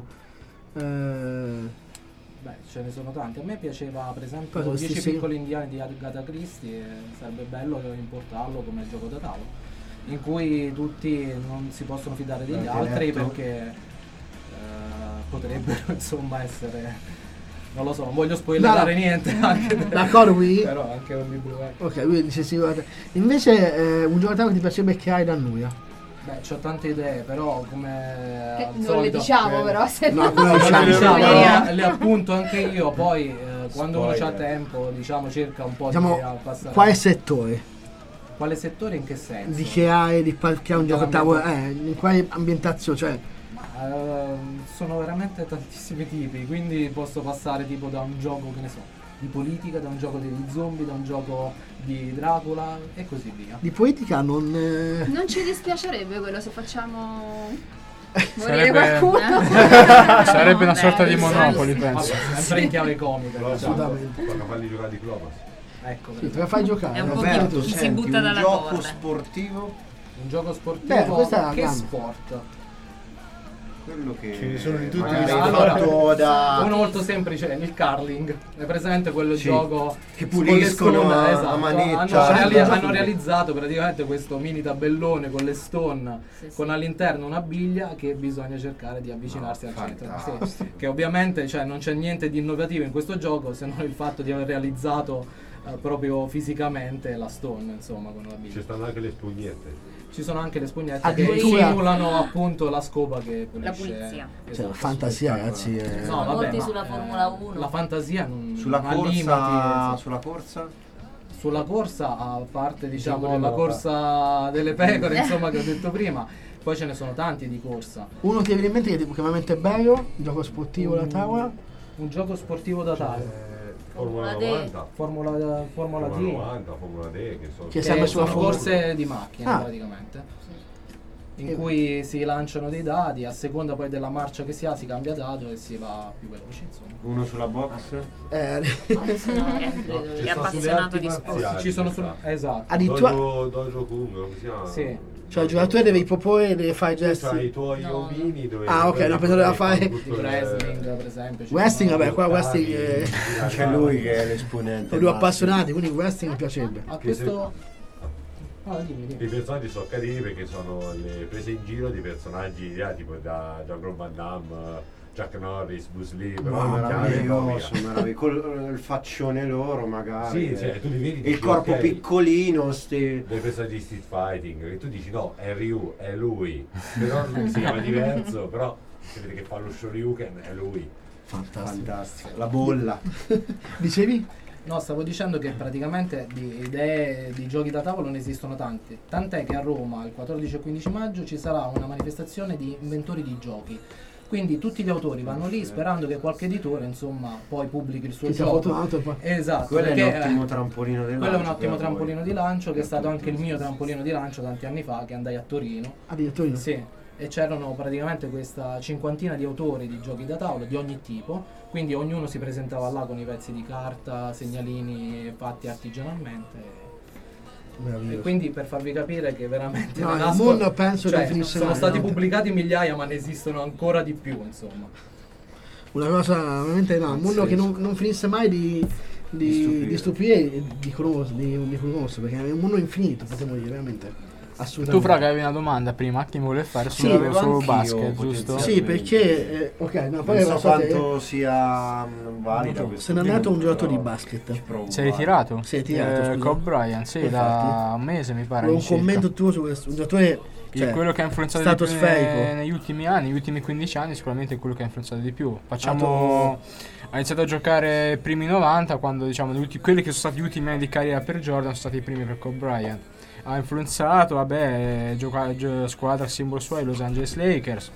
S2: Eh,
S5: Beh, ce ne sono tanti. A me piaceva per esempio
S2: Cosa,
S5: dieci
S2: sì, sì.
S5: piccoli indiani di Agatha Christie, e sarebbe bello importarlo come gioco da tavolo, in cui tutti non si possono fidare degli
S3: L'avete
S5: altri
S3: letto?
S5: perché eh, potrebbero insomma essere, non lo so, non voglio spoilerare
S2: No.
S5: niente anche per-
S2: D'accordo qui?
S5: però anche un libro eh.
S2: Ok, lui dice sì, guarda. Invece eh, un gioco da tavola che ti piacerebbe creare da nulla.
S5: Beh, c'ho tante idee, però come
S12: Che
S5: al
S12: non le
S5: solito,
S12: diciamo,
S5: eh,
S12: però, se
S2: no,
S12: no,
S2: quello
S5: no,
S2: diciamo,
S5: le,
S2: diciamo.
S5: le- le appunto anche io, poi eh, quando uno
S3: Spoiler.
S5: ha tempo, diciamo, cerca un po'
S2: Diciamo,
S5: di eh, passare.
S2: quale settore?
S5: Quale settore, in che senso?
S2: Di creare, di par- creare un gioco da tavola? Eh,
S5: Dell'ambientazione.
S2: in quale ambientazione? Cioè,
S5: Ehm, sono veramente tantissimi tipi, quindi posso passare tipo da un gioco, che ne so, di politica, da un gioco degli zombie, da un gioco di Dracula e così via.
S2: di politica non... eh,
S12: Non ci dispiacerebbe quello se facciamo morire
S1: Sarebbe-
S12: qualcuno.
S1: Sarebbe una
S4: Beh,
S1: sorta di
S4: sì,
S1: Monopoli,
S4: sì.
S1: penso.
S5: Vabbè, sempre in chiave comica, diciamo.
S2: Assolutamente.
S10: Tocca farli giocare di Clopas.
S5: Ecco,
S2: Sì, te la fai giocare.
S4: È un po'
S2: Roberto.
S4: chi- chi si
S3: senti,
S4: butta
S3: un
S4: dalla
S3: gioco
S4: torre.
S3: sportivo,
S5: un gioco sportivo.
S2: Beh, questa è la
S5: che
S2: gamba.
S5: sport?
S3: quello che
S16: Ce ne sono di tutti
S3: magari
S16: i
S3: è
S5: allora,
S3: fatto da
S5: uno molto semplice, il curling. È presente quello
S3: Sì,
S5: gioco
S3: che
S5: con le
S3: puliscono
S5: stone,
S3: a-
S5: esatto.
S3: a manetta.
S5: Hanno,
S3: Certo.
S5: reali- hanno realizzato praticamente questo mini tabellone con le stone,
S9: Sì, sì.
S5: con all'interno una biglia che bisogna cercare di avvicinarsi
S3: No,
S5: al centro. Sì.
S3: fantastico.
S5: Che ovviamente, cioè, non c'è niente di innovativo in questo gioco se non il fatto di aver realizzato eh, proprio fisicamente la stone, insomma, con la
S10: Ci
S5: biglia.
S10: stanno anche le spugnette.
S5: Ci sono anche le spugnette che
S2: Addirittura-
S5: simulano appunto la scopa che pulisce.
S4: La pulizia.
S2: Cioè,
S5: Esatto,
S2: fantasia, ragazzi. eh.
S5: No, vabbè,
S9: Molti
S5: ma,
S9: sulla
S5: eh,
S9: Formula uno.
S5: La fantasia non
S3: sulla
S5: non ha
S3: corsa,
S5: limiti, insomma.
S3: sulla corsa
S5: Sulla corsa, a parte diciamo
S16: Gioco
S5: la
S16: dell'Oca.
S5: corsa delle pecore, insomma, che ho detto prima, poi ce ne sono tanti di corsa.
S2: Uno ti viene in mente che tipo che veramente è bello, un gioco sportivo da tavola.
S5: Un gioco sportivo da tavola.
S10: Eh, Formula
S9: Formula D.
S10: novanta.
S5: Formula, Formula
S10: Formula
S5: D.
S10: novanta, Formula D, che sono
S2: Che
S5: Che
S2: sempre sulla
S5: sono
S2: Formula-
S5: corse di macchine
S2: Ah.
S5: praticamente. In
S2: E-
S5: cui si lanciano dei dadi, a seconda poi della marcia che si ha si cambia dado e si va più veloci, insomma.
S3: uno sulla box
S2: Eh,
S9: No, credo
S10: Ci
S4: È
S10: sta
S4: appassionato
S10: sulle arti
S4: di sport.
S10: marziali,
S5: Ci sono
S10: ci
S5: su-
S10: sta.
S5: esatto.
S2: addirittura,
S10: Dojo, Dojo Kung, come si chiama?
S5: Sì.
S2: cioè il giocatore deve proporre, deve fare
S10: C'hai i
S2: gesti.
S10: tuoi
S9: No, no.
S10: ovini dove
S2: Ah, ok, no, pensavo doveva fare-
S5: Il wrestling, per esempio. ci
S2: Wrestling,
S5: sono-
S2: vabbè, qua wrestling è,
S16: C'è lui che è l'esponente.
S2: è lui
S16: massimo.
S2: appassionato, quindi il wrestling mi piacerebbe.
S5: A questo... Ah, dimmi, dimmi.
S10: I personaggi sono carini perché sono le prese in giro di personaggi eh, tipo da Jean-Claude Van Damme, Chuck Norris, Bruce Lee, però
S11: Ma
S10: non
S11: meraviglioso, meraviglioso. Col il faccione loro magari.
S10: Sì, cioè, tu li vedi,
S11: il
S10: dici,
S11: corpo
S10: ok,
S11: piccolino, sti...
S10: dei personaggi di Street Fighting, che tu dici no, è Ryu, è lui, però si chiama diverso, però si vede che fa lo Shoryuken, è lui.
S2: Fantastico.
S11: Fantastico. La bolla.
S2: Dicevi?
S5: No, stavo dicendo che praticamente di idee di giochi da tavolo ne esistono tante, tant'è che a Roma il quattordici e quindici maggio ci sarà una manifestazione di inventori di giochi. Quindi tutti gli autori vanno lì sperando che qualche editore insomma poi pubblichi il suo
S2: Che sia
S5: gioco.
S2: fortunato, poi.
S5: Esatto,
S11: Quello è
S5: perché,
S11: un ottimo
S5: eh,
S11: trampolino di lancio.
S5: quello è un ottimo
S11: per
S5: trampolino
S11: voi.
S5: di lancio che è stato anche il mio trampolino di lancio tanti anni fa, che andai a Torino.
S2: Ah, di Torino?
S5: Sì, e c'erano praticamente questa cinquantina di autori di giochi da tavolo di ogni tipo, quindi ognuno si presentava là con i pezzi di carta, segnalini fatti artigianalmente. E quindi per farvi capire che veramente
S2: No,
S5: non
S2: il
S5: nasco-
S2: mondo penso
S5: cioè,
S2: che finisce
S5: sono
S2: mai,
S5: stati
S2: no?
S5: pubblicati migliaia, ma ne esistono ancora di più, insomma.
S2: Una cosa veramente no, un mondo che non, non finisse mai di, di, di stupire e di conoscere, di, di conoscere, perché è un mondo infinito, potremmo dire, veramente.
S1: Tu,
S2: Assolutamente.
S1: Fra, che avevi una domanda prima, che mi volevi fare
S2: Sì,
S1: sul,
S2: avevo
S1: sul
S11: anch'io,
S1: basket, giusto?
S2: Sì, perché eh, ok, no, poi
S11: Non
S2: non
S11: so quanto sia mm, valida questa
S2: se n'è andato un
S11: opinione,
S2: giocatore di
S11: però
S2: basket.
S11: ci provo,
S1: Si è
S11: vai.
S1: ritirato?
S2: Si è ritirato,
S1: Eh,
S2: scusa.
S1: Kobe Bryant, sì,
S2: Infatti.
S1: da un mese mi pare.
S2: Un
S1: all'incirca.
S2: commento tuo su questo, un giocatore
S1: Il-
S2: cioè,
S1: quello che ha influenzato di più
S2: stratosferico.
S1: ne- negli ultimi anni, negli ultimi quindici anni, sicuramente è quello che ha influenzato di più. Facciamo. Ha iniziato a giocare i primi novanta, quando diciamo gli ulti- quelli che sono stati gli ultimi anni di carriera per Jordan sono stati i primi per Kobe Bryant. Ha influenzato, vabbè, gioca- gio- squadra simbolo sua i Los Angeles Lakers,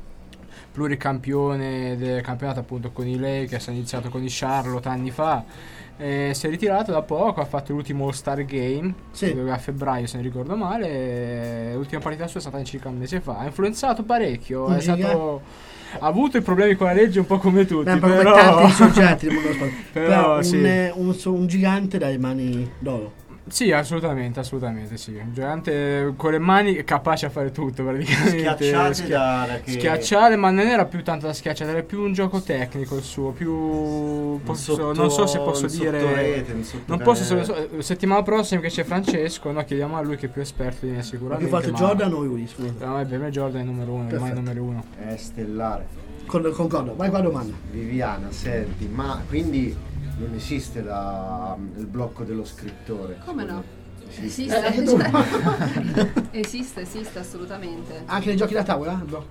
S1: pluricampione del campionato appunto con i Lakers, ha iniziato con i Charlotte anni fa. Eh, si è ritirato da poco, ha fatto l'ultimo All-Star Game a febbraio se non ricordo male, e l'ultima partita sua è stata circa un mese fa. Ha influenzato parecchio,
S2: Un
S1: è
S2: giga-
S1: stato, ha avuto i problemi con la legge un po' come tutti,
S2: Beh, proprio
S1: però,
S2: tanti soggetti del mondo dello sport.
S1: però,
S2: Però un,
S1: sì.
S2: eh, un, so- un gigante dai mani d'oro.
S1: Sì, assolutamente, assolutamente sì. Un gigante con le mani capace a fare tutto praticamente.
S11: Schiacciate
S1: Schia-
S11: da- da che-
S1: Schiacciare, ma non era più tanto da schiacciare, era più un gioco tecnico il suo, più posso-
S11: sotto-
S1: non so se posso
S11: un
S1: dire
S11: sottorete, un sotto-
S1: non posso se- so- settimana prossima che c'è Francesco, no, chiediamo a lui che è più esperto di me
S2: Ma
S1: sicuramente.
S2: più forte
S1: ma-
S2: Jordan o lui, scusa?
S1: No, è per me Jordan è il numero uno, ormai
S2: Perfetto.
S1: il numero uno.
S11: È stellare.
S2: Con- Concordo, vai qua domanda.
S11: Viviana, senti, ma quindi non esiste la- il blocco dello scrittore?
S12: Come no?
S11: Esiste.
S12: Esiste,
S2: Eh, tu-
S12: cioè, esiste, esiste assolutamente.
S2: Anche nei giochi da tavola? No.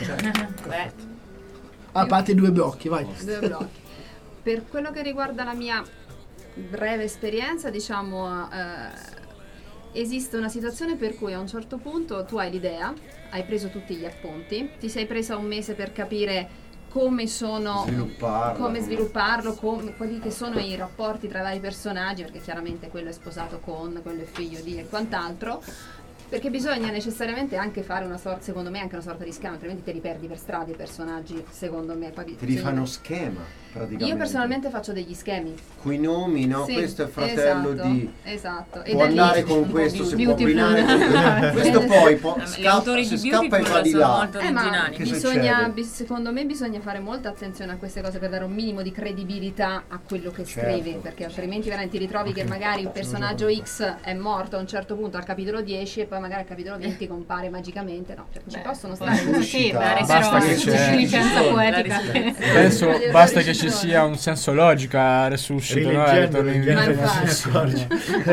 S4: Beh,
S2: A parte i due blocchi, vai.
S12: Due blocchi. Per quello che riguarda la mia breve esperienza, diciamo, eh, esiste una situazione per cui a un certo punto tu hai l'idea, hai preso tutti gli appunti, ti sei presa un mese per capire come sono
S11: Svilupparlo,
S12: come
S11: come-
S12: svilupparlo, come, quelli che sono i rapporti tra i vari personaggi, perché chiaramente quello è sposato con, quello è figlio di e quant'altro, perché bisogna necessariamente anche fare una sorta, secondo me anche una sorta di schema, altrimenti te li perdi per strada i personaggi, secondo me. Poi
S11: Ti
S12: bisogna-
S11: rifanno schema, praticamente.
S12: Io personalmente faccio degli schemi.
S11: Coi nomi, no?
S12: Sì,
S11: questo è fratello
S12: esatto,
S11: di...
S12: esatto.
S11: Può
S12: da lì-
S11: andare con
S12: un po'
S11: questo, si può
S12: beautiful.
S11: abbinare con questo poi può,
S4: Gli
S11: scappa,
S4: autori
S11: se
S4: di
S11: scappa e
S4: Beautiful
S11: va di
S4: sono
S11: là.
S4: molto
S12: Eh, ma
S4: originali.
S11: Che
S12: bisogna,
S11: succede?
S12: bis- secondo me bisogna fare molta attenzione a queste cose per dare un minimo di credibilità a quello che
S11: Certo.
S12: scrivi, perché altrimenti veramente ti ritrovi che magari il personaggio X è morto a un certo punto al capitolo dieci e poi magari al capitolo venti compare magicamente. No, cioè, ci possono stare
S13: Sì,
S12: cose.
S13: sì,
S1: Basta che c'è-
S13: licenza poetica.
S1: Penso basta che ci sia un senso logica resuscito, no?
S3: Rileggendo,
S1: Ritorno in
S3: leggendo,
S1: vita.
S12: non
S3: si accorge.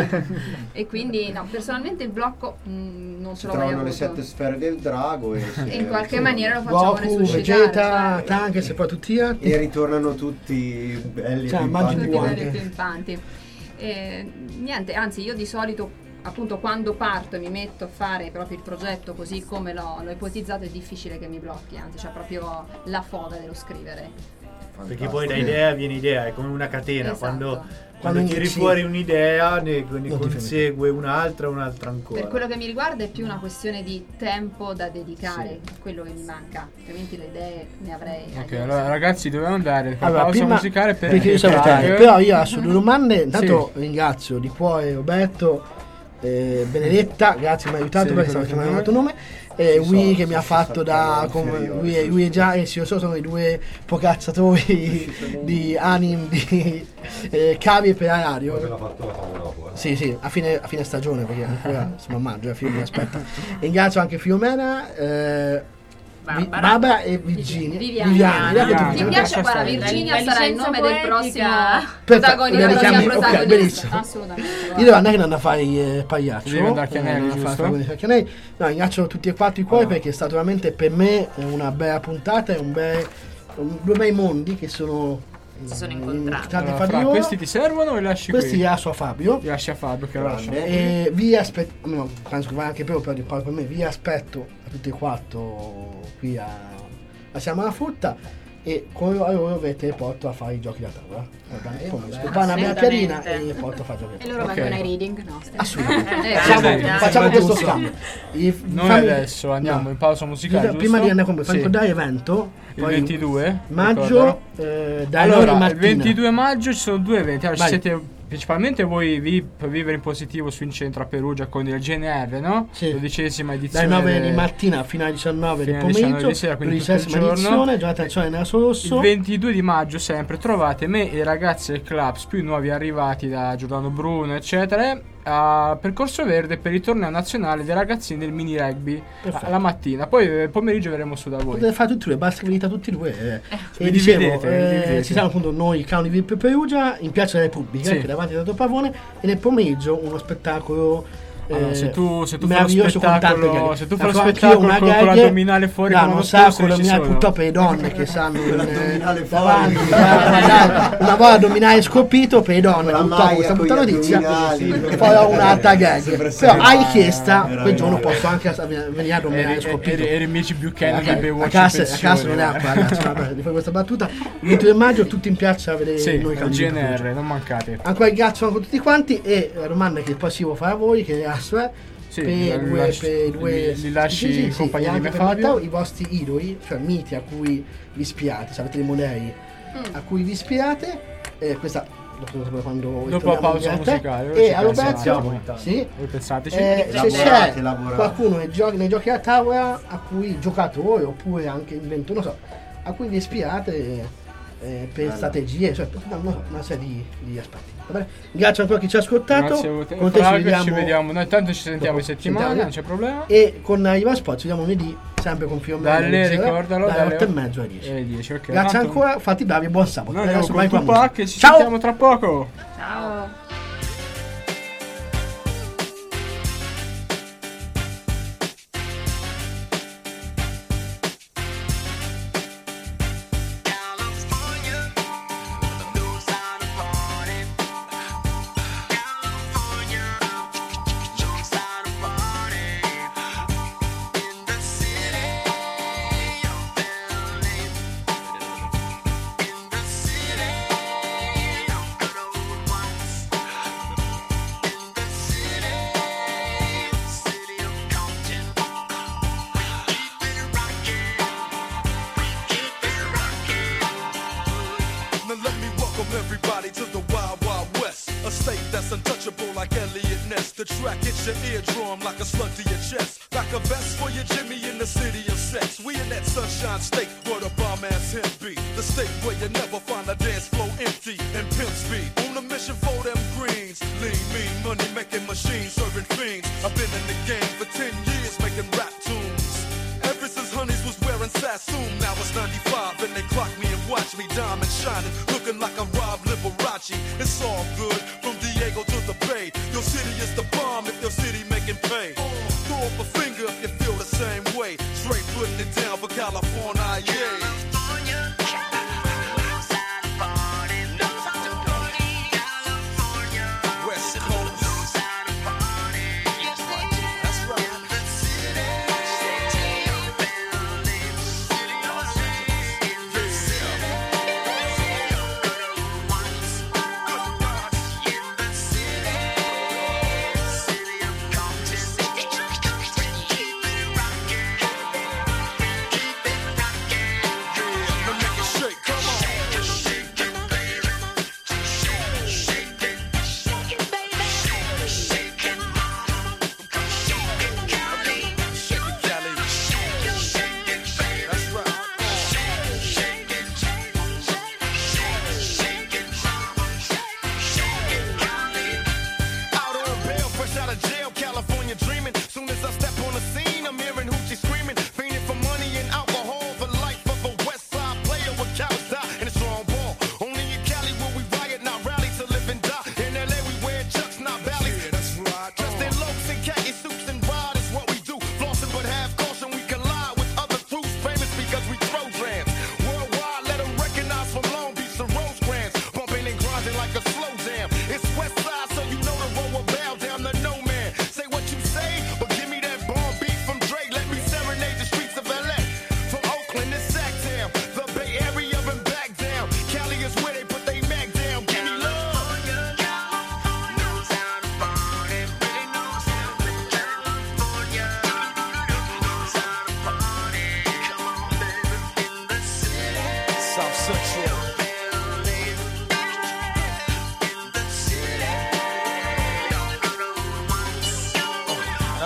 S12: E quindi no, personalmente il blocco mh, non ce
S11: Si
S12: l'ho mai
S11: trovano le
S12: avuto.
S11: sette sfere del drago e, si-
S12: E in qualche maniera lo facciamo
S2: Goku,
S12: resuscitare.
S2: Vegeta,
S12: cioè.
S2: Tank, se poi tutti
S11: e ritornano tutti belli
S2: Cioè,
S11: e
S2: mangi
S11: pimpanti.
S2: buono.
S12: Tutti belli pimpanti. Eh, niente, anzi io di solito appunto quando parto e mi metto a fare proprio il progetto così come l'ho, l'ho ipotizzato è difficile che mi blocchi, anzi c'è proprio la foga dello scrivere.
S3: Perché poi da idea viene idea, è come una catena.
S12: Esatto.
S3: Quando,
S2: Quando
S3: quando tiri
S2: inizi-
S3: fuori un'idea, ne, ne
S2: Non ti
S3: consegue un'altra, un'altra ancora.
S12: Per quello che mi riguarda è più una questione di tempo da dedicare, quello che mi manca, altrimenti le idee ne avrei.
S1: Ok, allora ragazzi dobbiamo andare con
S2: Allora,
S1: pausa
S2: prima,
S1: musicale per
S2: perché io
S1: per-
S2: salutare, però io adesso due domande. Intanto
S1: Sì.
S2: ringrazio Di Cuore Roberto, eh, Benedetta, grazie, mi ha aiutato
S1: Sì,
S2: perché stavo
S1: ricordo
S2: chiamando il
S1: il
S2: tuo nome. E
S11: Sì,
S2: Wii
S11: so,
S2: che mi ha
S11: so,
S2: fatto
S11: so,
S2: da
S11: so,
S2: come
S11: inferiore,
S2: lui,
S11: sì,
S2: lui e
S11: sì.
S2: già e sì, so, sono i due procazzatori di anime di eh, cavi per la radio.
S10: Poi se l'ha fatto la famo dopo, eh.
S2: Sì, sì, a fine, a fine stagione perché ancora siamo a maggio, eh, Fiume mi aspetta. Ringrazio anche Fiumena. Eh,
S4: Barbara.
S2: Barbara e Virginia.
S12: Viviana.
S2: Viviana.
S1: Viviana.
S12: Ti piace? Guarda, Virginia
S4: La
S12: sarà il
S4: licenza
S12: nome del
S4: poetica.
S12: prossimo
S2: Perfetto,
S12: protagonista.
S2: le richiami- ok,
S12: protagonista.
S2: benissimo.
S12: Assolutamente.
S2: Io devo andare che non a fare il pagliaccio.
S1: Devi andare a Chianelli,
S2: Eh, non a fare
S1: giusto?
S2: il Chianelli. No, ringrazio tutti e quattro i cuori perché è stato veramente per me una bella puntata e un bel, un- due bei mondi che sono
S4: Si sono
S2: eh,
S4: incontrati.
S2: stati
S1: Allora,
S2: fra
S1: Fra,
S2: di loro.
S1: questi ti servono o li lasci
S2: Questi
S1: qui?
S2: li lascio a Fabio.
S1: Li lasci a Fabio che lo lascia.
S2: E vi aspetto, no, penso che va anche per, per, per me, vi aspetto a tutti e quattro qui a, a Siamo alla Frutta e con loro avete porto a fare i giochi da tavola. Va bene? Poi mi scopare una bella piadina e porto a fare i giochi da
S12: E
S2: tavola.
S12: loro
S1: Ok.
S12: vengono ai reading nostri.
S2: Assolutamente.
S12: Eh,
S2: Facciamo,
S12: dai,
S2: facciamo
S1: sembra
S2: questo
S1: giusto.
S2: scambio. I-
S1: Noi
S2: fammi-
S1: adesso andiamo
S2: no.
S1: in pausa musicale,
S2: Prima
S1: giusto?
S2: di andare a
S1: Sì.
S2: ricordare evento,
S1: Il
S2: poi
S1: ventidue
S2: maggio,
S1: ricordalo.
S2: eh, dai
S1: Allora,
S2: Lori
S1: il
S2: Martina.
S1: ventidue maggio ci sono due eventi. Allora, ci
S2: Vai.
S1: siete principalmente voi vi, per vivere in positivo su in centro a Perugia con il G N R, no?
S2: Sì.
S1: Dodicesima
S2: Dai
S1: edizione.
S2: nove di
S1: del-
S2: mattina fino alle diciannove del
S1: fino alle diciannove
S2: pomeriggio,
S1: di sera, quindi tutto il
S2: dodicesima
S1: giorno.
S2: edizione, giornata nazionale nero rosso.
S1: Il ventidue di maggio sempre trovate me e i ragazzi del Clubs più nuovi arrivati da Giordano Bruno eccetera a Percorso Verde per il torneo nazionale dei ragazzini del mini rugby
S2: Perfetto.
S1: la mattina, poi eh, pomeriggio verremo su da voi.
S2: Potete fare tutti e due, basta che venite tutti e due. Eh.
S1: vi
S2: E dicevo,
S1: dividete, vi
S2: eh,
S1: dividete.
S2: ci siamo appunto noi, Clown di Perugia, in Piazza della Repubblica,
S1: Sì.
S2: che è davanti al Pavone, e nel pomeriggio uno spettacolo.
S1: Allora,
S2: eh,
S1: se tu, se tu fai lo
S2: meraviglioso con tante
S1: spettacolo,
S2: gag.
S1: se tu fai lo
S2: Ecco, anch'io
S1: spettacolo
S2: una
S1: con, con
S2: gag-
S1: l'addominale fuori
S2: no,
S1: come
S2: non
S1: lo
S2: sa
S1: scorso,
S2: con
S1: ci
S2: l'addominale
S1: sono.
S2: purtroppo le donne che sanno il-
S11: L'addominale fuori.
S2: davanti, guarda, una volta addominale scolpito per le donne,
S11: La
S2: purtroppo
S11: maglia
S2: questa
S11: con
S2: brutta
S11: gli
S2: notizia
S11: addominali.
S2: farò un'altra gag.
S11: Sembra
S2: Però
S11: essere-
S2: a richiesta quel
S11: veramente.
S2: giorno posso anche venire addominale
S1: Eri,
S2: scolpito.
S1: eri, eri Mici Buchanan di
S2: a
S1: Baywatch
S2: casa,
S1: in
S2: a casa non è
S1: pensione,
S2: acqua,
S1: guarda.
S2: ragazzi, vabbè, di fare questa battuta. Il ventidue maggio tutti in piazza a vedere
S1: Sì,
S2: noi
S1: il
S2: Clown di
S1: G N
S2: Perugia.
S1: R, non mancate.
S2: Ancora ringrazio con tutti quanti e la domanda che poi si può fare a voi che adesso è
S1: Sì,
S2: per
S1: li
S2: due,
S1: lasci-
S2: per due
S1: li- li lasci
S2: sì, sì,
S1: in
S2: sì,
S1: compagnia
S2: e
S1: di
S2: anche
S1: me,
S2: per
S1: Fabio?
S2: Matteo, i vostri idoli, cioè miti a cui vi ispirate, se avete dei modelli a cui vi ispirate, eh, questa dopo, dopo quando
S1: Dopo
S2: torniamo
S1: la pausa
S2: in diretta.
S1: musicale,
S2: e
S1: ci
S2: a
S1: pensiamo.
S2: Roberto sì,
S1: Voi pensateci?
S2: eh, se
S11: Lavorate,
S2: c'è
S11: lavorate.
S2: qualcuno nei giochi, nei giochi da tavola a cui giocatori oppure anche invento, non so, a cui vi ispirate eh, per
S11: Bello.
S2: strategie, cioè per una, una serie di, di aspetti. Va bene? Grazie ancora a chi ci ha ascoltato.
S1: Grazie a te,
S2: Con te
S1: Frag, ci vediamo. Noi tanto ci sentiamo
S2: dopo.
S1: in settimana,
S2: Sentiamo.
S1: non c'è problema.
S2: E con Ivan Spot ci vediamo lunedì, sempre con Fiume.
S1: Dalle, ricordalo,
S2: dalle
S1: dalle
S2: otto e mezzo alle dieci.
S1: alle dieci, ok.
S2: Grazie
S1: Tanto-
S2: ancora, fatti bravi e buon sabato.
S1: Noi
S2: E
S1: andiamo
S2: adesso
S1: con
S2: vai con la
S1: Tupac
S2: musica.
S1: e ci
S2: Ciao!
S1: sentiamo tra poco.
S12: Ciao.
S8: Now let me welcome everybody to the Wild Wild West, a state that's untouchable like Elliot Ness. The track hits your eardrum like a slug to your chest, like a vest for your Jimmy in the city of sex. We in that sunshine state where the bomb ass him be, the state where you never find a dance floor empty and pimp speed. On a mission for them greens, lean, mean, money making machines serving fiends. I've been in the game for ten years making rap tunes. Ever since Honeys was wearing Sassoon, now it's ninety-five and they clock me and watch me diamond shining, looking like I'm Rob Liberace. It's all good from Diego to the Bay. Your city is the bomb if your city making pay. Throw up a finger if you feel the same way. Straight putting it down for California, yeah. West Coast. That's right. Now make it shake, come on. Shake it, Cali. That's right.
S14: Out on bail, fresh out of jail, California dreaming. Soon as I step on the scene, I'm hearing hoochie screaming, fiending for money and alcohol.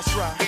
S14: That's right.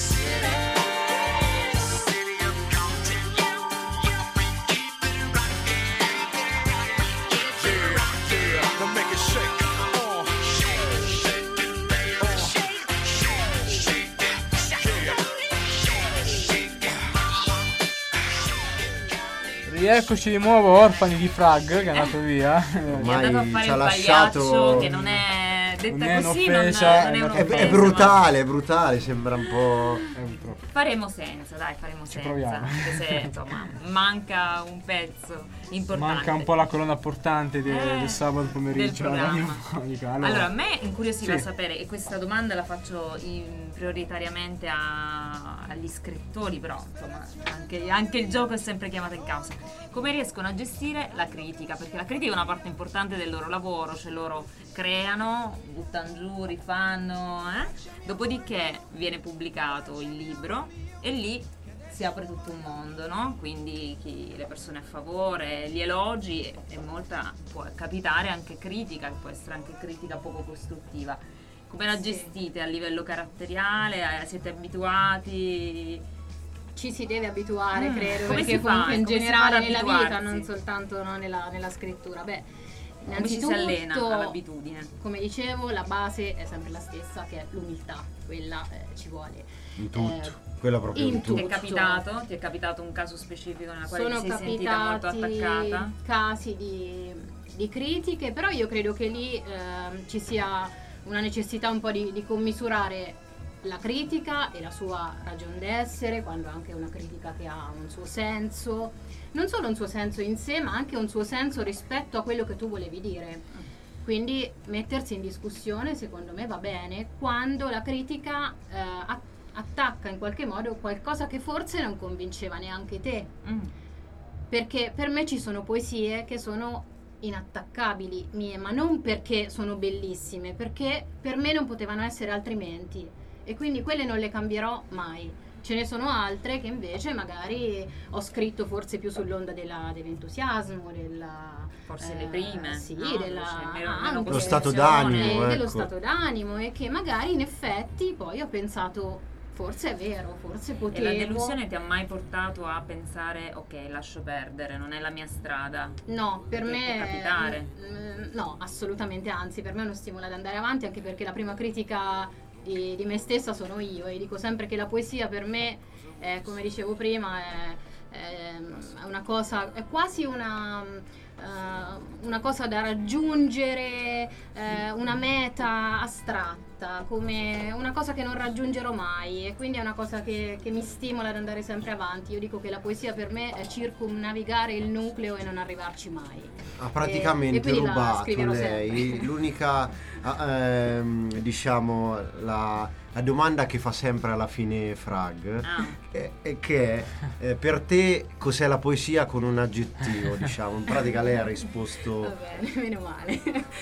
S1: Rieccoci di nuovo orfani di Frag che è andato via.
S4: È andato a fare il pagliaccio che non è detta
S1: non è
S4: così, non,
S1: un'offesa,
S4: non è
S1: è-
S4: un'offesa.
S11: È, è brutale, è brutale, sembra un po'.
S4: Faremo senza, dai, faremo senza.
S1: proviamo.
S4: Anche se insomma manca un pezzo importante.
S1: Manca un po' la colonna portante de-
S4: Eh,
S1: del sabato pomeriggio.
S4: del
S1: alla
S4: programma.
S1: radiofonica.
S4: Allora, a me incuriosiva
S1: Sì.
S4: sapere, e questa domanda la faccio in- prioritariamente a- agli scrittori, però insomma anche, anche il gioco è sempre chiamato in causa. Come riescono a gestire la critica? Perché la critica è una parte importante del loro lavoro, cioè loro creano, buttano giù, rifanno, eh? Dopodiché viene pubblicato il libro e lì si apre tutto un mondo, no? Quindi chi, le persone a favore, gli elogi e, e molta può capitare anche critica, che può essere anche critica poco costruttiva. Come la gestite a livello caratteriale? Eh, Siete abituati?
S13: Ci si deve abituare,
S4: Mm,
S13: credo,
S4: come
S13: perché
S4: si fa?
S13: comunque in
S4: Come si fa
S13: generale
S4: ad
S13: nella vita,
S4: abituarsi?
S13: non soltanto no, nella, nella scrittura. Beh,
S4: Come ci si
S13: innanzitutto,
S4: allena all'abitudine?
S13: come dicevo, la base è sempre la stessa, che è l'umiltà, quella eh, ci vuole.
S11: In tutto.
S13: Eh,
S11: Quella proprio in
S13: in
S11: tutto.
S4: Ti è capitato? Ti è capitato un caso specifico nella quale
S13: Sono
S4: ti sei sentita molto
S13: capitati
S4: attaccata?
S13: casi di, di critiche, però io credo che lì ehm, ci sia una necessità un po' di, di commisurare la critica e la sua ragion d'essere, quando anche è una critica che ha un suo senso, non solo un suo senso in sé, ma anche un suo senso rispetto a quello che tu volevi dire. Quindi mettersi in discussione, secondo me, va bene quando la critica eh, a- attacca in qualche modo qualcosa che forse non convinceva neanche te.
S4: Mm.
S13: Perché per me ci sono poesie che sono inattaccabili mie, ma non perché sono bellissime, perché per me non potevano essere altrimenti, e quindi quelle non le cambierò mai. Ce ne sono altre che invece magari ho scritto forse più sull'onda della- dell'entusiasmo, della
S4: Forse
S13: eh,
S4: le prime,
S13: sì,
S4: no?
S13: della
S4: Invece meno-
S13: anche-
S4: meno
S11: Lo stato
S4: costruzione.
S11: d'animo,
S13: eh, dello
S11: ecco.
S13: stato d'animo, e che magari in effetti poi ho pensato forse è vero, forse
S4: E
S13: potevo.
S4: la delusione ti ha mai portato a pensare ok, lascio perdere, non è la mia strada?
S13: No, per
S4: Perché
S13: me
S4: può capitare.
S13: mm, no, assolutamente, anzi, per me è uno stimolo ad andare avanti, anche perché la prima critica di, di me stessa sono io, e dico sempre che la poesia per me, è, come dicevo prima, è, è una cosa, è quasi una eh, una cosa da raggiungere, eh, una meta astratta, come una cosa che non raggiungerò mai, e quindi è una cosa che, che mi stimola ad andare sempre avanti. Io dico che la poesia per me è circumnavigare il nucleo e non arrivarci mai.
S11: Ha praticamente
S13: E- e quindi la
S11: rubato
S13: scriverò
S11: lei
S13: sempre.
S11: l'unica ah, ehm, diciamo la, la domanda che fa sempre alla fine Frag
S4: Ah.
S11: è, è che eh, per te cos'è la poesia con un aggettivo, diciamo. In pratica lei ha risposto
S13: Va bene, meno male.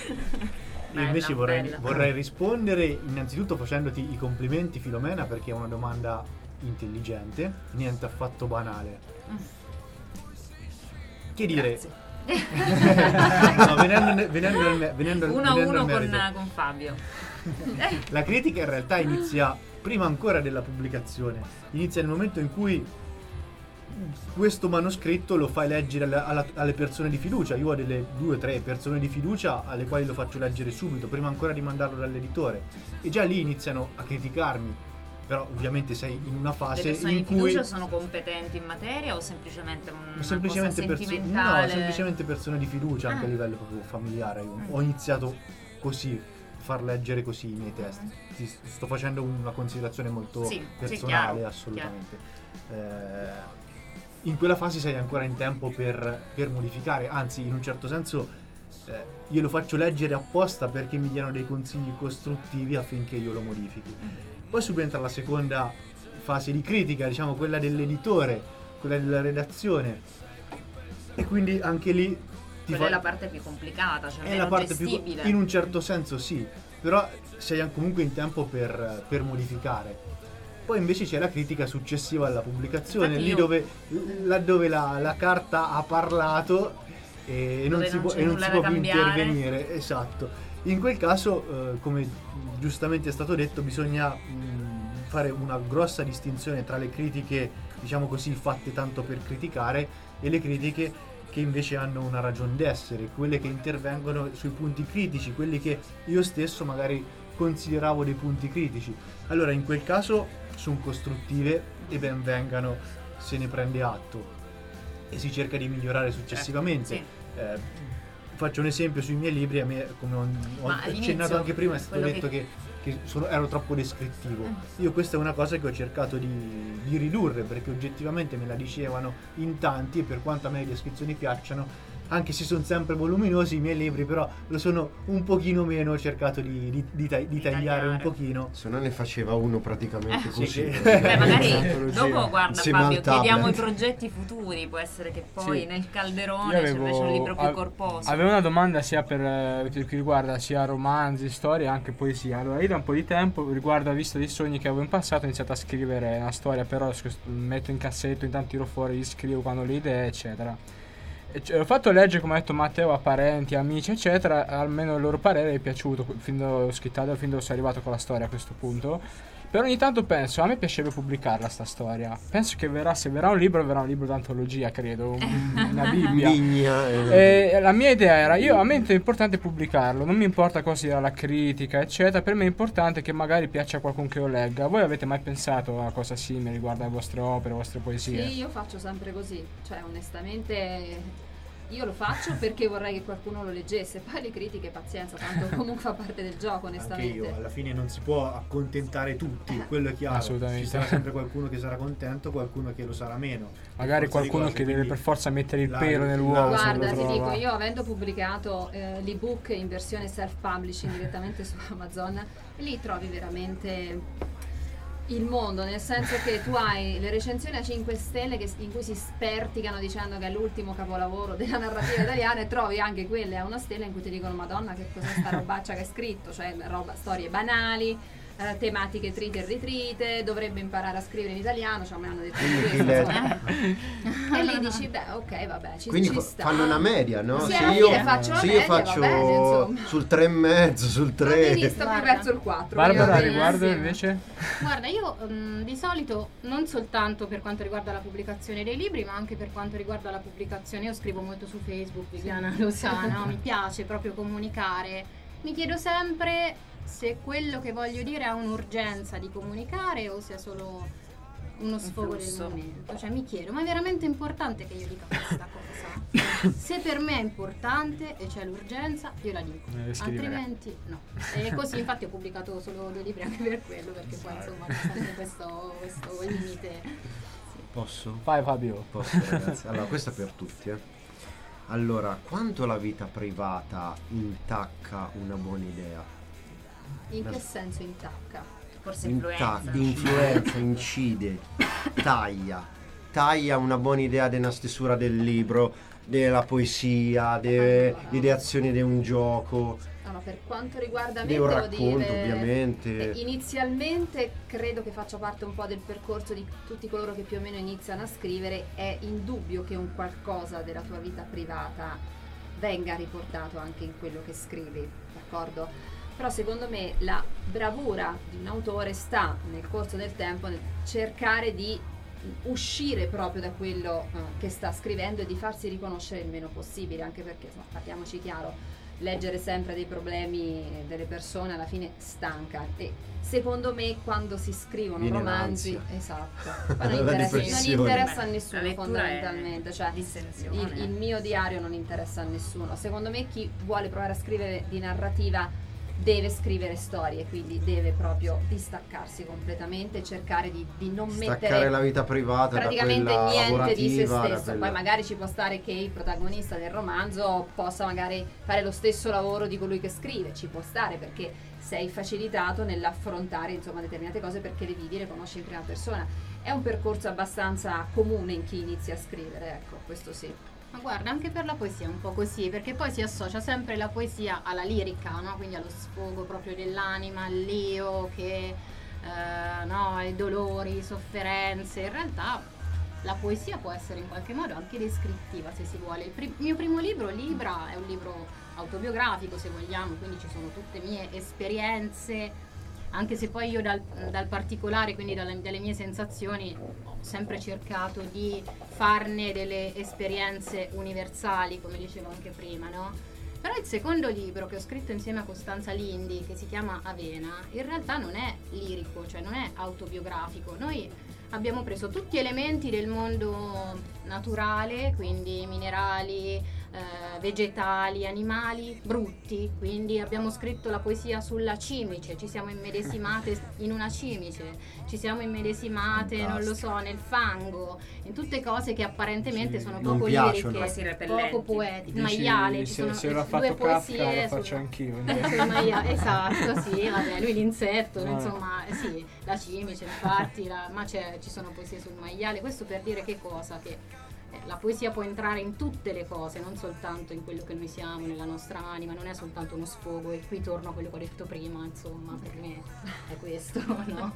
S3: Io invece vorrei,
S4: bella.
S3: vorrei rispondere innanzitutto facendoti i complimenti, Filomena, perché è una domanda intelligente, niente affatto banale. Che dire? No, venendo, venendo al- venendo al-
S4: Uno a
S3: venendo
S4: uno
S3: al
S4: con,
S3: merito.
S4: con Fabio.
S3: La critica in realtà inizia prima ancora della pubblicazione, inizia nel momento in cui questo manoscritto lo fai leggere alla- alla- alle persone di fiducia. Io ho delle due o tre persone di fiducia alle quali lo faccio leggere subito, prima ancora di mandarlo dall'editore, e già lì iniziano a criticarmi. Però ovviamente sei in una
S4: Le
S3: fase
S4: persone
S3: in
S4: di
S3: cui
S4: fiducia sono competenti in materia o semplicemente una
S3: semplicemente,
S4: cosa
S3: perso-
S4: sentimentale?
S3: no, semplicemente persone di fiducia, anche
S4: Ah.
S3: a livello proprio familiare. Io
S4: Mm.
S3: Ho iniziato così, far leggere così i miei testi. Ti sto facendo una considerazione molto
S4: Sì, sì,
S3: personale,
S4: chiaro,
S3: assolutamente. Eh, in quella fase sei ancora in tempo per, per modificare, anzi in un certo senso eh, io lo faccio leggere apposta perché mi diano dei consigli costruttivi affinché io lo modifichi. Poi subentra la seconda fase di critica, diciamo quella dell'editore, quella della redazione, e quindi anche lì ti
S4: Quella
S3: fa-
S4: è la parte più complicata, cioè
S3: è
S4: meno
S3: la parte più
S4: gestibile.
S3: in un certo senso sì, però sei comunque in tempo per, per modificare. Poi invece c'è la critica successiva alla pubblicazione,
S4: Infatti
S3: lì
S4: io-
S3: dove, laddove la, la carta ha parlato e non
S4: Dove
S3: si
S4: non
S3: può,
S4: c'è
S3: e non
S4: nulla
S3: si
S4: da
S3: può più
S4: cambiare.
S3: intervenire, esatto. In quel caso, eh, come giustamente è stato detto, bisogna mh, fare una grossa distinzione tra le critiche, diciamo così, fatte tanto per criticare e le critiche che invece hanno una ragion d'essere, quelle che intervengono sui punti critici, quelli che io stesso magari consideravo dei punti critici. Allora in quel caso sono costruttive e ben vengano, se ne prende atto e si cerca di migliorare successivamente.
S4: Eh, sì.
S3: Eh, faccio un esempio sui miei libri, a me, come ho, ho
S4: Ma
S3: accennato
S4: all'inizio,
S3: anche prima, è stato
S4: quello
S3: detto
S4: che-
S3: che, che sono- ero troppo descrittivo.
S4: Eh.
S3: Io questa è una cosa che ho cercato di, di ridurre, perché oggettivamente me la dicevano in tanti, e per quanto a me le descrizioni piacciono, anche se sono sempre voluminosi i miei libri, però lo sono un pochino meno, ho cercato di, di- di ta- di tagliare un pochino.
S11: Se no ne faceva uno praticamente
S3: Eh,
S11: così.
S3: sì, che-
S4: Beh, magari
S11: Esatto,
S4: dopo, guarda
S11: Insieme
S4: Fabio,
S11: al tablet.
S4: chiediamo i progetti futuri, può essere che poi
S1: Sì.
S4: nel calderone
S1: Io
S4: c'è invece un libro più
S1: a-
S4: corposo.
S1: Avevo una domanda sia per eh, che riguarda sia romanzi, storie e anche poesia. Allora, io da un po' di tempo, riguardo a Vista dei Sogni che avevo in passato, ho iniziato a scrivere una storia, però sc- metto in cassetto, intanto tiro fuori, gli scrivo quando ho le idee, eccetera. E c- l'ho fatto leggere, come ha detto Matteo, a parenti, amici, eccetera. Almeno il loro parere è piaciuto fin da ho scrittato, fin da sono arrivato con la storia a questo punto. Però ogni tanto penso, a me piacerebbe pubblicarla sta storia. Penso che verrà, se verrà un libro, verrà un libro d'antologia, credo, un- una Bibbia.
S11: Bigna, eh.
S1: E la mia idea era, io a me è importante pubblicarlo, non mi importa cosa dirà la critica, eccetera. Per me è importante che magari piaccia a qualcuno che lo legga. Voi avete mai pensato a cosa simile riguardo alle vostre opere, alle vostre poesie?
S12: Sì, io faccio sempre così, cioè onestamente io lo faccio perché vorrei che qualcuno lo leggesse, poi le critiche pazienza, tanto comunque fa parte del gioco
S3: Anche
S12: onestamente.
S3: io, alla fine non si può accontentare tutti, quello è chiaro.
S1: Assolutamente.
S3: Ci sarà sempre qualcuno che sarà contento, qualcuno che lo sarà meno.
S1: Magari
S3: Forza di
S1: qualcuno
S3: cose,
S1: che deve
S3: quindi
S1: per forza mettere il
S3: la-
S1: pelo
S3: la-
S1: nell'uovo. se non lo
S12: Guarda, ti
S1: trova.
S12: dico, io avendo pubblicato eh, l'ebook in versione self-publishing direttamente su Amazon, lì trovi veramente il mondo, nel senso che tu hai le recensioni a cinque stelle che, in cui si sperticano dicendo che è l'ultimo capolavoro della narrativa italiana, e trovi anche quelle a una stella in cui ti dicono Madonna che cos'è sta robaccia che hai scritto, cioè roba, storie banali, eh, tematiche trite e ritrite, dovrebbe imparare a scrivere in italiano, cioè mi hanno detto
S11: Quindi chi
S12: questo,
S11: legge-
S12: insomma. E lì dici beh ok vabbè ci,
S11: Quindi
S12: ci
S11: fa-
S12: sta.
S11: fanno una media, no?
S12: Sì,
S11: se
S12: alla
S11: io,
S12: fine faccio la
S11: se io
S12: media, va
S11: faccio
S12: bene, insomma.
S11: sul tre e mezzo, sul
S12: Ma
S11: tre.
S12: vedi, sto più verso il quattro.
S1: Barbara,
S12: voglio dire.
S1: riguardo
S13: sì.
S1: invece?
S13: Guarda, io mm, di solito non soltanto per quanto riguarda la pubblicazione dei libri, ma anche per quanto riguarda la pubblicazione, io scrivo molto su Facebook, Viviana lo sa, no? Mi piace proprio comunicare. Mi chiedo sempre se quello che voglio dire ha un'urgenza di comunicare o se è solo uno sfogo del
S4: flusso.
S13: momento. Cioè mi chiedo, ma è veramente importante che io dica questa cosa? Se per me è importante e c'è l'urgenza, io la dico,
S1: Deve scrivere.
S13: altrimenti no. E così infatti ho pubblicato solo due libri anche per quello, perché poi insomma c'è sempre questo, questo limite.
S11: Posso?
S1: Vai Fabio.
S11: Posso, ragazzi? Allora, questo è per tutti, eh. Allora, quanto la vita privata intacca una buona idea?
S12: In che senso intacca?
S4: Forse
S11: Intacca,
S4: influenza.
S11: influenza, incide, taglia, taglia una buona idea della stesura del libro, della poesia, dell'ideazione di un gioco,
S12: Allora, per quanto riguarda me,
S11: di un
S12: devo
S11: racconto,
S12: dire,
S11: ovviamente.
S12: eh, inizialmente credo che faccia parte un po' del percorso di tutti coloro che più o meno iniziano a scrivere. È indubbio che un qualcosa della tua vita privata venga riportato anche in quello che scrivi, d'accordo? Però secondo me la bravura di un autore sta nel corso del tempo nel cercare di uscire proprio da quello eh, che sta scrivendo e di farsi riconoscere il meno possibile, anche perché, insomma, parliamoci chiaro, leggere sempre dei problemi delle persone alla fine stanca, e secondo me quando si scrivono
S11: Viene
S12: romanzi,
S11: l'ansia.
S12: esatto, poi non,
S11: La
S12: interessa, non
S11: depressione.
S12: interessa a
S4: La
S12: nessuno
S4: lettura
S12: fondamentalmente, cioè
S4: distensione.
S12: il, il mio diario non interessa a nessuno. Secondo me chi vuole provare a scrivere di narrativa deve scrivere storie, quindi deve proprio distaccarsi completamente e cercare di, di non
S11: Staccare
S12: mettere
S11: la vita privata da
S12: praticamente
S11: quella
S12: niente di se
S11: lavorativa, da
S12: stesso.
S11: quella-
S12: Poi magari ci può stare che il protagonista del romanzo possa magari fare lo stesso lavoro di colui che scrive, ci può stare perché sei facilitato nell'affrontare insomma determinate cose perché le vivi, le conosci in prima persona. È un percorso abbastanza comune in chi inizia a scrivere, ecco, questo sì.
S13: Ma guarda, anche per la poesia è un po' così, perché poi si associa sempre la poesia alla lirica, no? Quindi allo sfogo proprio dell'anima, all'io, che, eh, no, ai dolori, sofferenze. In realtà la poesia può essere in qualche modo anche descrittiva, se si vuole. Il pri- mio primo libro, Libra, è un libro autobiografico, se vogliamo, quindi ci sono tutte mie esperienze anche se poi io dal, dal particolare, quindi dalle, dalle mie sensazioni, ho sempre cercato di farne delle esperienze universali, come dicevo anche prima, no? Però il secondo libro che ho scritto insieme a Costanza Lindi, che si chiama Avena, in realtà non è lirico, cioè non è autobiografico. Noi abbiamo preso tutti elementi del mondo naturale, quindi minerali, eh, vegetali, animali, brutti, quindi abbiamo scritto la poesia sulla cimice, ci siamo immedesimate in una cimice, ci siamo immedesimate, non lo so, nel fango, in tutte cose che apparentemente
S3: Sì,
S13: sono
S3: non
S13: poco
S3: piacciono.
S13: liriche, poco poetiche,
S1: Dici,
S13: maiale, ci
S1: se,
S13: sono
S1: se l'ha
S13: due
S1: fatto Kafka
S13: poesie
S1: lo faccio
S13: sulla-
S1: anch'io.
S13: sul maiale, esatto, sì, vabbè, lui l'insetto,
S1: No.
S13: insomma, eh, sì, la cimice, infatti, la- ma c'è, ci sono poesie sul maiale, questo per dire che cosa? Che eh, la poesia può entrare in tutte le cose, non soltanto in quello che noi siamo, nella nostra anima, non è soltanto uno sfogo, e qui torno a quello che ho detto prima, insomma, per me è questo, no?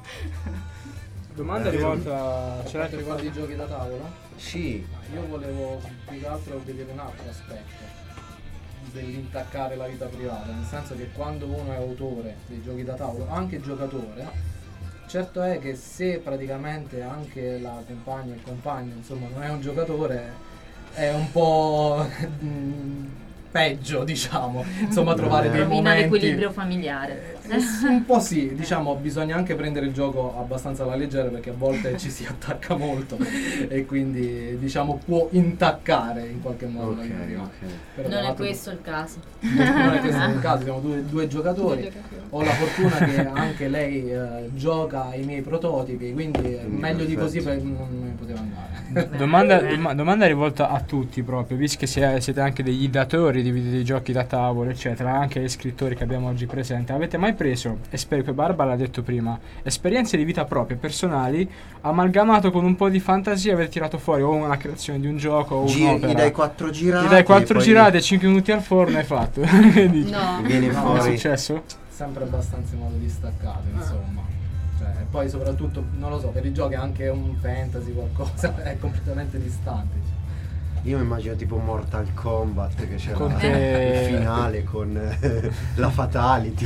S1: Domanda
S5: Eh,
S1: rivolta
S5: per
S1: c'è
S5: quanto riguarda i giochi da tavola?
S11: Sì.
S5: Io volevo più che altro vedere un altro aspetto dell'intaccare la vita privata, nel senso che quando uno è autore dei giochi da tavolo, anche giocatore, certo è che se praticamente anche la compagna, il compagno, insomma, non è un giocatore, è un po' mm, peggio, diciamo, insomma, trovare dei
S4: Rovina
S5: momenti.
S4: l'equilibrio familiare.
S5: Un po' sì, diciamo, bisogna anche prendere il gioco abbastanza alla leggera, perché a volte ci si attacca molto e quindi, diciamo, può intaccare in qualche modo la vita privata. Però, tra
S9: Non è
S5: l'altro,
S9: questo il caso.
S5: non è questo il caso, siamo due, due giocatori. Ho la fortuna che anche lei eh, gioca ai miei prototipi, quindi eh, meglio di così per- non ne poteva andare.
S1: Domanda, doma- domanda rivolta a tutti proprio, visto che sie- siete anche degli ideatori di videogiochi da tavolo, eccetera, anche gli scrittori che abbiamo oggi presenti. Avete mai preso, e spero che Barbara l'ha detto prima, esperienze di vita proprie, personali, amalgamato con un po' di fantasia, aver tirato fuori o una creazione di un gioco o
S11: Giri-
S1: un'opera?
S11: gli dai quattro girate
S1: Gli dai
S11: e
S1: quattro
S11: poi-
S1: girate, cinque minuti al forno e fatto. Che dici?
S9: No.
S11: Viene
S1: No,
S11: fuori.
S1: è successo?
S5: Sempre abbastanza in modo distaccato, insomma. Cioè, poi soprattutto, non lo so, per i giochi anche un fantasy, qualcosa è completamente distante.
S11: Io mi immagino tipo Mortal Kombat che c'era
S1: Con te-
S11: il finale con eh, la fatality.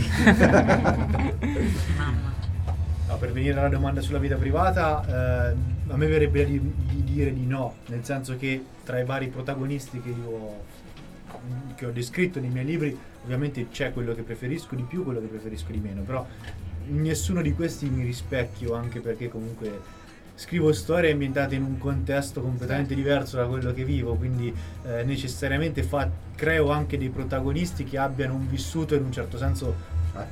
S3: No, per venire alla domanda sulla vita privata, eh, a me verrebbe di, di dire di no, nel senso che tra i vari protagonisti che io ho, che ho descritto nei miei libri, ovviamente c'è quello che preferisco di più, quello che preferisco di meno, però in nessuno di questi mi rispecchio, anche perché comunque scrivo storie ambientate in un contesto completamente diverso da quello che vivo, quindi eh, necessariamente fa- creo anche dei protagonisti che abbiano un vissuto in un certo senso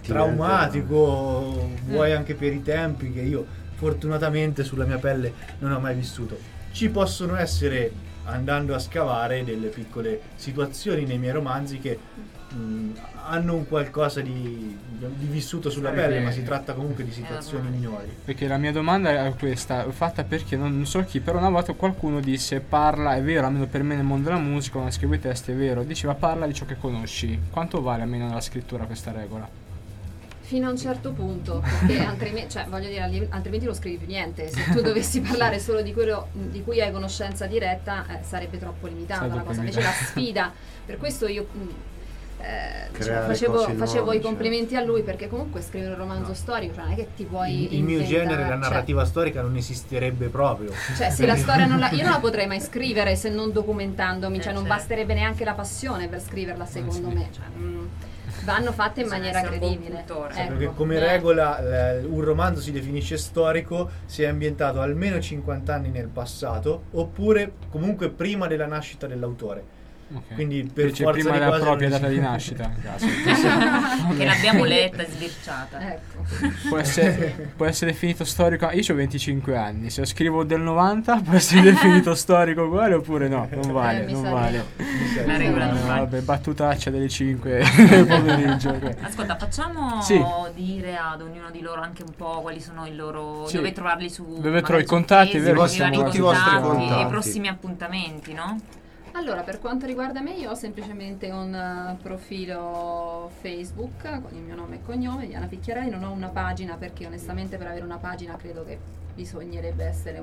S3: traumatico, vuoi anche per i tempi che io fortunatamente sulla mia pelle non ho mai vissuto. Ci possono essere, andando a scavare, delle piccole situazioni nei miei romanzi che mh, hanno un qualcosa di, di vissuto sulla pelle, ma si tratta comunque di situazioni minori.
S1: Perché la mia domanda è questa, fatta perché non, non so chi, però una volta qualcuno disse parla, è vero, almeno per me nel mondo della musica, quando scrivo i testi è vero, diceva parla di ciò che conosci. Quanto vale almeno nella scrittura questa regola?
S12: Fino a un certo punto, perché altrimenti, cioè, voglio dire, alli- altrimenti non scrivi più niente. Se tu dovessi parlare solo di quello di cui hai conoscenza diretta, eh, sarebbe troppo limitata
S1: Sarebbe
S12: la cosa.
S1: limitata.
S12: Invece la sfida, per questo io mh, eh, diciamo,
S11: Creare
S12: facevo,
S11: cose
S12: facevo
S11: nuove,
S12: i complimenti a lui, perché comunque scrivere un romanzo storico, cioè non è che ti puoi
S3: Il, il mio
S12: inventare,
S3: genere, la
S12: cioè-
S3: narrativa storica, non esisterebbe proprio.
S12: Cioè, se la storia non la, io non la potrei mai scrivere se non documentandomi, cioè non
S4: certo.
S12: basterebbe neanche la passione per scriverla, secondo
S1: sì.
S12: me. Cioè, mm, vanno fatte in
S4: Bisogna
S12: maniera
S4: essere un buon
S12: credibile.
S4: cultore.
S12: Ecco.
S3: Perché come
S12: Eh.
S3: regola eh, un romanzo si definisce storico se è ambientato almeno cinquanta anni nel passato, oppure comunque prima della nascita dell'autore.
S1: Ok.
S3: Quindi per
S1: Invece
S3: forza
S1: prima
S3: di
S1: della
S3: cose
S1: propria
S3: non
S1: data
S3: si-
S1: di nascita, in caso.
S4: Che l'abbiamo letta e sbirciata.
S12: Ecco.
S1: Può essere, può essere definito storico. Io ho venticinque anni, se scrivo del novanta può essere definito storico uguale oppure no? Non vale,
S12: Eh, mi
S1: non
S12: sa
S1: vale.
S12: di
S4: La regola non
S1: Eh,
S4: vale.
S1: vabbè, battutaccia delle cinque pomeriggio. ok.
S4: Ascolta, facciamo
S1: Sì.
S4: dire ad ognuno di loro anche un po' quali sono i loro,
S1: Sì.
S4: dove trovarli su,
S1: Dove
S4: magari
S1: trovo i
S4: su
S1: contatti,
S4: Facebook,
S1: vero?
S4: i
S11: vostri-
S4: vari
S11: tutti i vostri
S4: contatti,
S11: contatti.
S4: i prossimi appuntamenti, no?
S12: Allora, per quanto riguarda me, io ho semplicemente un eh, profilo Facebook con il mio nome e cognome, Diana Picchiarelli. Non ho una pagina perché onestamente per avere una pagina credo che bisognerebbe essere un,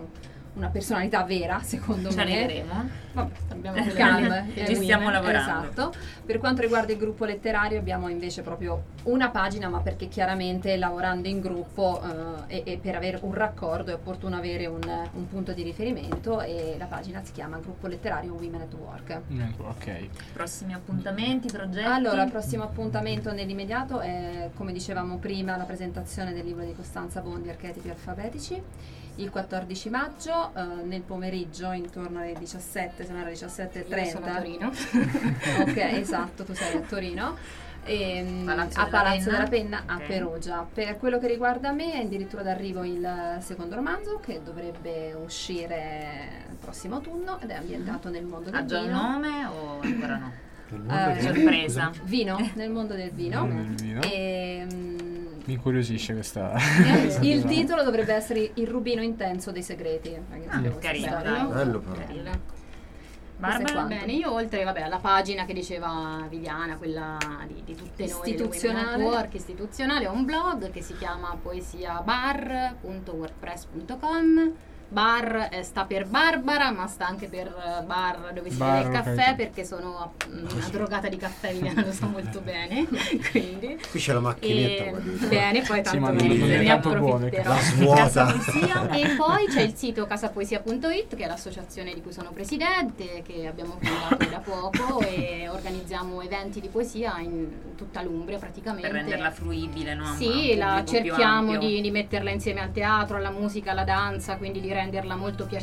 S12: una personalità vera, secondo
S4: Ci
S12: me.
S4: arriveremo.
S12: Vabbè,
S13: abbiamo
S12: il
S13: quelle
S12: Cam,
S13: che
S12: eh,
S4: ci stiamo lavorando.
S12: Esatto. Per quanto riguarda il gruppo letterario abbiamo invece proprio una pagina, ma perché chiaramente lavorando in gruppo eh, e, e per avere un raccordo è opportuno avere un, un punto di riferimento, e la pagina si chiama Gruppo Letterario Women at Work.
S1: Ok.
S4: Prossimi appuntamenti, progetti?
S12: Allora, il prossimo appuntamento nell'immediato è, come dicevamo prima, la presentazione del libro di Costanza Bondi, Archetipi alfabetici, il quattordici maggio, eh, nel pomeriggio intorno alle diciassette, se non era diciassette e trenta.
S13: Io sono a Torino.
S12: Ok, esatto, tu sei a Torino. E, mm,
S4: Palazzo
S12: a
S4: della
S12: Palazzo
S4: Penna.
S12: della Penna a
S4: Ok.
S12: Perugia. Per quello che riguarda me è addirittura d'arrivo il secondo romanzo, che dovrebbe uscire il prossimo autunno ed è ambientato nel mondo del
S4: Ha già un
S12: vino.
S4: nome o ancora no?
S12: Eh,
S4: Sorpresa.
S12: Vino, nel mondo del vino.
S1: Nel mondo del vino.
S12: E, mm,
S1: Mi incuriosisce questa.
S12: il titolo dovrebbe essere Il rubino intenso dei segreti.
S4: Ah, carino, dai.
S16: Bello però.
S4: Carino.
S12: Questo è
S4: Barbara?
S12: quanto.
S13: Bene, io oltre vabbè, alla pagina che diceva Viviana, quella di, di tutte noi, delle Women
S12: Istituzionale.
S13: at Work, istituzionale, ho un blog che si chiama poesiabar punto wordpress punto com. Bar eh, sta per Barbara, ma sta anche per eh, bar dove si
S1: Bar,
S13: beve il caffè,
S1: ok.
S13: perché sono mm, una drogata di caffè, Viviana lo sa molto bene. Quindi
S16: Qui c'è la macchinetta.
S13: e,
S16: guarda.
S13: bene, poi
S1: Sì,
S13: tanto
S1: ma
S13: ne,
S1: non è
S13: ne
S1: tanto buono,
S13: approfitterò.
S16: La svuota.
S13: Casa Poesia. E poi c'è il sito casapoesia punto it, che è l'associazione di cui sono presidente, che abbiamo fondato da poco, e organizziamo eventi di poesia in tutta l'Umbria praticamente.
S4: Per renderla fruibile, no? A un
S13: Sì, la
S4: pubblico più
S13: cerchiamo
S4: ampio.
S13: di, di metterla insieme al teatro, alla musica, alla danza, quindi di renderla molto piacevole,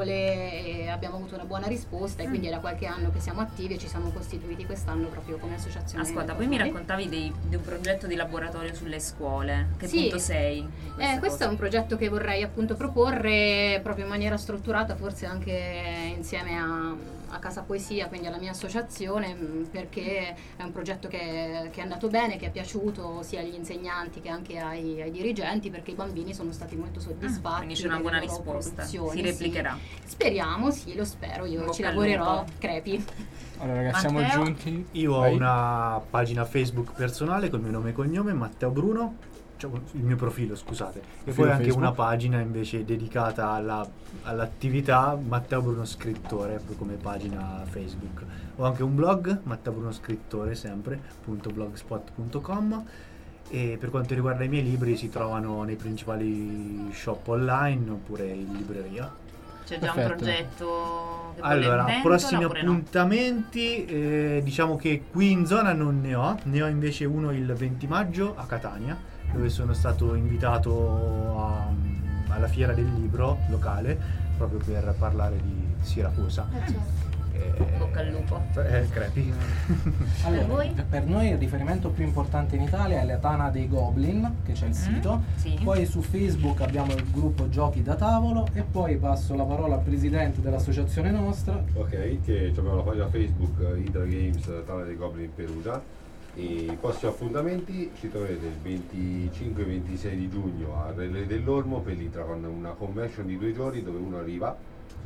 S13: e abbiamo avuto una buona risposta, e quindi è da qualche anno che siamo attivi e ci siamo costituiti quest'anno proprio come associazione.
S4: Ascolta, poi mi
S13: culturale.
S4: raccontavi dei- di un progetto di laboratorio sulle scuole. Che
S13: Sì.
S4: punto sei? in
S13: Eh,
S4: questa
S13: questo
S4: cosa?
S13: è un progetto che vorrei appunto proporre proprio in maniera strutturata, forse anche insieme a, a Casa Poesia, quindi alla mia associazione, mh, perché è un progetto che, che è andato bene, che è piaciuto sia agli insegnanti che anche ai, ai dirigenti, perché i bambini sono stati molto soddisfatti.
S4: Ah, quindi c'è una
S13: delle
S4: buona
S13: loro
S4: risposta.
S13: produzioni,
S4: Si replicherà.
S13: sì. Speriamo, sì, lo spero, io
S4: Bocca
S13: ci
S4: al
S13: lavorerò,
S4: lupo.
S13: crepi.
S1: Allora ragazzi, siamo
S4: Matteo?
S1: giunti.
S3: Io ho
S1: Vai.
S3: una pagina Facebook personale col mio nome e cognome, Matteo Bruno, cioè il mio profilo, scusate. E
S1: Profilo
S3: poi anche
S1: Facebook.
S3: una pagina invece dedicata alla- all'attività Matteo Bruno Scrittore, proprio come pagina Facebook. Ho anche un blog, Matteo Bruno Scrittore sempre, punto blogspot punto com. E per quanto riguarda i miei libri si trovano nei principali shop online oppure in libreria.
S4: C'è già
S1: Perfetto.
S4: un progetto che bolle
S3: Allora,
S4: in pentola
S3: prossimi
S4: oppure no?
S3: appuntamenti, eh, diciamo che qui in zona non ne ho, ne ho invece uno il venti maggio a Catania, dove sono stato invitato a- alla fiera del libro locale, proprio per parlare di Siracusa. Eh,
S4: Bocca al lupo.
S3: eh, crepi.
S5: Allora,
S4: Per voi?
S5: per noi il riferimento più importante in Italia è la Tana dei Goblin, che c'è il sito.
S4: Sì.
S5: Poi su Facebook abbiamo il gruppo Giochi da tavolo, e poi passo la parola al presidente dell'associazione nostra.
S10: Ok, che abbiamo la pagina Facebook eh, Hydra Games Tana dei Goblin Perugia, e i prossimi appuntamenti ci troverete il venticinque e ventisei di giugno a Relè dell'Olmo, per l'Hydra, con una convention di due giorni dove uno arriva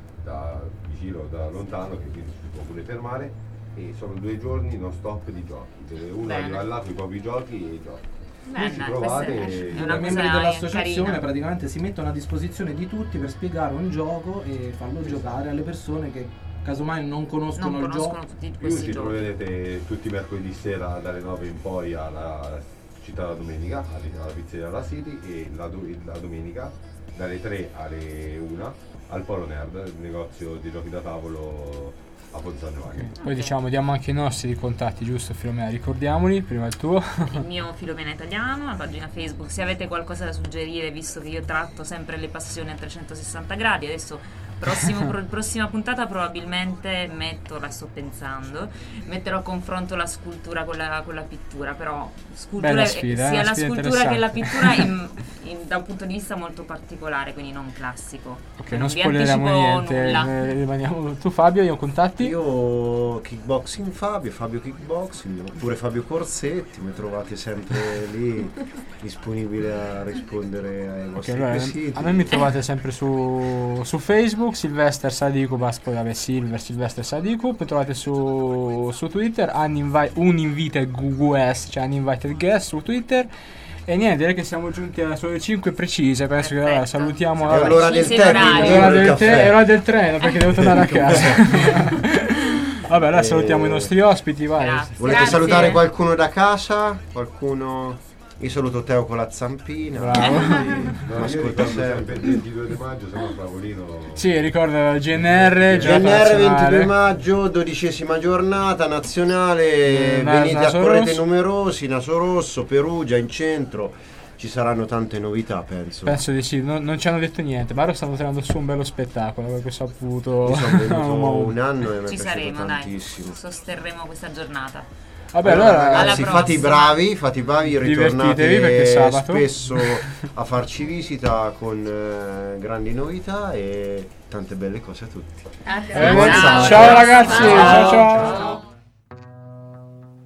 S10: da vicino, da lontano, che quindi si può pure fermare, e sono due giorni non stop di giochi, dove uno
S4: Bene.
S10: arriva là con i propri giochi e giochi.
S4: Bene,
S10: Voi ci
S4: questa
S10: trovate
S4: è-
S10: e-
S4: è una
S5: I membri
S4: cosa
S5: dell'associazione
S4: carina.
S5: praticamente si mettono a disposizione di tutti per spiegare un gioco e farlo giocare alle persone che casomai non conoscono
S4: Non
S5: il
S4: conoscono
S5: gioco.
S4: tutti
S10: Più
S4: questi
S10: ci
S4: giochi.
S10: troverete tutti i mercoledì sera dalle nove in poi alla città la domenica, alla alla pizzeria La City, e la, do- la domenica dalle tre alle una al Polo Nerd, il negozio di giochi da tavolo a Ponte San Giovanni.
S1: Poi diciamo, diamo anche i nostri contatti, giusto Filomena? Ricordiamoli, prima il tuo.
S4: Il mio Filomena Italiano, la pagina Facebook. Se avete qualcosa da suggerire, visto che io tratto sempre le passioni a trecentosessanta gradi, adesso prossimo, pro- prossima puntata probabilmente metto, la sto pensando, metterò a confronto la scultura con la, con la pittura, però scultura,
S1: Bella sfida, eh,
S4: sia
S1: una
S4: la
S1: sfida
S4: scultura che la
S1: interessante.
S4: pittura in- in- da un punto di vista molto particolare, quindi non classico.
S1: Ok,
S4: Non
S1: non
S4: vi
S1: spoileriamo
S4: anticipo
S1: niente.
S4: nulla.
S1: eh, rimaniamo- Tu Fabio, io ho contatti?
S16: Io Kickboxing Fabio, Fabio Kickboxing, oppure Fabio Corsetti, mi trovate sempre lì disponibile a rispondere ai
S1: Ok,
S16: vostri
S1: allora,
S16: quesiti.
S1: a me mi trovate sempre su, su Facebook, Silvester Sadikubas, poi vabbè Silver, Silvester Sadiku, poi trovate su, su Twitter, Uninvi- Uninvited G U S, cioè Uninvited Guest su Twitter, E niente, direi che siamo giunti alle sulle cinque precise. Penso che allora, salutiamo.
S16: È l'ora del
S4: Sì,
S16: tè,
S4: orario.
S16: quindi
S1: È l'ora
S16: il
S1: del,
S16: caffè.
S1: te- è l'ora del treno perché devo tornare a casa. Vabbè, allora
S16: Eh,
S1: salutiamo i nostri ospiti, vai.
S4: Grazie.
S16: Volete
S4: Grazie.
S16: salutare qualcuno da casa? Qualcuno? Io saluto Teo con la zampina.
S1: Bravo.
S10: No,
S16: Mi
S10: io
S16: ascolta
S10: ricordo sempre
S16: sempre.
S10: il ventidue di maggio, se no Pavolino.
S1: Sì, ricorda G N R,
S16: G
S1: giornata
S16: N R ventidue
S1: nazionale.
S16: maggio, dodicesima giornata nazionale,
S1: Mm,
S16: venite
S1: Naso
S16: a correte
S1: Rosso.
S16: numerosi, Naso Rosso, Perugia, in centro, ci saranno tante novità penso.
S1: Penso di sì, non, non ci hanno detto niente, ma ora stanno tirando su un bello spettacolo, quello che ho saputo.
S16: Io sono venuto
S1: No,
S16: un anno e mi è
S4: Ci
S16: piaciuto
S4: saremo, dai.
S16: tantissimo.
S4: Sosterremo questa giornata.
S1: Vabbè, allora,
S16: ragazzi,
S4: alla
S16: fate i
S4: prossima.
S16: bravi, fate i bravi,
S1: Divertitevi perché è
S16: ritornate
S1: sabato.
S16: spesso a farci visita con eh, grandi novità e tante belle cose a tutti.
S13: Grazie.
S1: Eh,
S16: Buon sabato.
S1: ciao ragazzi,
S16: Ciao.
S1: ciao ciao.